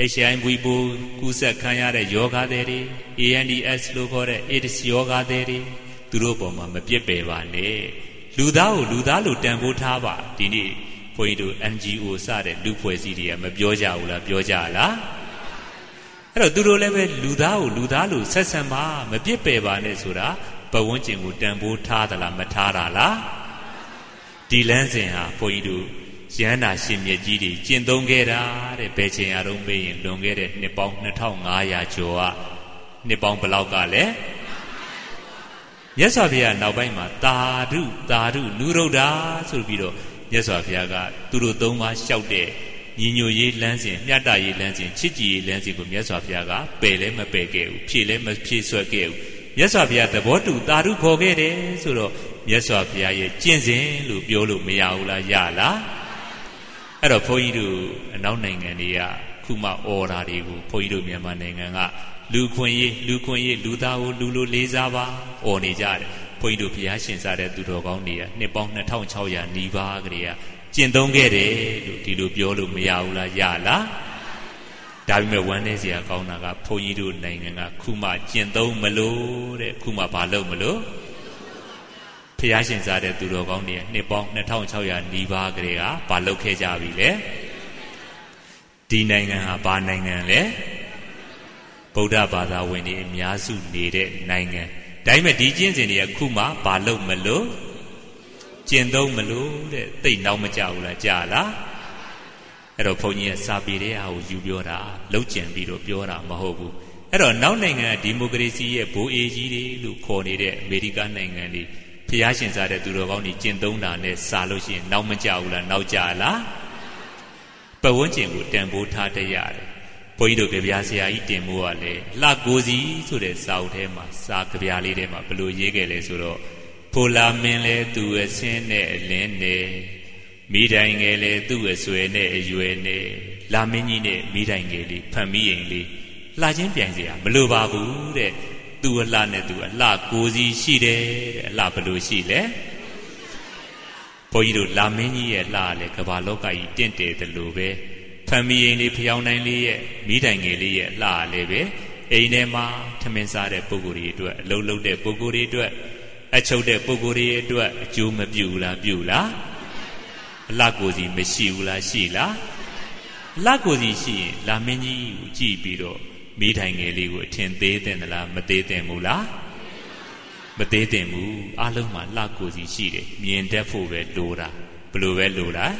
HIV ပိုးကူးစက်ခံရတဲ့ယောဂသည်တွေ ANDS လို့ခေါ်တဲ့ AIDS ယောဂသည်တွေသူတို့ပေါ်မှာမပြစ်ပယ်ပါနဲ့လူသားကိုလူသားလိုတန်ဖိုးထားပါဒီနေ့ဘုန်းကြီးတို့ NGO စတဲ့လူဖွဲ့စည်းတွေကမပြောကြဘူးလားပြောကြလားအဲ့တော့သူတို့လည်းပဲလူသားကိုလူသားလိုဆက်ဆံပါမပြစ်ပယ်ပါနဲ့ဆိုတာဘဝန်းကျင်ကိုတန်ဖိုးထားသလားမထားတာလားဒီလမ်းစဉ်ဟာဘုန်းကြီးတို့ရဟန္တာရှင်မြတ်ကြီးတွေကျင့်သုံးခဲ့တာတဲ့ဘယ်ချိန်အရုံးမေးရင်လွန်ခဲ့တဲ့နှစ်ပေါင်း2500ကျော်ကနှစ်ပေါင်းဘယ်လောက်ကလဲမြတ်စွာဘုရားနောက်ပိုင်းမှာတာဓုတာဓုနုရုဒ္ဓဆိုပြီးတော့မြတ်စွာဘုရားကသူတို့သုံးပါးလျှောက်တဲ့ညီညွတ်ရေးလမ်းစဉ်မြတ်တာရေးလမ်းစဉ်ချစ်ကြည်ရေးလမ်းစဉ်ကိုမြတ်စွာဘုရားကပယ်လည်းမပယ်ခဲ့ဘူးဖြည့်လည်းမဖြည့်ဆွဲခဲ့ဘူးမြတ်စွာဘုရားသဘောတူတာဓုခေါ်ခဲ့တယ်ဆိုတော့မြတ်စွာဘုရားရဲ့ကျင့်စဉ်လို့ပြောလို့မရဘူးလားရလားအဲ့တော့ဘုန်းကြီးတို့အနောက်နိုင်ငံတွေကခုမှအော်တာတွေကိုဘုန်းကြီးတို့မြန်မာနိုင်ငံကလူခွင့်ရေးလူသားကိုလူလိုလေးစားပါအော်နေကြတယ်ဘုန်းကြီးတို့ဘုရားရှင်စားတဲ့သူတော်ကောင်းတွေကနှစ်ပေါင်း2600နီးပါးကလေးကကျင့်သုံးခဲ့တယ်လို့ဒီလိုပြောလို့မရဘူးလားရလားဒါပေမဲ့ဝမ်းနည်းစရာကောင်းတာကဘုန်းကြီးတို့နိုင်ငံကခုမှကျင့်သုံးမလို့တဲ့ခုမှဘာလုပ်မလို့ဘုရားရှင်စားတဲ့သူတော်ကောင်းတွေနှစ်ပေါင်း2600နီးပါးကလေးကဘာလုပ်ခဲ့ကြပြီလဲဒီနိုင်ငံဟာဘာနိုင်ငံလဲဗုဒ္ဓဘာသာဝင်တွေအများစုနေတဲ့နိုင်ငံဒါပေမဲ့ဒီကျင့်စဉ်တွေကခုမှဘာလုပ်မလို့ကျင့်သုံးမလို့တဲ့သိနောက်မကြဘူးလားကြာလားအဲ့တော့ဘုန်းကြီးကစာပေတဲ့အားကိုယူပြောတာလှုပ်ကြံပြီးတော့ပြောတာမဟုတ်ဘူးအဲ့တော့နောက်နိုင်ငံဒီမိုကရေစီရဲ့ဘိုးအေးကြီးတွေလို့ခေါ်နေတဲ့အမေရိကန်နိုင်ငံတွေဘုရားရှင်စားတဲ့သူတော်ကောင်းတွေကျင့်သုံးတာနဲ့စာလို့ရှိရင်နောက်မကြဘူးလားနောက်ကြလားပတ်ဝန်းကျင်ကိုတန်ဖိုးထားတတ်ရတယ်ဘုန်းကြီးတို့ကြပြဆရာကြီးတင်မိုးကလည်းလှကိုစီဆိုတဲ့စာအုပ်ထဲမှာစာကြပြလေးထဲမှာဘယ်လိုရေးခဲ့လဲဆိုတော့ဖိုလာမင်းလဲသူ့အဆင်းနဲ့အလင်းနဲ့မိတိုင်ငယ်လဲသူ့အဆွဲနဲ့အရွယ်နဲ့လာမင်းကြီးနဲ့မိတိုင်ငယ်လေးဖန်မိရင်လေးလှချင်းပြိုင်เสียမလိုပါဘူးတဲ့သူ့အလှနဲ့သူအလှကိုစီရှိတယ်တဲ့အလှဘယ်လိုရှိလဲဘုန်းကြီးတို့လာမင်းကြီးရဲ့လှလည်းကမ္ဘာလောကကြီးတင့်တယ်တယ်လို့ပဲဖန်မိရင်လေးဖျောင်းတိုင်းလေးရဲ့မိတိုင်ငယ်လေးရဲ့လှလည်းပဲအိမ်ထဲမှာထမင်းစားတဲ့ပုဂ္ဂိုလ်တွေအတွက်အလုံးလုံးတဲ့ပုဂ္ဂိုလ်တွေအတွက်အချုပ်တဲ့ပုဂ္ဂိုလ်တွေအတွက်အကျိုးမပြုဘူးလားပြုလားအလှကိုစီမရှိဘူးလားရှိလားအလှကိုစီရှိရင်လာမင်းကြီးကိုကြည့်ပြီးတော့မိထိုင်ငယ်လေးကိုအထင်သေးတယ်လားမသေးတယ်ဘူးလားမသေးတယ်ဘူးအလုံးမှာလှကိုစီရှိတယ်မြင်တတ်ဖို့ပဲလိုတာဘလို့ပဲလိုတာ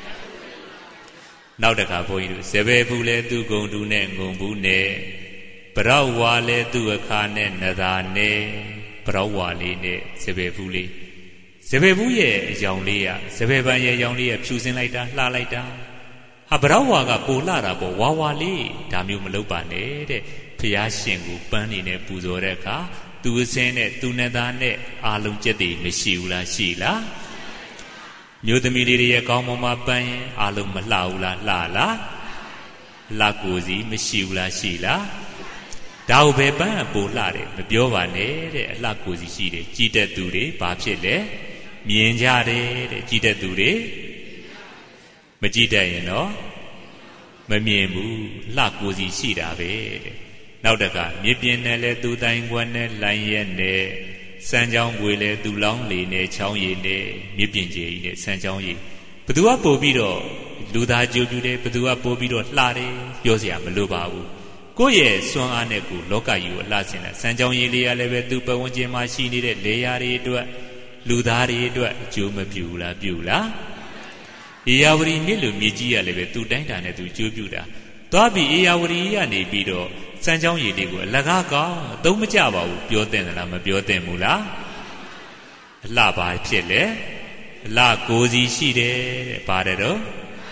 နောက်တခါဘုန်းကြီးတို့ဇေဘယ်ဘူးလဲသူ့ဂုံတူနဲ့ငုံဘူးနဲ့ပရောက်ဝါလဲသူ့အခါနဲ့နသာနဲ့ပရောက်ဝါလေးနဲ့ဇေဘယ်ဘူးလေးဇေဘယ်ဘူးရဲ့အယောင်လေးကဇေဘယ်ပန်းရဲ့အယောင်လေးကဖြူစင်လိုက်တာလှလိုက်တာဟာပရောက်ဝါကပိုလှတာပေါ့ဝါဝါလေးဒါမျိုးမလုပ်ပါနဲ့တဲ့ဖျားရှင်ကိုပန်းနေနဲ့ပူဇော်တဲ့အခါသူအစင်းနဲ့သူနဲ့သားနဲ့အာလုံးကျက်တည်မရှိဘူးလားရှိလားမျိုးသမီးလေးတွေရဲ့ကောင်းပေါ်မှာပန်းရင်အာလုံးမလှဘူးလားလှလားလှကိုစီမရှိဘူးလားရှိလားဒါကိုပဲပန်းကပိုလှတယ်မပြောပါနဲ့တဲ့အလှကိုစီရှိတယ်ကြည်တဲ့သူတွေဘာဖြစ်လဲမြင်ကြတယ်တဲ့ကြည်တဲ့သူတွေမကြည့်တတ်ရင်တော့မမြင်ဘူးလှကိုစီရှိတာပဲတဲ့နောက်တကမြေပြင်နဲ့လဲသူတိုင်ခွက်နဲ့လိုင်းရက်နဲ့စမ်းချောင်းွေလဲသူလောင်းလေနဲ့ချောင်းရည်နဲ့မြေပြင်ကြီးနဲ့စမ်းချောင်းရည်ဘသူကပို့ပြီးတော့လူသားကြိုးပြူတယ်ဘသူကပို့ပြီးတော့လှတယ်ပြောစရာမလိုပါဘူးကိုယ့်ရဲ့စွမ်းအားနဲ့ကိုလောကကြီးကိုအလှဆင်တာစမ်းချောင်းရည်လေးရလည်းပဲသူ့ပတ်ဝန်းကျင်မှာရှိနေတဲ့လေယာတွေအတွက်လူသားတွေအတွက်အကျိုးမပြုလားပြုလားအေယာဝတီမြစ်လိုမြစ်ကြီးရလည်းပဲသူ့တိုင်းတာနဲ့သူကျိုးပြူတာသွားပြီးအေယာဝတီကနေပြီးတော့စမ်းချောင်းရည်လေးကိုအလကားကောင်းအသုံးမကျပါဘူးပြောတဲ့လားမပြောတဲ့ဘူးလားအလှပါဖြစ်လေအလှကိုစီရှိတယ်တဲ့ပါတယ်တော့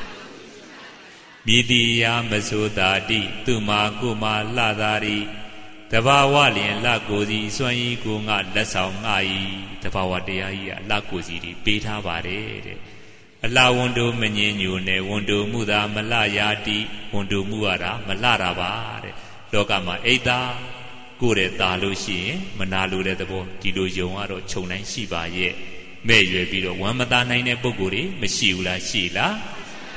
မိတိယာမဆိုတာတိသူမာကိုမာလှသာရီတဘာဝလျင်လှကိုစီစွန့်ဤကိုငါလက်ဆောင်ငါဤတဘာဝတရားကြီးကလှကိုစီတွေပေးထားပါတယ်တဲ့အလှဝန်တို့မငြင်းညိုနဲ့ဝန်တို့မှုသာမလှရာတိဝန်တို့မှုရတာမလှတာပါတဲ့လောကမှာအိတ်သာကိုယ်တဲ့ตาလို့ရှိရင်မနာလိုတဲ့သဘောဒီလိုယုံကတော့ခြုံတိုင်းရှိပါရဲ့မဲ့ရွယ်ပြီးတော့ဝမ်းမသာနိုင်တဲ့ပုဂ္ဂိုလ်တွေမရှိဘူးလားရှိလား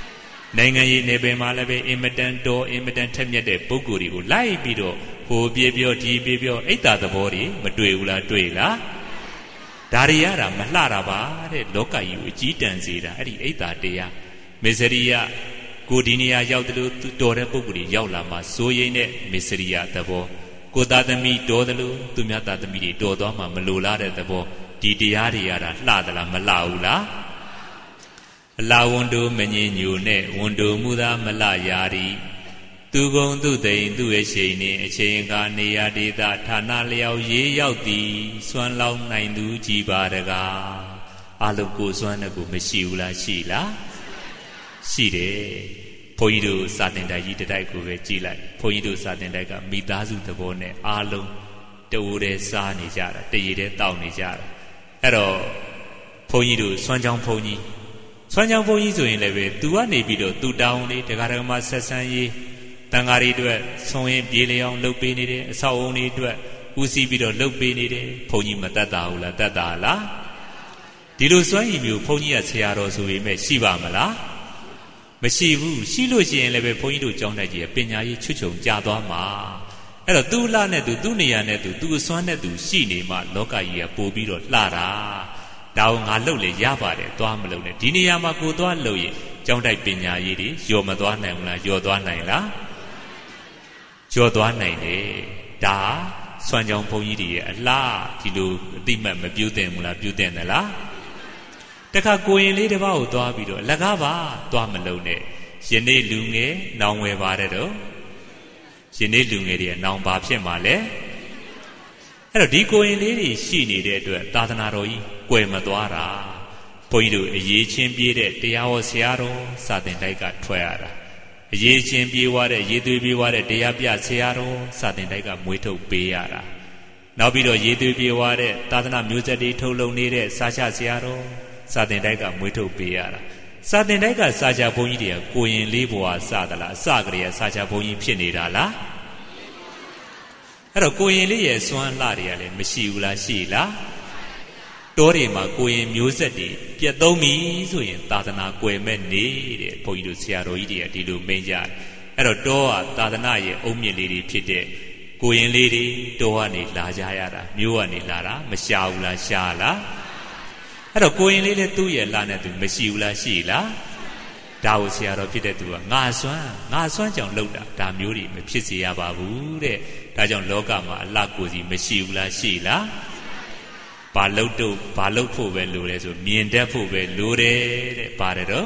နိုင်ငံရေးနေပင်မှာလည်းပဲအင်မတန်တော်အင်မတန်ထက်မြက်တဲ့ပုဂ္ဂိုလ်တွေကိုလိုက်ပြီးတော့ဟိုပြေပြောဒီပြေပြောအိတ်တာသဘောတွေမတွေ့ဘူးလားတွေ့လားဒါတွေရတာမလှတာပါတဲ့လောကကြီးကိုအကြီးတန်းစေတာအဲ့ဒီအိတ်တာတရားမေစရိယကိုဒီနေရာရောက်တယ်လို့တော်တဲ့ပုဂ္ဂိုလ်တွေရောက်လာမှစိုးရိမ်တဲ့မေစရိယသဘောကိုသားသမီးတော်တယ်လို့သူများသားသမီးတွေတော်သွားမှမလိုလားတဲ့သဘောဒီတရားတွေရတာလှသလားမလှဘူးလားအလာဝန်တို့မငြင်းညိုနဲ့ဝန်တို့မူသားမလှရာဒီသူကုံသူသိမ့်သူရဲ့ရှိန်နှင့်အချိန်ကနေရာဒေသဌာနလျောက်ရေးရောက်သည်စွမ်းလောင်းနိုင်သူကြည်ပါတကားအလုံးကိုစွမ်းတဲ့ကိုမရှိဘူးလားရှိလားရှိတယ်ဘုန်းကြီးတို့စာတင်တိုက်ကြီးတတိုက်ကိုပဲကြည်လိုက်ဘုန်းကြီးတို့စာတင်တိုက်ကမိသားစုသဘောနဲ့အားလုံးတူတဲ့စားနေကြတာတရေတဲ့တောက်နေကြတာအဲ့တော့ဘုန်းကြီးတို့စွမ်းချောင်းဘုန်းကြီးစွမ်းချောင်းဘုန်းကြီးဆိုရင်လည်းပဲသူကနေပြီးတော့သူတောင်းလေးတရားတော်မှာဆက်ဆံရေးတန်ဃာတွေအတွက်ဆုံးရင်ပြေလျောင်းလှုပ်ပေးနေတယ်အဆောက်အုံတွေအတွက်ဦးစီးပြီးတော့လှုပ်ပေးနေတယ်ဘုန်းကြီးမတတ်တာဘူးလားတတ်တာလားဒီလိုစွမ်းရည်မျိုးဘုန်းကြီးကဆရာတော်ဆိုပေမဲ့ရှိပါမလားမရှိဘူးရှိလို့ရှိရင်လည်းပဲဘုန်းကြီးတို့ကျောင်းတိုက်ကြီးပညာရေးချွတ်ချုံကြာသွားမှာအဲ့တော့သူ့လှနဲ့သူ့နေရာနဲ့သူ့အစွမ်းနဲ့သူရှိနေမှလောကကြီးကပို့ပြီးတော့လှတာဒါကိုငါလှုပ်လေရပါတယ်သွားမလို့နဲ့ဒီနေရာမှာကိုသွားလှုပ်ရင်ကျောင်းတိုက်ပညာရေးတွေယော်မသွားနိုင်ဘူးလားယော်သွားနိုင်လားကျော်သွားနိုင်တယ်ဒါစွမ်းကြောင်းဘုန်းကြီးတွေရဲ့အလားဒီလိုအတိမတ်မပြုတ်တင်ဘူးလားပြုတ်တင်တယ်လားတခါကိုရင်လေးတစ်ပါးကိုသွားပြီးတော့အလကားပါသွားမလုံးနဲ့ယနေ့လူငယ်နောင်ဝယ်ပါတယ်တော့ယနေ့လူငယ်တွေကနောင်ပါဖြစ်မှာလဲအဲ့တော့ဒီကိုရင်လေးတွေရှိနေတဲ့အတွက်သာသနာတော်ကြီးကွယ်မသွားတာဘုန်းကြီးတို့အရေးချင်းပြေးတဲ့တရားဟောဆရာတော်စာသင်တိုက်ကထွက်ရတာအရေးချင်းပြေးွားတဲ့ရေးသွေးပြေးွားတဲ့တရားပြဆရာတော်စာသင်တိုက်ကမွေးထုတ်ပေးရတာနောက်ပြီးတော့ရေးသွေးပြေးွားတဲ့သာသနာမျိုးဆက်တွေထုတ်လုပ်နေတဲ့စာချဆရာတော်စာသင်တိုက်ကမွေးထုတ်ပေးရတာစာသင်တိုက်ကစာချဘုန်းကြီးတွေကကိုရင်လေးဘဝစသလားအစကလေးကစာချဘုန်းကြီးဖြစ်နေတာလားအဲ့တော့ကိုရင်လေးရဲ့စွမ်းလှတွေကလည်းမရှိဘူးလားရှိလားတောတွေမှာကိုရင်မျိုးဆက်တွေပြတ်သုံးပြီဆိုရင်သာသနာကွယ်မဲ့နေတဲ့ဘုန်းကြီးတို့ဆရာတော်ကြီးတွေကဒီလိုမိန့်ကြတယ်အဲ့တော့တောကသာသနာရဲ့အုံမြင့်လေးတွေဖြစ်တဲ့ကိုရင်လေးတွေတောကနေလာကြရတာမျိုးကနေလာတာမရှာဘူးလားရှာလားအဲ့တော့ကိုရင်လေးလည်းသူ့ရဲ့လာနဲ့သူမရှိဘူးလားရှိလားဒါကိုဆရာတော်ဖြစ်တဲ့သူကငါစွမ်းကြောင့်လှုပ်တာဒါမျိုးတွေမဖြစ်စေရပါဘူးတဲ့ဒါကြောင့်လောကမှာအလှကိုစီမရှိဘူးလားရှိလားဘာလုတ်ဖို့ပဲလိုတယ်ဆိုမြင်တတ်ဖို့ပဲလိုတယ်တဲ့ပါတယ်တော့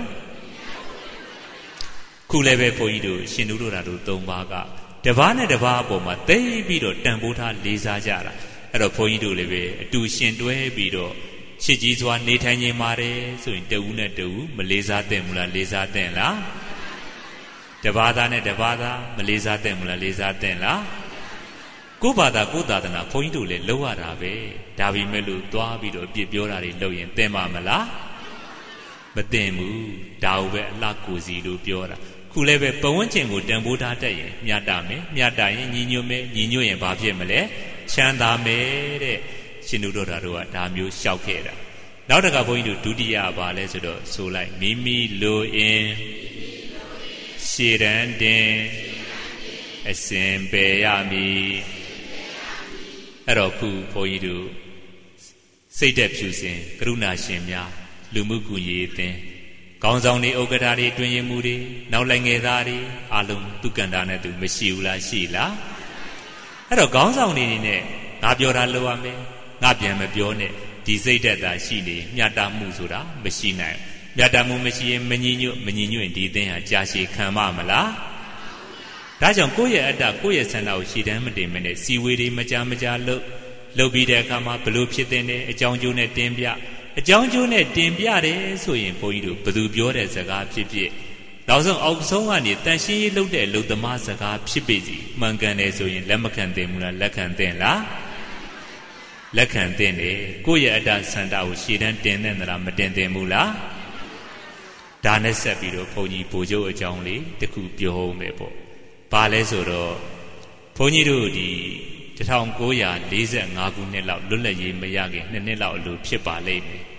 ခုလည်းပဲဘုန်းကြီးတို့ရှင်တို့တာတို့၃ပါးကတပားနဲ့တပားအပေါ်မှာသိပြီးတော့တန်ဖိုးထားလေးစားကြတာအဲ့တော့ဘုန်းကြီးတို့လည်းပဲအတူရှင်တွဲပြီးတော့ချစ်ကြီးစွာနေထိုင်နေပါတယ်ဆိုရင်တဦးနဲ့တဦးမလေးစားသင့်ဘူးလားလေးစားသင့်လားတပားသားနဲ့တပားသားမလေးစားသင့်ဘူးလားလေးစားသင့်လားကိုယ့်ဘာသာကိုယ့်သာသနာဘုန်းကြီးတို့လည်းလှုပ်ရတာပဲဒါပေမဲ့လို့သွားပြီးတော့အပြစ်ပြောတာတွေလှုပ်ရင်သင်ပါမလားမသင်ဘူးဒါကိုပဲအလှကိုစီလို့ပြောတာခုလည်းပဲပဝန်းကျင်ကိုတန်ဖိုးထားတတ်ရင်မြတ်တာမယ်မြတ်တာရင်ညီညွတ်မယ်ညီညွတ်ရင်ဘာဖြစ်မလဲချမ်းသာမယ်တဲ့ရှင်တို့တော်တို့ကဒါမျိုးလျှောက်ခဲ့တာနောက်တခါဘုန်းကြီးတို့ဒုတိယပါလဲဆိုတော့ဆိုလိုက်မိမိလိုအင်ရှေရန်တင်အစဉ်ပေရမည်အဲ့တော့ခုဘုန်းကြီးတို့စိတ်သက်ဖြူစင်ကရုဏာရှင်များလူမှုကူညီရေးအသင်းခေါင်းဆောင်တွေဥက္ကဋ္ဌတွေတွင်ရင်မှုတွေနောက်လိုက်ငယ်သားတွေအလုံးသူကန္တာနဲ့သူမရှိဘူးလားရှိလားအဲ့တော့ခေါင်းဆောင်တွေနဲ့ငါပြောတာလုပ်ရမယ်ငါပြန်မပြောနဲ့ဒီစိတ်သက်သာရှိနေမြတ်တာမှုဆိုတာမရှိနိုင်မြတ်တာမှုမရှိရင်မညီညွတ်ရင်ဒီအသင်းဟာကြာရှည်ခံမလားဒါကြောင့်ကိုယ့်ရဲ့အတ္တကိုယ့်ရဲ့ဆန္ဒကိုရှည်တန်းမတင်မနဲ့စီဝေးတွေမကြလုပ်ပြီးတဲ့အခါမှာဘလို့ဖြစ်တဲ့အကြောင်းကျိုးနဲ့တင်ပြအကြောင်းကျိုးနဲ့တင်ပြတယ်ဆိုရင်ဘုန်းကြီးတို့ဘယ်သူပြောတဲ့စကားဖြစ်ဖြစ်နောက်ဆုံးအောက်ဆုံးကနေတန်ရှင်းရေးလုပ်တဲ့လူသမားစကားဖြစ်ပေစီမှန်ကန်တယ်ဆိုရင်လက်မခံသင့်ဘူးလားလက်ခံသင့်လားလက်ခံသင့်တယ်ကိုယ့်ရဲ့အတ္တဆန္ဒကိုရှည်တန်းတင်သင့်သလားမတင်သင့်ဘူးလားဒါနဲ့ဆက်ပြီးတော့ဘုန်းကြီးဗိုလ်ချုပ်အကြောင်းလေးတစ်ခုပြောဦးမယ်ပေါ့ဘာလဲဆိုတော့ဘုန်းကြီးတို့ဒီ1945ခုနှစ်လောက်လွတ်လပ်ရေးမရခင်2နှစ်လောက်အလိုဖြစ်ပါလိမ့်မယ်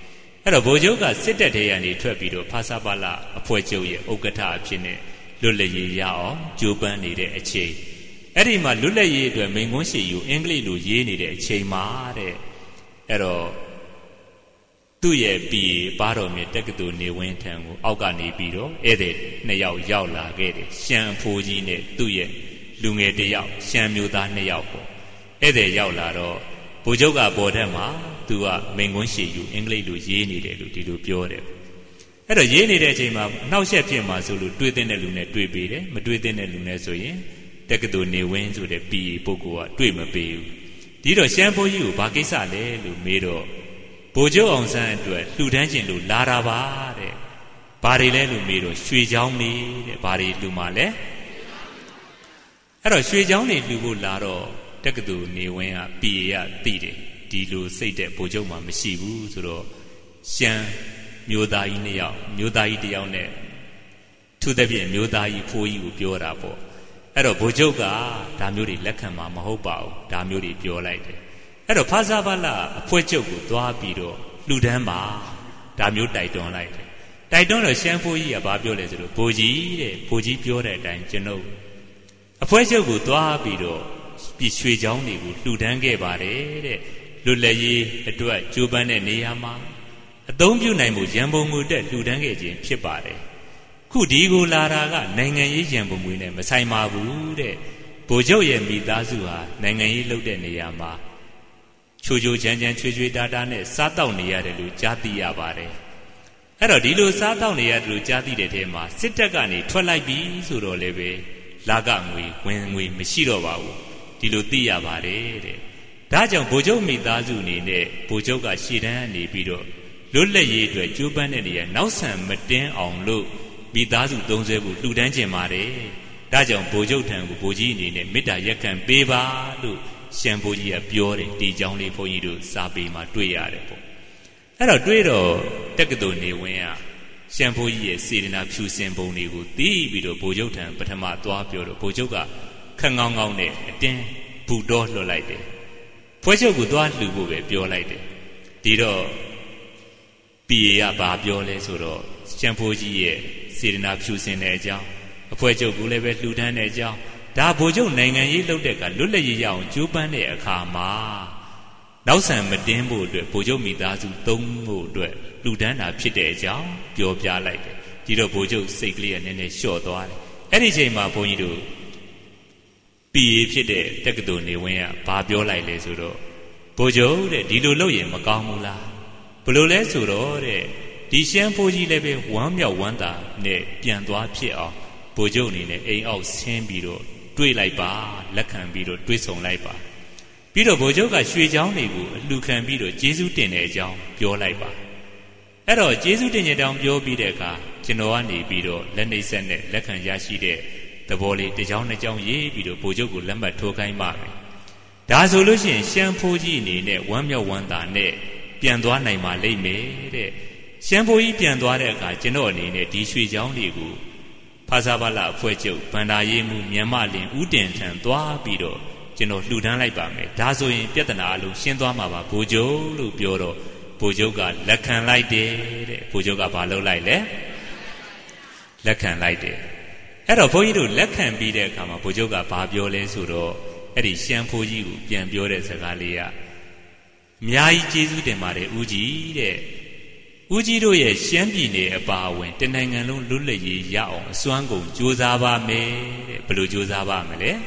အဲ့တော့ဗိုလ်ချုပ်ကစစ်တပ်ထဲကနေထွက်ပြီးတော့ဖဆပလအဖွဲ့ချုပ်ရဲ့ဥက္ကဋ္ဌအဖြစ်နဲ့လွတ်လပ်ရေးရအောင်ကြိုးပမ်းနေတဲ့အချိန်အဲ့ဒီမှာလွတ်လပ်ရေးအတွက်မိန့်ခွန်းရှည်ယူအင်္ဂလိပ်လိုရေးနေတဲ့အချိန်မှာတဲ့အဲ့တော့သူ့ရဲ့ပြည်ပါတော်မြတ်တက္ကသိုလ်နေဝင်းထံကိုအောက်ကနေပြီးတော့ဧည့်သည်2ယောက်ရောက်လာခဲ့တယ်ရှမ်းအဖိုးကြီးနဲ့သူ့ရဲ့လူငယ်1ယောက်ရှမ်းမျိုးသား2ယောက်ပေါ့ဧည့်သည်ရောက်လာတော့ဗိုလ်ချုပ်ကပေါ်ထက်မှာသူကမိန့်ခွန်းရှည်ယူအင်္ဂလိပ်လိုရေးနေတယ်လို့ဒီလိုပြောတယ်အဲ့တော့ရေးနေတဲ့အချိန်မှာနှောက်ယှက်ဖြစ်မှာဆိုလို့တွေးတဲ့လူနဲ့တွေးပေးတယ်မတွေးတဲ့လူနဲ့ဆိုရင်တက္ကသိုလ်နေဝင်းဆိုတဲ့ပြည်ပုဂ္ဂိုလ်ကတွေးမပေးဘူးဒီတော့ရှမ်းဘိုးကြီးကိုဘာကိစ္စလဲလို့မေးတော့ဗိုလ်ချုပ်အောင်ဆန်းအတွက်လှူဒန်းခြင်းလို့လာတာပါတဲ့ဘာတွေလဲလို့မေးတော့ရွှေချောင်းနေတဲ့ဘာတွေလှူမှာလဲအဲ့တော့ရွှေချောင်းတွေလှူဖို့လာတော့တက္ကသိုလ်နေဝင်းကပြည်ကသိတယ်ဒီလိုစိတ်တဲ့ဗိုလ်ချုပ်မှမရှိဘူးဆိုတော့ရှမ်းမျိုးသားကြီး2ယောက်မျိုးသားကြီး1ယောက်နဲ့သူတဲ့ပြင်မျိုးသားကြီးဖိုးကြီးကိုပြောတာပေါ့အဲ့တော့ဗိုလ်ချုပ်ကဒါမျိုးတွေလက်ခံမှာမဟုတ်ပါဘူးဒါမျိုးတွေပြောလိုက်တယ်အဲ့တော့ဖဆပလအဖွဲ့ချုပ်ကိုသွားပြီးတော့လှူဒန်းပါဒါမျိုးတိုက်တွန်းလိုက်တယ်တိုက်တွန်းတော့ရှမ်းဖိုးကြီးကဘာပြောလဲဆိုတော့ဗိုလ်ကြီးတဲ့ဗိုလ်ကြီးပြောတဲ့အတိုင်းကျွန်ုပ်အဖွဲ့ချုပ်ကိုသွားပြီးတော့ပြည်ရွှေချောင်းတွေကိုလှူဒန်းခဲ့ပါတယ်တဲ့လွတ်လပ်ရေးအတွက်ကြိုးပမ်းတဲ့နေရာမှာအသုံးပြုနိုင်မှုရန်ပုံငွေတက်လှူဒန်းခဲ့ခြင်းဖြစ်ပါတယ်ခုဒီကိုလာတာကနိုင်ငံရေးရန်ပုံငွေနဲ့မဆိုင်ပါဘူးတဲ့ဗိုလ်ချုပ်ရဲ့မိသားစုဟာနိုင်ငံရေးလုပ်တဲ့နေရာမှာချိုချိုချမ်းချမ်းချွေချွေတာတာနဲ့စားတောက်နေရတယ်လို့ကြားသိရပါတယ်အဲ့တော့ဒီလိုစားတောက်နေရတယ်လို့ကြားသိတဲ့ထဲမှာစစ်တပ်ကနေထွက်လိုက်ပြီဆိုတော့လည်းပဲလာကငွေဝင်ငွေမရှိတော့ပါဘူးဒီလိုသိရပါတယ်တဲ့ဒါကြောင့်ဗိုလ်ချုပ်မိသားစုအနေနဲ့ဗိုလ်ချုပ်ကရှေ့တန်းနေပြီးတော့လွတ်လပ်ရေးအတွက်ကြိုးပမ်းတဲ့နေရာနောက်ဆံမတင်းအောင်လို့မိသားစုသုံးစွဲဖို့လှူဒန်းခြင်းပါတယ်ဒါကြောင့်ဗိုလ်ချုပ်ထံကိုဗိုလ်ကြီးအနေနဲ့မေတ္တာရက်ခံပေးပါလို့ရှမ်းဘိုးကြီးကပြောတယ်ဒီကြောင်းလေးဘုန်းကြီးတို့စာပေမှာတွေ့ရတယ်ပေါ့အဲ့တော့တွေ့တော့တက္ကသိုလ်နေဝင်းကရှမ်းဘိုးကြီးရဲ့စေတနာဖြူစင်ပုံတွေကိုသိပြီးတော့ဗိုလ်ချုပ်ထံပထမသွားပြောတော့ဗိုလ်ချုပ်ကခက်ငောင်းငောင်းနဲ့အတင်းဘူတော်လွှတ်လိုက်တယ်ဖွဲ့ချုပ်ကိုသွားလှူဖို့ပဲပြောလိုက်တယ်ဒီတော့ပြည်ကဘာပြောလဲဆိုတော့ရှမ်းဘိုးကြီးရဲ့စေတနာဖြူစင်တဲ့အကြောင်းအဖွဲ့ချုပ်ကိုလည်းပဲလှူဒန်းတဲ့အကြောင်းဒါဗိုလ်ချုပ်နိုင်ငံရေးလုပ်တဲ့ကလွတ်လပ်ရေးရအောင်ကြိုးပမ်းတဲ့အခါမှာနောက်ဆံမတင်းဖို့အတွက်ဗိုလ်ချုပ်မိသားစုသုံးဖို့အတွက်လှူဒန်းတာဖြစ်တဲ့အကြောင်းပြောပြလိုက်တယ်ဒီတော့ဗိုလ်ချုပ်စိတ်ကလေးကနည်းနည်းလျှော့သွားတယ်အဲ့ဒီချိန်မှာဘုန်းကြီးတို့ပြည်ဖြစ်တဲ့တက္ကသိုလ်နေဝင်းကဘာပြောလိုက်လဲဆိုတော့ဗိုလ်ချုပ်တဲ့ဒီလိုလုပ်ရင်မကောင်းဘူးလားဘလို့လဲဆိုတော့တဲ့ဒီရှမ်းဖိုးကြီးလည်းပဲဝမ်းမြောက်ဝမ်းသာနဲ့ပြန်သွားဖြစ်အောင်ဗိုလ်ချုပ်အနေနဲ့အိမ်အောက်ဆင်းပြီးတော့တွေးလိုက်ပါလက်ခံပြီးတော့တွေးဆုံလိုက်ပါပြီးတော့ဗိုလ်ချုပ်ကရွှေချောင်းတွေကိုအလှခံပြီးတော့ကျေးဇူးတင်တဲ့အကြောင်းပြောလိုက်ပါအဲ့တော့ကျေးဇူးတင်တဲ့အကြောင်းပြောပြီးတဲ့အခါကျွန်တော်ကနေပြီးတော့လက်နှိပ်ဆက်နဲ့လက်ခံရရှိတဲ့သဘောလေးတစ်ကြောင်းနှစ်ကြောင်းရေးပြီးတော့ဗိုလ်ချုပ်ကိုလက်မှတ်ထိုးခိုင်းပါမယ်ဒါဆိုလို့ရှိရင်ရှမ်းဖိုးကြီးအနေနဲ့ဝမ်းမြောက်ဝမ်းသာနဲ့ပြန်သွားနိုင်ပါလိမ့်မယ်တဲ့ရှမ်းဖိုးကြီးပြန်သွားတဲ့အခါကျွန်တော်အနေနဲ့ဒီရွှေချောင်းတွေကိုဖဆပလအဖွဲ့ချုပ်ဗန္ဒာရေးမှုမြန်မာလင်ဦးတင်ထံသွားပြီးတော့ကျွန်တော်လှူဒန်းလိုက်ပါမယ်ဒါဆိုရင်ပြဿနာအလုံးရှင်းသွားမှာပါဗိုလ်ချုပ်လို့ပြောတော့ဗိုလ်ချုပ်ကလက်ခံလိုက်တယ်တဲ့ဗိုလ်ချုပ်ကဘာလုပ်လိုက်လဲလက်ခံလိုက်တယ်အဲ့တော့ဘုန်းကြီးတို့လက်ခံပြီးတဲ့အခါမှာဗိုလ်ချုပ်ကဘာပြောလဲဆိုတော့အဲ့ဒီရှမ်းဖိုးကြီးကိုပြန်ပြောတဲ့စကားလေးကအများကြီးကျေးဇူးတင်ပါတယ်ဦးကြီးတဲ့ဦးကြီးတို့ရဲ့ရှမ်းပြည်နယ်အပါအဝင်တနိုင်ငံလုံးလွတ်လပ်ရေးရအောင်အစွမ်းကုန်ကြိုးစားပါမယ်တဲ့ဘယ်လိုကြိုးစားပါမလဲ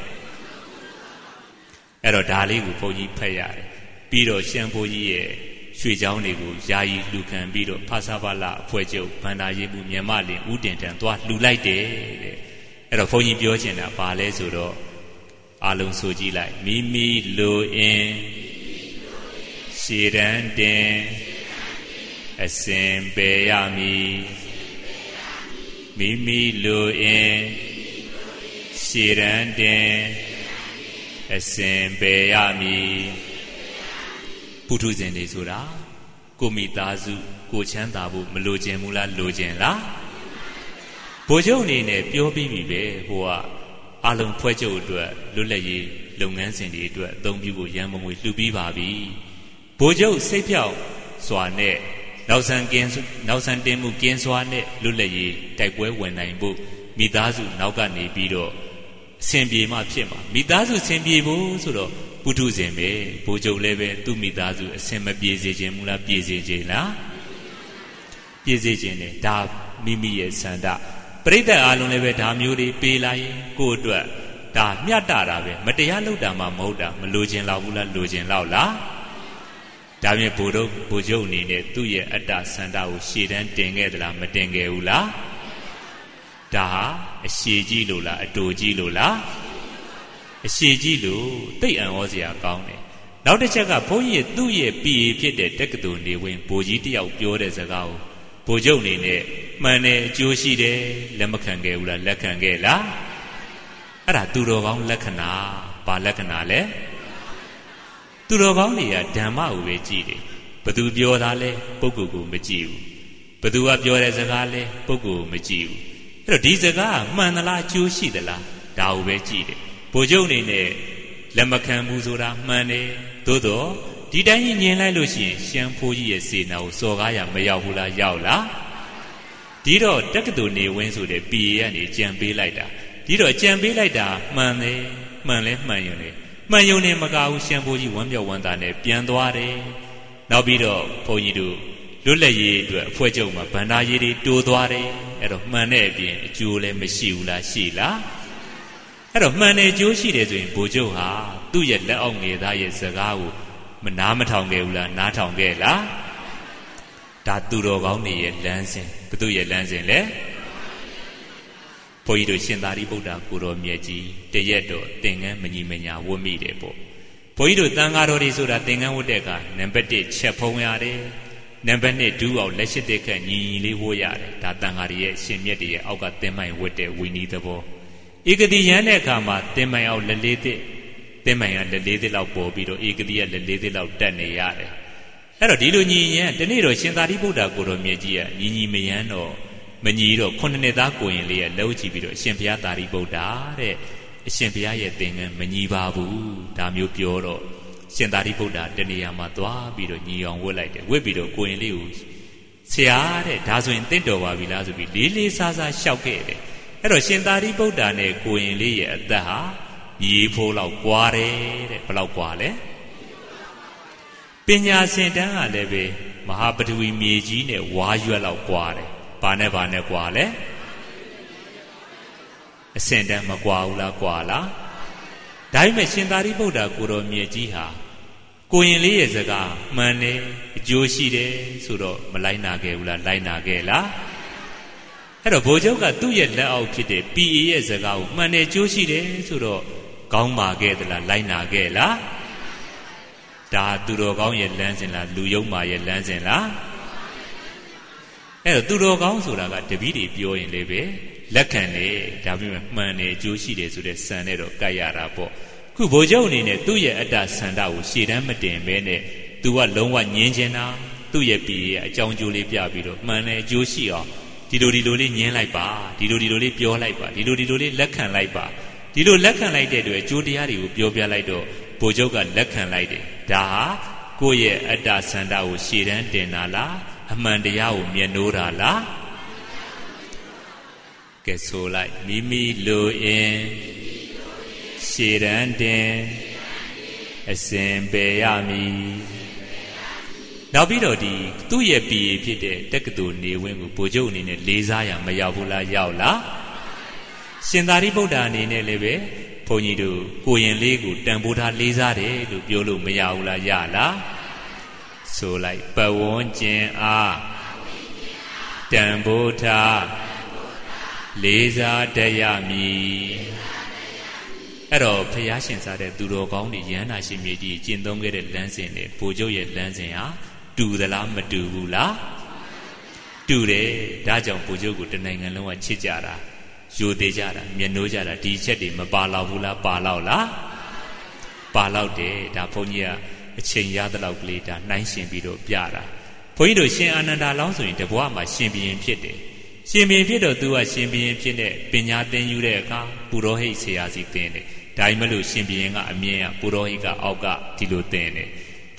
အဲ့တော့ဒါလေးကိုဘုန်းကြီးဖတ်ရတယ်ပြီးတော့ရှမ်းဖိုးကြီးရဲ့ရွှေချောင်းတွေကိုယာယီလှူခံပြီးတော့ဖဆပလအဖွဲ့ချုပ်ဗန္ဒာရေးမှုမြန်မာလင်ဦးတင်ထံသွားလှူလိုက်တယ်တဲ့အဲ့တော့ဘုန်းကြီးပြောချင်တာဘာလဲဆိုတော့အလုံးဆိုကြည့်လိုက်မိမိလိုအင်ရှည်တန်းတင်အစဉ်ပေရမည်မိမိလိုအင်ရှည်တန်းတင်အစဉ်ပေရမည်ပုထုဇဉ်တွေဆိုတာကိုမိသားစုကိုချမ်းသာဖို့မလိုချင်ဘူးလားလိုချင်လားဗိုလ်ချုပ်အနေနဲ့ပြောပြီးပြီပဲဟိုကအလုံးဖွဲ့ချုပ်အတွက်လွတ်လပ်ရေးလုပ်ငန်းစဉ်တွေအတွက်အသုံးပြုဖို့ရန်ပုံငွေလှူပြီးပါပြီဗိုလ်ချုပ်စိတ်ဖြောက်စွာနဲ့နောက်ဆန်တင်မှုကင်းစွာနဲ့လွတ်လပ်ရေးတိုက်ပွဲဝင်နိုင်ဖို့မိသားစုနောက်ကနေပြီးတော့အစဉ်ပြေမှဖြစ်မှာမိသားစုအစဉ်ပြေဖို့ဆိုတော့ပုထုဇဉ်ပဲဘိုးချုပ်လည်းပဲသူ့မိသားစုအစဉ်မပြေစေခြင်းမူလားပြေစေခြင်းလားပြေစေခြင်းနဲ့ဒါမိမိရဲ့ဆန္ဒပရိသတ်အားလုံးလည်းပဲဒါမျိုးတွေပေးလိုက်ကိုယ့်အတွက်ဒါမျှတတာပဲမတရားလုပ်တာမှမဟုတ်တာမလိုချင်လောက်ဘူးလားလိုချင်လောက်လားဒါပြင်ဘိုးချုပ်အနေနဲ့သူ့ရဲ့အတ္တဆန္ဒကိုရှေ့တန်းတင်ခဲ့သလားမတင်ခဲ့ဘူးလားဒါဟာအရှိကြီးလို့လားအတူကြီးလို့လားအရှိကြီးလို့သိအံ့ဩစရာကောင်းတယ်နောက်တစ်ချက်ကဘုန်းကြီးသူ့ရဲ့ပြည်ဖြစ်တဲ့တက္ကသိုလ်နေဝင်ဘိုးကြီးတယောက်ပြောတဲ့စကားကိုဘိုးချုပ်အနေနဲ့မှန်တယ်အကျိုးရှိတယ်လက်မခံခဲ့ဘူးလားလက်ခံခဲ့လားအဲ့ဒါသူတော်ကောင်းလက္ခဏာဘာလက္ခဏာလဲသူတော်ကောင်းတွေကဓမ္မကိုပဲကြည့်တယ်ဘသူပြောတာလဲပုဂ္ဂိုလ်ကိုမကြည့်ဘူးဘသူကပြောတဲ့စကားလဲပုဂ္ဂိုလ်ကိုမကြည့်ဘူးအဲ့တော့ဒီစကားကမှန်သလားအကျိုးရှိသလားဒါကိုပဲကြည့်တယ်ဘိုလ်ချုပ်အနေနဲ့လက်မခံဘူးဆိုတာမှန်တယ်သို့တော့ဒီတိုင်းညင်လိုက်လို့ရှိရင်ရှမ်းဖိုးကြီးရဲ့စေနာကိုစော်ကားရမရောက်ဘူးလားရောက်လားဒီတော့တက္ကသိုလ်နေဝင်းဆိုတဲ့ပြည်ကနေကြံပေးလိုက်တာဒီတော့ကြံပေးလိုက်တာမှန်တယ်မှန်လဲမှန်ရုံနဲ့မှန်ရုံနဲ့မကဘူးရှမ်းဖိုးကြီးဝမ်းမြောက်ဝမ်းသာနဲ့ပြန်သွားတယ်နောက်ပြီးတော့ဘုန်းကြီးတို့လွတ်လပ်ရေးအတွက်အဖွဲ့ချုပ်မှာဗန္ဒာရည်တွေတိုးသွားတယ်အဲ့တော့မှန်တဲ့အပြင်အကျိုးလည်းမရှိဘူးလားရှိလားအဲ့တော့မှန်တဲ့အကျိုးရှိတယ်ဆိုရင်ဘိုလ်ချုပ်ဟာသူ့ရဲ့လက်အောက်ငယ်သားရဲ့စကားကိုမနားမထောင်ခဲ့ဘူးလားနားထောင်ခဲ့လားဒါသူတော်ကောင်းတွေရဲ့လမ်းစဉ်ဘသူရဲ့လမ်းစဉ်လဲဘုန်းကြီးတို့ရှင်သာရိပုတ္တရာကိုတော်မြတ်ကြီးတရက်တော့သင်္ကန်းမညီမညာဝတ်မိတယ်ပေါ့ဘုန်းကြီးတို့သံဃာတော်တွေဆိုတာသင်္ကန်းဝတ်တဲ့အခါနံပါတ်1ချက်ဖုံးရတယ်နံပါတ်2ဒူးအောင်လက်ရှိတဲ့ခက်ညီညီလေးဝတ်ရတယ်ဒါသံဃာတွေရဲ့ရှင်မြတ်တွေရဲ့အောက်ကသင်္မိုင်ဝတ်တဲ့ဝိနည်းသဘောဧကတိရန်တဲ့အခါမှာသင်္မိုင်အောက်လက်လေးသစ်သင်္မိုင်ကလက်လေးသစ်လောက်ပေါ်ပြီးတော့ဧကတိကလက်လေးသစ်လောက်တက်နေရတယ်အဲ့တော့ဒီလိုညီရန်ဒီနေ့တော့ရှင်သာရိပုတ္တရာကိုတော်မြတ်ကြီးကညီမရန်တော့မညီတော့9နှစ်သားကိုရင်လေးကလှုပ်ကြည့်ပြီးတော့အရှင်ဘုရားသာရိပုတ္တရာတဲ့အရှင်ဘုရားရဲ့သင်္ကန်းမညီပါဘူးဒါမျိုးပြောတော့ရှင်သာရိပုတ္တရာတနေရာမှာသွားပြီးတော့ညီအောင်ဝတ်လိုက်တယ်ဝတ်ပြီးတော့ကိုရင်လေးကိုဆရာတဲ့ဒါဆိုရင်တင့်တော်ပါပြီလားဆိုပြီးလေးလေးစားစားလျှောက်ခဲ့တယ်အဲ့တော့ရှင်သာရိပုတ္တရာနဲ့ကိုရင်လေးရဲ့အသက်ဟာညီဖိုးလောက်ကွာတယ်တဲ့ဘယ်လောက်ကွာလဲပညာစင်တန်းကလည်းပဲမဟာပထဝီမြေကြီးနဲ့ဝါရွက်လောက်ကွာတယ်ဘာနဲ့ကွာလဲအစင်တန်းမကွာဘူးလားကွာလားဒါပေမဲ့ရှင်သာရိပုတ္တရာကိုတော်မြတ်ကြီးဟာကိုရင်လေးရဲ့စကားမှန်တယ်အကျိုးရှိတယ်ဆိုတော့မလိုက်နာခဲ့ဘူးလားလိုက်နာခဲ့လားအဲ့တော့ဘိုလ်ချုပ်ကသူ့ရဲ့လက်အောက်ဖြစ်တဲ့ PA ရဲ့စကားကိုမှန်တယ်အကျိုးရှိတယ်ဆိုတော့ကောင်းပါခဲ့သလားလိုက်နာခဲ့လားဒါသူတော်ကောင်းရဲ့လမ်းစဉ်လားလူယုံမာရဲ့လမ်းစဉ်လားအဲ့တော့သူတော်ကောင်းဆိုတာကတပည့်တွေပြောရင်လည်းပဲလက်ခံတယ်ဒါပေမဲ့မှန်တယ်အကျိုးရှိတယ်ဆိုတဲ့စံနဲ့တော့ကပ်ရတာပေါ့ခုဘိုလ်ချုပ်အနေနဲ့သူ့ရဲ့အတ္တဆန္ဒကိုရှေ့တန်းမတင်ဘဲနဲ့သူကလုံးဝငြင်းချင်တာသူ့ရဲ့ပြည်ရဲ့အကြောင်းကျိုးလေးပြပြီးတော့မှန်တယ်အကျိုးရှိအောင်ဒီလိုလေးညင်းလိုက်ပါဒီလိုလေးပြောလိုက်ပါဒီလိုလေးလက်ခံလိုက်ပါဒီလိုလက်ခံလိုက်တဲ့အတွက်အကျိုးတရားတွေကိုပြောပြလိုက်တော့ဘိုလ်ချုပ်ကလက်ခံလိုက်တယ်ဒါဟာကိုယ့်ရဲ့အတ္တဆန္ဒကိုရှေ့တန်းတင်တာလားအမှန်တရားကိုမျက်နှိုးတာလားကဲဆိုလိုက်မိမိလိုရင်ရှေ့တန်းတင်အစဉ်ပေရမည်နောက်ပြီးတော့ဒီသူ့ရဲ့ပြည်ဖြစ်တဲ့တက္ကသိုလ်နေဝင်းကိုဗိုလ်ချုပ်အနေနဲ့လေးစားရမရောက်ဘူးလားရောက်လားရှင်သာရိပုတ္တရာအနေနဲ့လည်းပဲဘုန်းကြီးတို့ကိုရင်လေးကိုတန်ဖိုးထားလေးစားတယ်လို့ပြောလို့မရဘူးလားရလားဆိုလိုက်ပဝန်းကျင်အားတန်ဖိုးထားလေးစားတတ်ရမည်အဲ့တော့ဖျားရှင်စားတဲ့သူတော်ကောင်းတွေရဟန္တာရှင်မြေကြီးကျင့်သုံးခဲ့တဲ့လမ်းစဉ်တွေဘိုလ်ချုပ်ရဲ့လမ်းစဉ်ဟာတူသလားမတူဘူးလားတူတယ်ဒါကြောင့်ဘိုလ်ချုပ်ကိုတနိုင်ငံလုံးကချစ်ကြတာယူသေးကြတာမျက်နှိုးကြတာဒီချက်တွေမပါတော့ဘူးလားပါတော့လားပါတော့တယ်ဒါဘုန်းကြီးကအချိန်ရသလောက်ကလေးဒါနှိုင်းရှင်ပြီးတော့ပြတာဘုန်းကြီးတို့ရှင်အာနန္ဒာလောင်းဆိုရင်တဘွားမှာရှင်ဘုရင်ဖြစ်တယ်ရှင်ဘုရင်ဖြစ်တော့သူကရှင်ဘုရင်ဖြစ်တဲ့ပညာသင်ယူတဲ့အခါပုရောဟိတ်ဆရာစီသင်တယ်ဒါမှမဟုတ်ရှင်ဘုရင်ကအမြင်ကပုရောဟိတ်ကအောက်ကဒီလိုသင်တယ်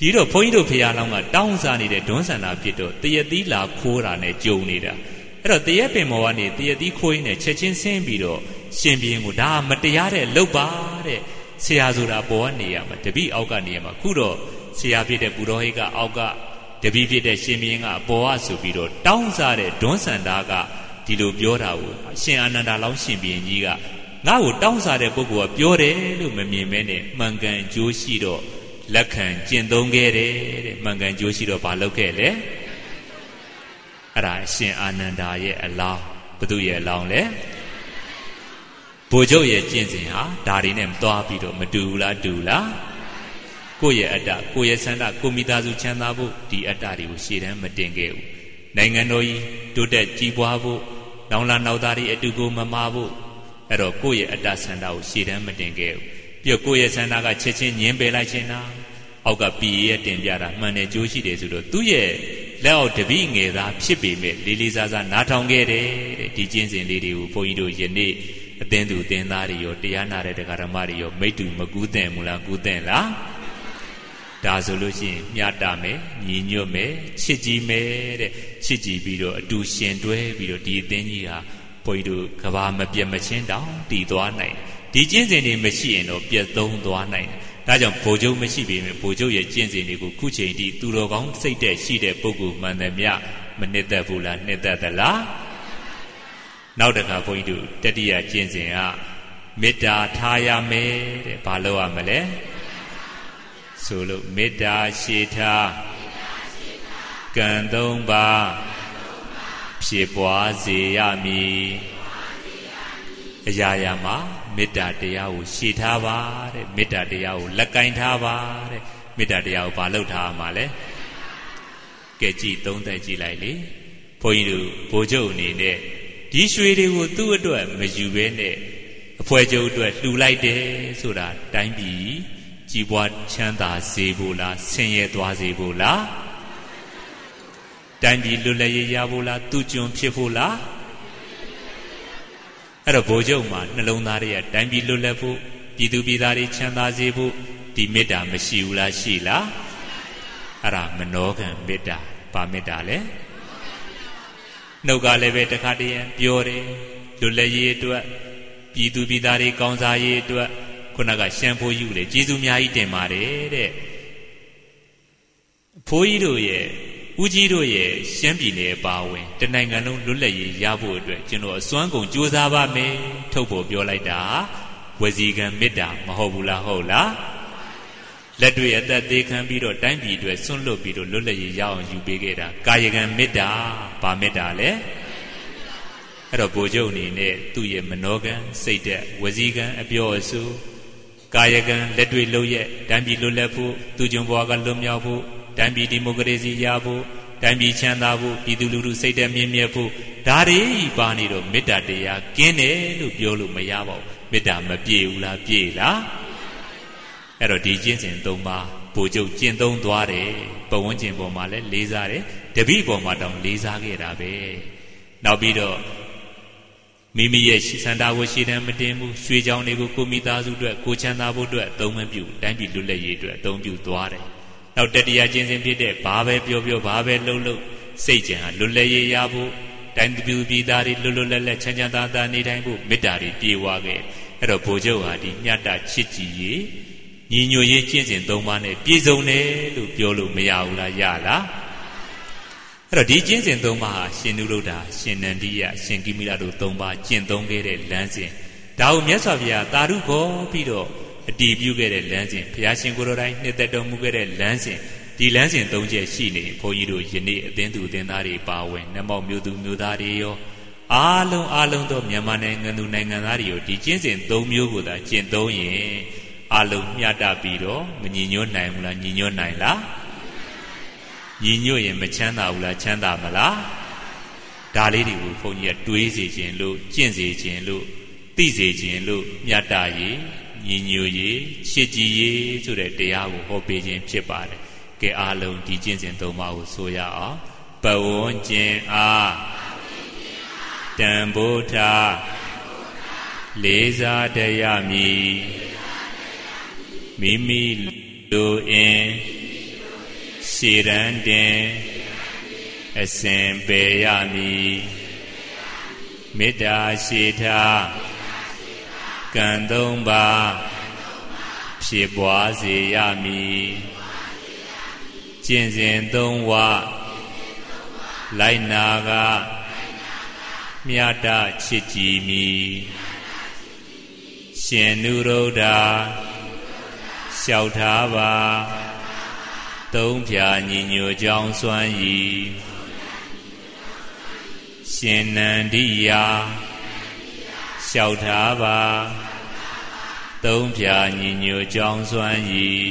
ဒီတော့ဘုန်းကြီးတို့ဖရာလောင်းကတောင်းစားနေတဲ့ဒွန်းဆန္ဒဖြစ်တော့တရက်သီးလာခိုးတာနဲ့ကြုံနေတာအဲ့တော့တရက်ပင်မော်ကနေတရက်သီးခိုးရင်းနဲ့ချက်ချင်းဆင်းပြီးတော့ရှင်ဘီရင်ကိုဒါမတရားတဲ့လှုပ်ပါတဲ့ဆရာဆိုတာပေါ်ကနေရမှာတပည့်အောက်ကနေရမှာခုတော့ဆရာဖြစ်တဲ့ပုရောဟိတ်ကအောက်ကတပည့်ဖြစ်တဲ့ရှင်ဘီရင်ကပေါ်ကဆိုပြီးတော့တောင်းစားတဲ့ဒွန်းဆန္ဒကဒီလိုပြောတာကိုရှင်အာနန္ဒာလောင်းရှင်ဘီရင်ကြီးကငါ့ကိုတောင်းစားတဲ့ပုဂ္ဂိုလ်ကပြောတယ်လို့မမြင်မဲနဲ့မှန်ကန်ကြိုးရှိတော့လက်ခံကျင့်သုံးခဲ့တယ်တဲ့မှန်ကန်ကြိုးရှိတော့ဘာလုပ်ခဲ့လဲအဲ့ဒါရှင်အာနန္ဒာရဲ့အလောင်းဘသူရဲ့အလောင်းလဲဘိုလ်ချုပ်ရဲ့ကျင့်စဉ်ဟာဒါတွေနဲ့သွားပြီးတော့မတူဘူးလားတူလားကိုယ့်ရဲ့အတ္တကိုယ့်ရဲ့ဆန္ဒကိုမိသားစုချမ်းသာဖို့ဒီအတ္တတွေကိုရှေ့တန်းမတင်ခဲ့ဘူးနိုင်ငံတော်ကြီးတိုးတက်ကြီးပွားဖို့နောင်လာနောက်သားတွေအတူကိုမမာဖို့အဲ့တော့ကိုယ့်ရဲ့အတ္တဆန္ဒကိုရှေ့တန်းမတင်ခဲ့ဘူးပြီးတော့ကိုယ့်ရဲ့ဆန္ဒကချက်ချင်းညှင်းပယ်လိုက်ခြင်းနာအောက်ကပြည်ရဲ့တင်ပြတာမှန်တယ်ကြိုးရှိတယ်ဆိုတော့သူ့ရဲ့လက်အောက်တပည့်ငယ်သားဖြစ်ပေမဲ့လေးလေးစားစားနားထောင်ခဲ့တယ်တဲ့ဒီကျင့်စဉ်လေးတွေကိုဘုန်းကြီးတို့ယနေ့အသင်းသူအသင်းသားတွေရောတရားနာတဲ့တရားဓမ္မတွေရောမိတ္တူမကူးတဲ့မူလားကူးတဲ့လားဒါဆိုလို့ရှိရင်မျှတမယ်ညီညွတ်မယ်ချစ်ကြည်မယ်တဲ့ချစ်ကြည်ပြီးတော့အတူရှင်တွဲပြီးတော့ဒီအသင်းကြီးဟာဘုန်းကြီးတို့ကဘာမပြတ်မချင်းတောင်တည်သွားနိုင်ဒီကျင့်စဉ်တွေမရှိရင်တော့ပြတ်သုံးသွားနိုင်တယ်ဒါကြောင့်ဘိုလ်ချုပ်မရှိပေမဲ့ဘိုလ်ချုပ်ရဲ့ကျင့်စဉ်တွေကိုခုချိန်ထိသူတော်ကောင်းစိတ်တဲ့ရှိတဲ့ပုဂ္ဂိုလ်မှန်တယ်မြမနှစ်သက်ဘူးလားနှစ်သက်သလားနောက်တစ်ခါဘုန်းကြီးတို့တတိယကျင့်စဉ်ကမေတ္တာထားရမယ်တဲ့ဘာလို့ရမလဲဆိုလို့မေတ္တာရှိထားကံ၃ပါးဖြစ်ပွားစေရမည်အရာရာမှာမေတ္တာတရားကိုရှေ့ထားပါတဲ့မေတ္တာတရားကိုလက်ကင်ထားပါတဲ့မေတ္တာတရားကိုဘာလုပ်ထားမှာလဲကဲကြည့်သုံးသက်ကြည့်လိုက်လေဘုန်းကြီးတို့ဘိုလ်ချုပ်အနေနဲ့ဒီရွှေတွေကိုသူ့အတွက်မယူဘဲနဲ့အဖွဲ့ချုပ်အတွက်လှူလိုက်တယ်ဆိုတာတိုင်းပြည်ကြီးပွားချမ်းသာစေဖို့လားဆင်းရဲသွားစေဖို့လားတိုင်းပြည်လွတ်လပ်ရေးရဖို့လားသူကျွန်းဖြစ်ဖို့လားအဲ့တော့ဘိုလ်ချုပ်မှာနှလုံးသားတွေကတိုင်းပြည်လွတ်လပ်ဖို့ပြည်သူပြည်သားတွေချမ်းသာစေဖို့ဒီမေတ္တာမရှိဘူးလားရှိလားအဲ့ဒါမနောကံမေတ္တာဘာမေတ္တာလဲနှုတ်ကလည်းပဲတခါတည်းပြောတယ်လွတ်လပ်ရေးအတွက်ပြည်သူပြည်သားတွေကောင်းစားရေးအတွက်ခုနကရှမ်းဖိုးကြီးလေကျေးဇူးအများကြီးတင်ပါတယ်တဲ့ဖိုးကြီးတို့ရဲ့ဦးကြီးတို့ရဲ့ရှမ်းပြည်နယ်ပါဝင်တနိုင်ငံလုံးလွတ်လပ်ရေးရဖို့အတွက်ကျွန်တော်အစွမ်းကုန်ကြိုးစားပါမယ်ထုတ်ဖို့ပြောလိုက်တာဝစီကံမေတ္တာမဟုတ်ဘူးလားဟုတ်လားလက်တွေ့အသက်သေးခံပြီးတော့တိုင်းပြည်အတွက်ဆွန့်လွတ်ပြီးတော့လွတ်လပ်ရေးရအောင်ယူပေးခဲ့တာကာယကံမေတ္တာဘာမေတ္တာလဲအဲ့တော့ဘိုလ်ချုပ်အနေနဲ့သူ့ရဲ့မနောကံစိတ်သက်ဝစီကံအပြောအဆိုကာယကံလက်တွေ့လုပ်ရက်တိုင်းပြည်လွတ်လပ်ဖို့သူကျွန်ဘဝကလွတ်မြောက်ဖို့တိုင်းပြည်ဒီမိုကရေစီရဖို့တိုင်းပြည်ချမ်းသာဖို့ပြည်သူလူထုစိတ်သက်မြင့်မြတ်ဖို့ဒါတွေပါနေတော့မေတ္တာတရားကင်းတယ်လို့ပြောလို့မရပါဘူးမေတ္တာမပြည့်ဘူးလားပြည့်လားအဲ့တော့ဒီကျင့်စဉ်၃ပါးဘိုလ်ချုပ်ကျင့်သုံးသွားတယ်ပဝန်းကျင်ပေါ်မှာလည်းလေးစားတယ်တပည့်ပေါ်မှာတောင်လေးစားခဲ့တာပဲနောက်ပြီးတော့မိမိရဲ့စန္ဒာကိုရှေ့တန်းမတင်ဘူးရွှေချောင်းတွေကိုကိုမိသားစုအတွက်ကိုချမ်းသာဖို့အတွက်အသုံးမပြုတိုင်းပြည်လွတ်လပ်ရေးအတွက်အသုံးပြုသွားတယ်နောက်တတိယကျင့်စဉ်ဖြစ်တဲ့ဘာပဲပြောပြောဘာပဲလှုပ်လှုပ်စိတ်ကြံဟာလွတ်လပ်ရေးရဖို့တိုင်းပြည်ပြည်သားတွေလွတ်လွတ်လပ်လပ်ချမ်းချမ်းသာသာနေတိုင်းဖို့မေတ္တာတွေပြေဝခဲ့အဲ့တော့ဘိုလ်ချုပ်ဟာဒီမြတ်တာချစ်ကြည်ရေးညီညွတ်ရေးကျင့်စဉ်၃ပါးနဲ့ပြည့်စုံတယ်လို့ပြောလို့မရဘူးလားရလားအဲ့တော့ဒီကျင့်စဉ်၃ပါးဟာရှင်နုရုဒ္ဓရှင်နန္ဒီယရှင်ကိမိလတို့၃ပါးကျင့်သုံးခဲ့တဲ့လမ်းစဉ်ဒါကိုမြတ်စွာဘုရားသာဓုခေါ်ပြီးတော့အတည်ပြုခဲ့တဲ့လမ်းစဉ်ဘုရားရှင်ကိုယ်တော်တိုင်နှစ်သက်တော်မူခဲ့တဲ့လမ်းစဉ်ဒီလမ်းစဉ်၃ချက်ရှိနေဘုန်းကြီးတို့ယနေ့အသင်းသူအသင်းသားတွေပါဝင်နမောက်မျိုးသူမျိုးသားတွေရောအားလုံးသောမြန်မာနိုင်ငံသူနိုင်ငံသားတွေရောဒီကျင့်စဉ်၃မျိုးကိုသာကျင့်သုံးရင်အားလုံးမျှတပြီးတော့မညီညွတ်နိုင်ဘူးလားညီညွတ်နိုင်လားညီညွတ်ရင်မချမ်းသာဘူးလားချမ်းသာမလားဒါလေးတွေကိုဘုန်းကြီးကတွေးစေခြင်းလို့ကျင့်စေခြင်းလို့သိစေခြင်းလို့မြတ်တာရေးညီညွတ်ရေးချစ်ကြည်ရေးဆိုတဲ့တရားကိုဟောပေးခြင်းဖြစ်ပါတယ်ကဲအားလုံးဒီကျင့်စဉ်၃ပါးကိုဆိုရအောင်ပဝန်းကျင်အားတန်ဖိုးထားလေးစားတရားမည်မိမိလိုအင်ရှေရန်တင်အစဉ်ပေရမည်မေတ္တာရှိထားကံသုံးပါးဖြစ်ပွားစေရမည်ကျင့်စဉ်သုံးဝလိုက်နာကမြတ်တချစ်ကြည်မည်ရှင်နုရုဒ္ဓလျှောက်ထားပါသုံးဖြာညီညွတ်ကြောင်းစွမ်းရည်ရှင်နန္ဒိယလျှောက်ထားပါသုံးဖြာညီညွတ်ကြောင်းစွမ်းရည်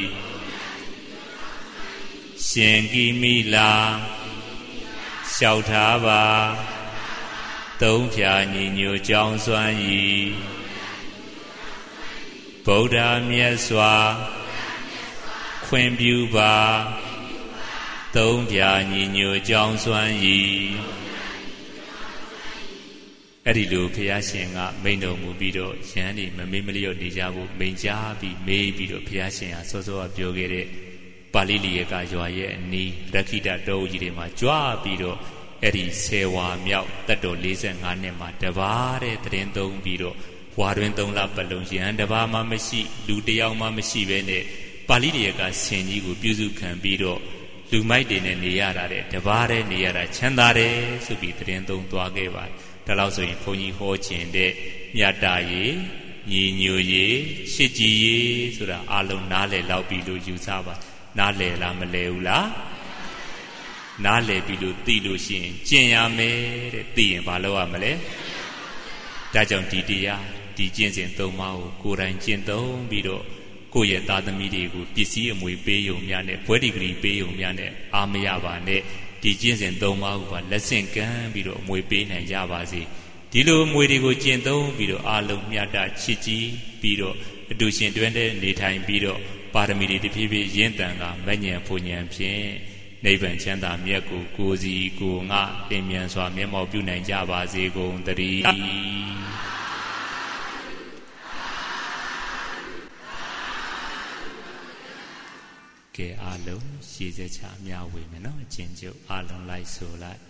ရှင်ကိမိလာလျှောက်ထားပါသုံးဖြာညီညွတ်ကြောင်းစွမ်းရည်ဗုဒ္ဓမြတ်စွာခွင့်ပြုပါသုံးဖြာညီညွတ်ကြောင်းစွမ်းရည်အဲ့ဒီလိုဘုရားရှင်ကမိန့်တော်မူပြီးတော့ယဟန်ဒီမမေ့မလျော့နေကြဖို့မိန့်ကြားပြီးမေးပြီးတော့ဘုရားရှင်ဟာစောစောကပြောခဲ့တဲ့ပါဠိလိယကရွာရဲ့အနီးရခိတတောကြီးတွေမှာကြွပြီးတော့အဲ့ဒီ10ဝါမြောက်တတ်တော်45နှစ်မှာတပါးတဲ့တရင်သုံးပြီးတော့ဝါတွင်3လပတ်လုံးယဟန်တပါးမှမရှိလူတယောက်မှမရှိပဲနဲ့ပါဠိလိယကဆင်ကြီးကိုပြုစုခံပြီးတော့လူမိုက်တွေနဲ့နေရတာတဲ့တပါးတဲ့နေရတာချမ်းသာတယ်ဆိုပြီးတရင်သုံးသွားခဲ့ပါတယ်ဒါလို့ဆိုရင်ဘုန်းကြီးဟောခြင်းတဲ့မြတ်တာရေညီညွတ်ရေရှစ်ကြည်ရေဆိုတာအလုံးနားလည်လောက်ပြီလို့ယူဆပါနားလည်လားမလည်ဘူးလားနားလည်ပြီလို့သိလို့ရှိရင်ကျင့်ရမယ်တဲ့သိရင်ဘာလုပ်ရမလဲဒါကြောင့်ဒီတရားဒီကျင့်စဉ်၃ပါးကိုကိုယ်တိုင်ကျင့်သုံးပြီးတော့ကိုယ့်ရဲ့သားသမီးတွေကိုပစ္စည်းအမွေပေးယုံများနဲ့ဘွဲဒီဂရီပေးယုံများနဲ့အားမရပါနဲ့ဒီကျင့်စဉ်၃ပါးကိုလက်ဆင့်ကမ်းပြီးတော့အမွေပေးနိုင်ကြပါစေဒီလိုအမွေတွေကိုကျင့်သုံးပြီးတော့အားလုံးမြတ်တာချစ်ကြည်ပြီးတော့အတူရှင်တွဲတဲ့နေထိုင်ပြီးတော့ပါရမီတွေတဖြည်းဖြည်းရင့်တန်ကမဉ္ဇဉ်ဖွဉ္ဇဉ်ဖြင့်နိဗ္ဗာန်ချမ်းသာမြတ်ကိုကိုယ်စီကိုယ်ငါသင်မြန်စွာမျက်မှောက်ပြုနိုင်ကြပါစေကုန်သတည်းကဲအားလုံးရှည်စက်ချအများဝေမယ်နော်အကျဉ်းချုပ်အားလုံးလိုက်ဆိုလိုက်